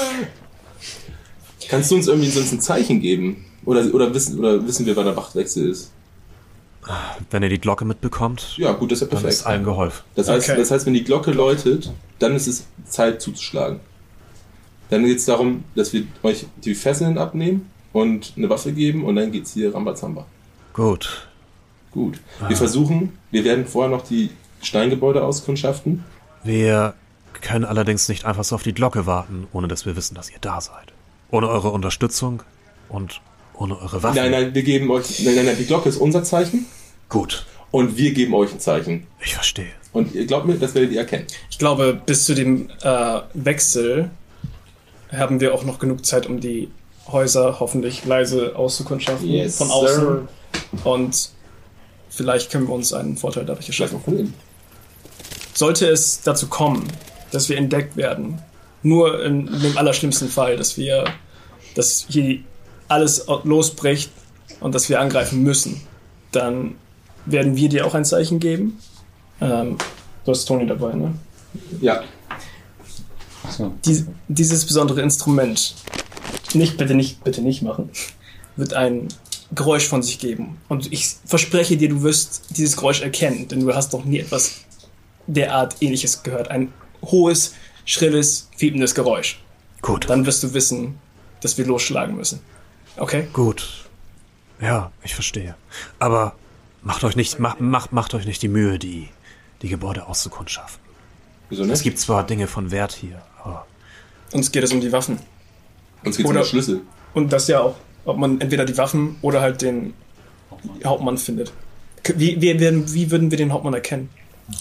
Kannst du uns irgendwie sonst ein Zeichen geben? Oder wissen wir, wann der Wachtwechsel ist? Wenn ihr die Glocke mitbekommt, Ja, gut, das ist ja dann perfekt. ist allen geholfen. Das heißt, wenn die Glocke läutet, dann ist es Zeit zuzuschlagen. Dann geht es darum, dass wir euch die Fesseln abnehmen und eine Waffe geben und dann geht's hier Rambazamba. Gut. Gut. Wir werden vorher noch die Steingebäude auskundschaften. Wir können allerdings nicht einfach so auf die Glocke warten, ohne dass wir wissen, dass ihr da seid. Ohne eure Unterstützung und ohne eure Waffen. Nein, wir geben euch... Nein, die Glocke ist unser Zeichen Gut, und wir geben euch ein Zeichen. ich verstehe. Und ihr glaubt mir, das werdet ihr erkennen. Ich glaube, bis zu dem Wechsel haben wir auch noch genug Zeit, um die Häuser hoffentlich leise auszukundschaften von außen. Sir. Und vielleicht können wir uns einen Vorteil dadurch Schlag erschaffen. mal von innen. Sollte es dazu kommen, dass wir entdeckt werden, nur in dem allerschlimmsten Fall, dass hier alles losbricht und dass wir angreifen müssen, dann werden wir dir auch ein Zeichen geben. Du hast Toni dabei, ne? Ja. So. Dieses besondere Instrument, bitte nicht machen, wird ein Geräusch von sich geben. Und ich verspreche dir, du wirst dieses Geräusch erkennen, denn du hast doch nie etwas derart Ähnliches gehört. Ein hohes, schrilles, fiebendes Geräusch. Gut, Dann wirst du wissen, dass wir losschlagen müssen. Okay? gut. Ja, ich verstehe. Aber macht euch nicht die Mühe, die Gebäude auszukundschaften. Wieso Es nicht? gibt zwar Dinge von Wert hier, aber Uns geht es um die Waffen. Uns geht's um Oder- den Schlüssel. Und das ja auch. Ob man entweder die Waffen oder halt den Hauptmann findet. Wie würden wir den Hauptmann erkennen?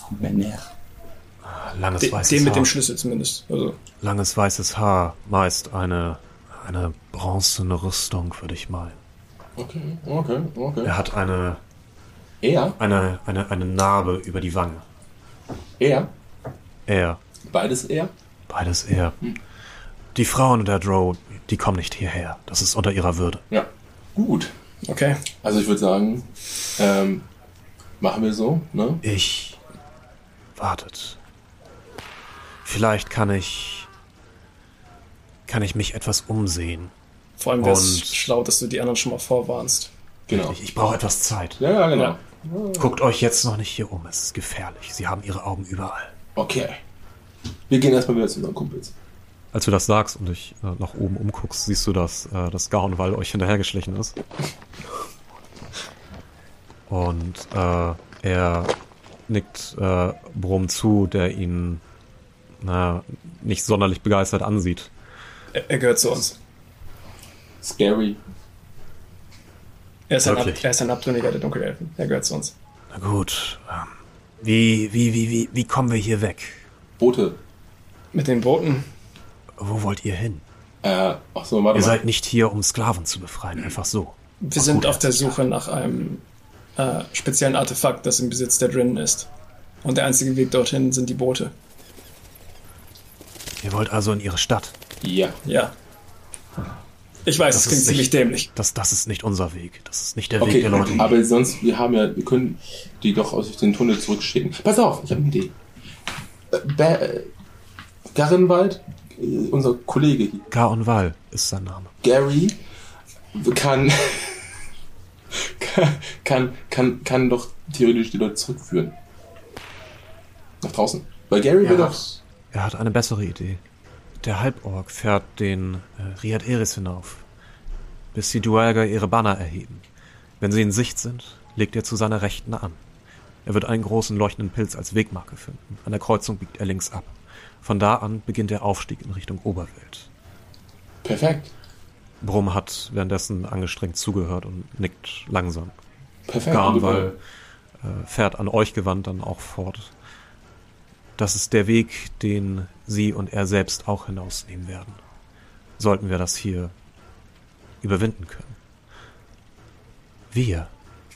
langes weißes Den mit Haar. dem Schlüssel zumindest. Also, Langes weißes Haar, meist eine bronzene Rüstung, würde ich meinen. Okay. Er hat eine Er? Narbe über die Wange. Er? Er, Beides er? beides er. Die Frauen der Drow, die kommen nicht hierher. Das ist unter ihrer Würde. Ja. Gut. okay. Also ich würde sagen, machen wir so, ne? Wartet. Vielleicht kann ich mich etwas umsehen. Vor allem wäre es Und- schlau, dass du die anderen schon mal vorwarnst. Genau. Ich brauche etwas Zeit. Ja, genau. Ja. Guckt euch jetzt noch nicht hier um. Es ist gefährlich. Sie haben ihre Augen überall. Okay. Wir gehen erstmal wieder zu unseren Kumpels. Als du das sagst und dich nach oben umguckst, siehst du, dass das Gaunwall euch hinterhergeschlichen ist. Und er nickt Brom zu, der ihn nicht sonderlich begeistert ansieht. Er gehört zu uns. Scary. Er ist Wirklich? ein Abtrünniger der Dunkelelfen. Er gehört zu uns. Na gut. Wie kommen wir hier weg? Boote. Mit den Booten? Wo wollt ihr hin? Ach so, warte Ihr mal. seid nicht hier, um Sklaven zu befreien, einfach so. Wir sind auf der Suche nach einem speziellen Artefakt, das im Besitz der Drinnen ist. Und der einzige Weg dorthin sind die Boote. Ihr wollt also in ihre Stadt? Ja. Ja. Ich weiß, Das das klingt ist ziemlich nicht- dämlich. Das ist nicht unser Weg. Das ist nicht der Weg Okay, der Leute. aber sonst, wir können die doch aus den Tunnel zurückschicken. Pass auf, ich habe eine Idee. Garrenwald, unser Kollege hier, Garonval ist sein Name. Gary, kann doch theoretisch die Leute zurückführen. Nach draußen. Weil Gary will doch... Er hat eine bessere Idee. Der Halborg fährt den Riad Eris hinauf, bis die Duergar ihre Banner erheben. Wenn sie in Sicht sind, legt er zu seiner Rechten an. Er wird einen großen leuchtenden Pilz als Wegmarke finden. An der Kreuzung biegt er links ab. Von da an beginnt der Aufstieg in Richtung Oberwelt. Perfekt. Brumm hat währenddessen angestrengt zugehört und nickt langsam. Perfekt. Garonval fährt an euch gewandt dann auch fort. Das ist der Weg, den sie und er selbst auch hinausnehmen werden. Sollten wir das hier überwinden können. Wir.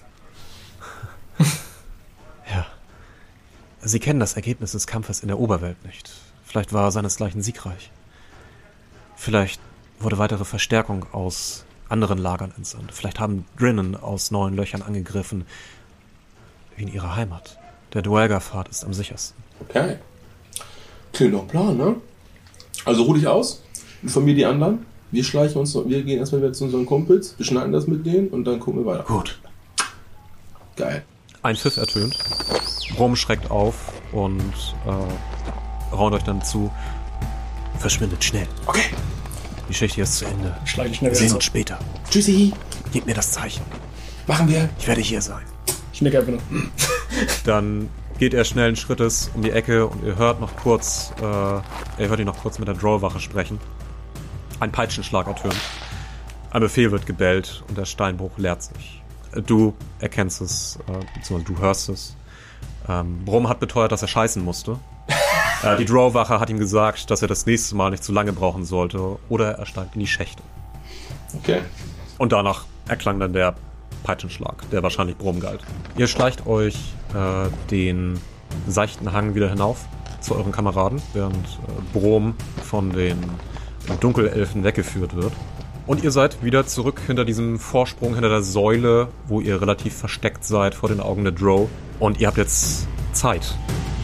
Ja. Sie kennen das Ergebnis des Kampfes in der Oberwelt nicht. Vielleicht war er seinesgleichen siegreich. Vielleicht wurde weitere Verstärkung aus anderen Lagern entsandt. Vielleicht haben Drinnen aus neuen Löchern angegriffen, wie in ihrer Heimat. Der Duergar-Pfad ist am sichersten. Okay. Klingt doch ein Plan, ne? Also ruh dich aus, informier die anderen. Wir gehen erstmal wieder zu unseren Kumpels, wir schneiden das mit denen und dann gucken wir weiter. Gut. Geil. Ein Pfiff ertönt. Brumm schreckt auf und raunt euch dann zu. Verschwindet schnell. Okay. Die Schicht hier ist zu Ende. Schlage ich schnell Wir wieder sehen zu. uns später. Tschüssi. Gib mir das Zeichen. Machen wir. Ich werde hier sein. Ich nicke einfach nur. Dann geht er schnellen Schrittes um die Ecke und ihr hört ihn noch kurz mit der Drollwache sprechen. Ein Peitschenschlag ertönt. Ein Befehl wird gebellt und der Steinbruch leert sich. Du erkennst es, beziehungsweise du hörst es. Brumm hat beteuert, dass er scheißen musste. Die Drow-Wache hat ihm gesagt, dass er das nächste Mal nicht zu lange brauchen sollte oder er steigt in die Schächte. Okay. Und danach erklang dann der Peitschenschlag, der wahrscheinlich Brumm galt. Ihr schleicht euch den seichten Hang wieder hinauf zu euren Kameraden, während Brumm von den Dunkelelfen weggeführt wird. Und ihr seid wieder zurück hinter diesem Vorsprung, hinter der Säule, wo ihr relativ versteckt seid vor den Augen der Drow. Und ihr habt jetzt Zeit.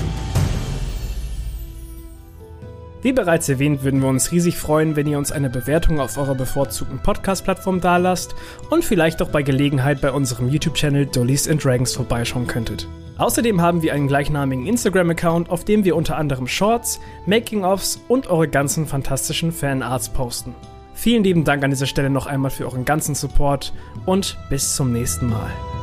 Wie bereits erwähnt, würden wir uns riesig freuen, wenn ihr uns eine Bewertung auf eurer bevorzugten Podcast-Plattform dalasst und vielleicht auch bei Gelegenheit bei unserem YouTube-Channel Dollies and Dragons vorbeischauen könntet. Außerdem haben wir einen gleichnamigen Instagram-Account, auf dem wir unter anderem Shorts, Making-ofs und eure ganzen fantastischen Fanarts posten. Vielen lieben Dank an dieser Stelle noch einmal für euren ganzen Support und bis zum nächsten Mal.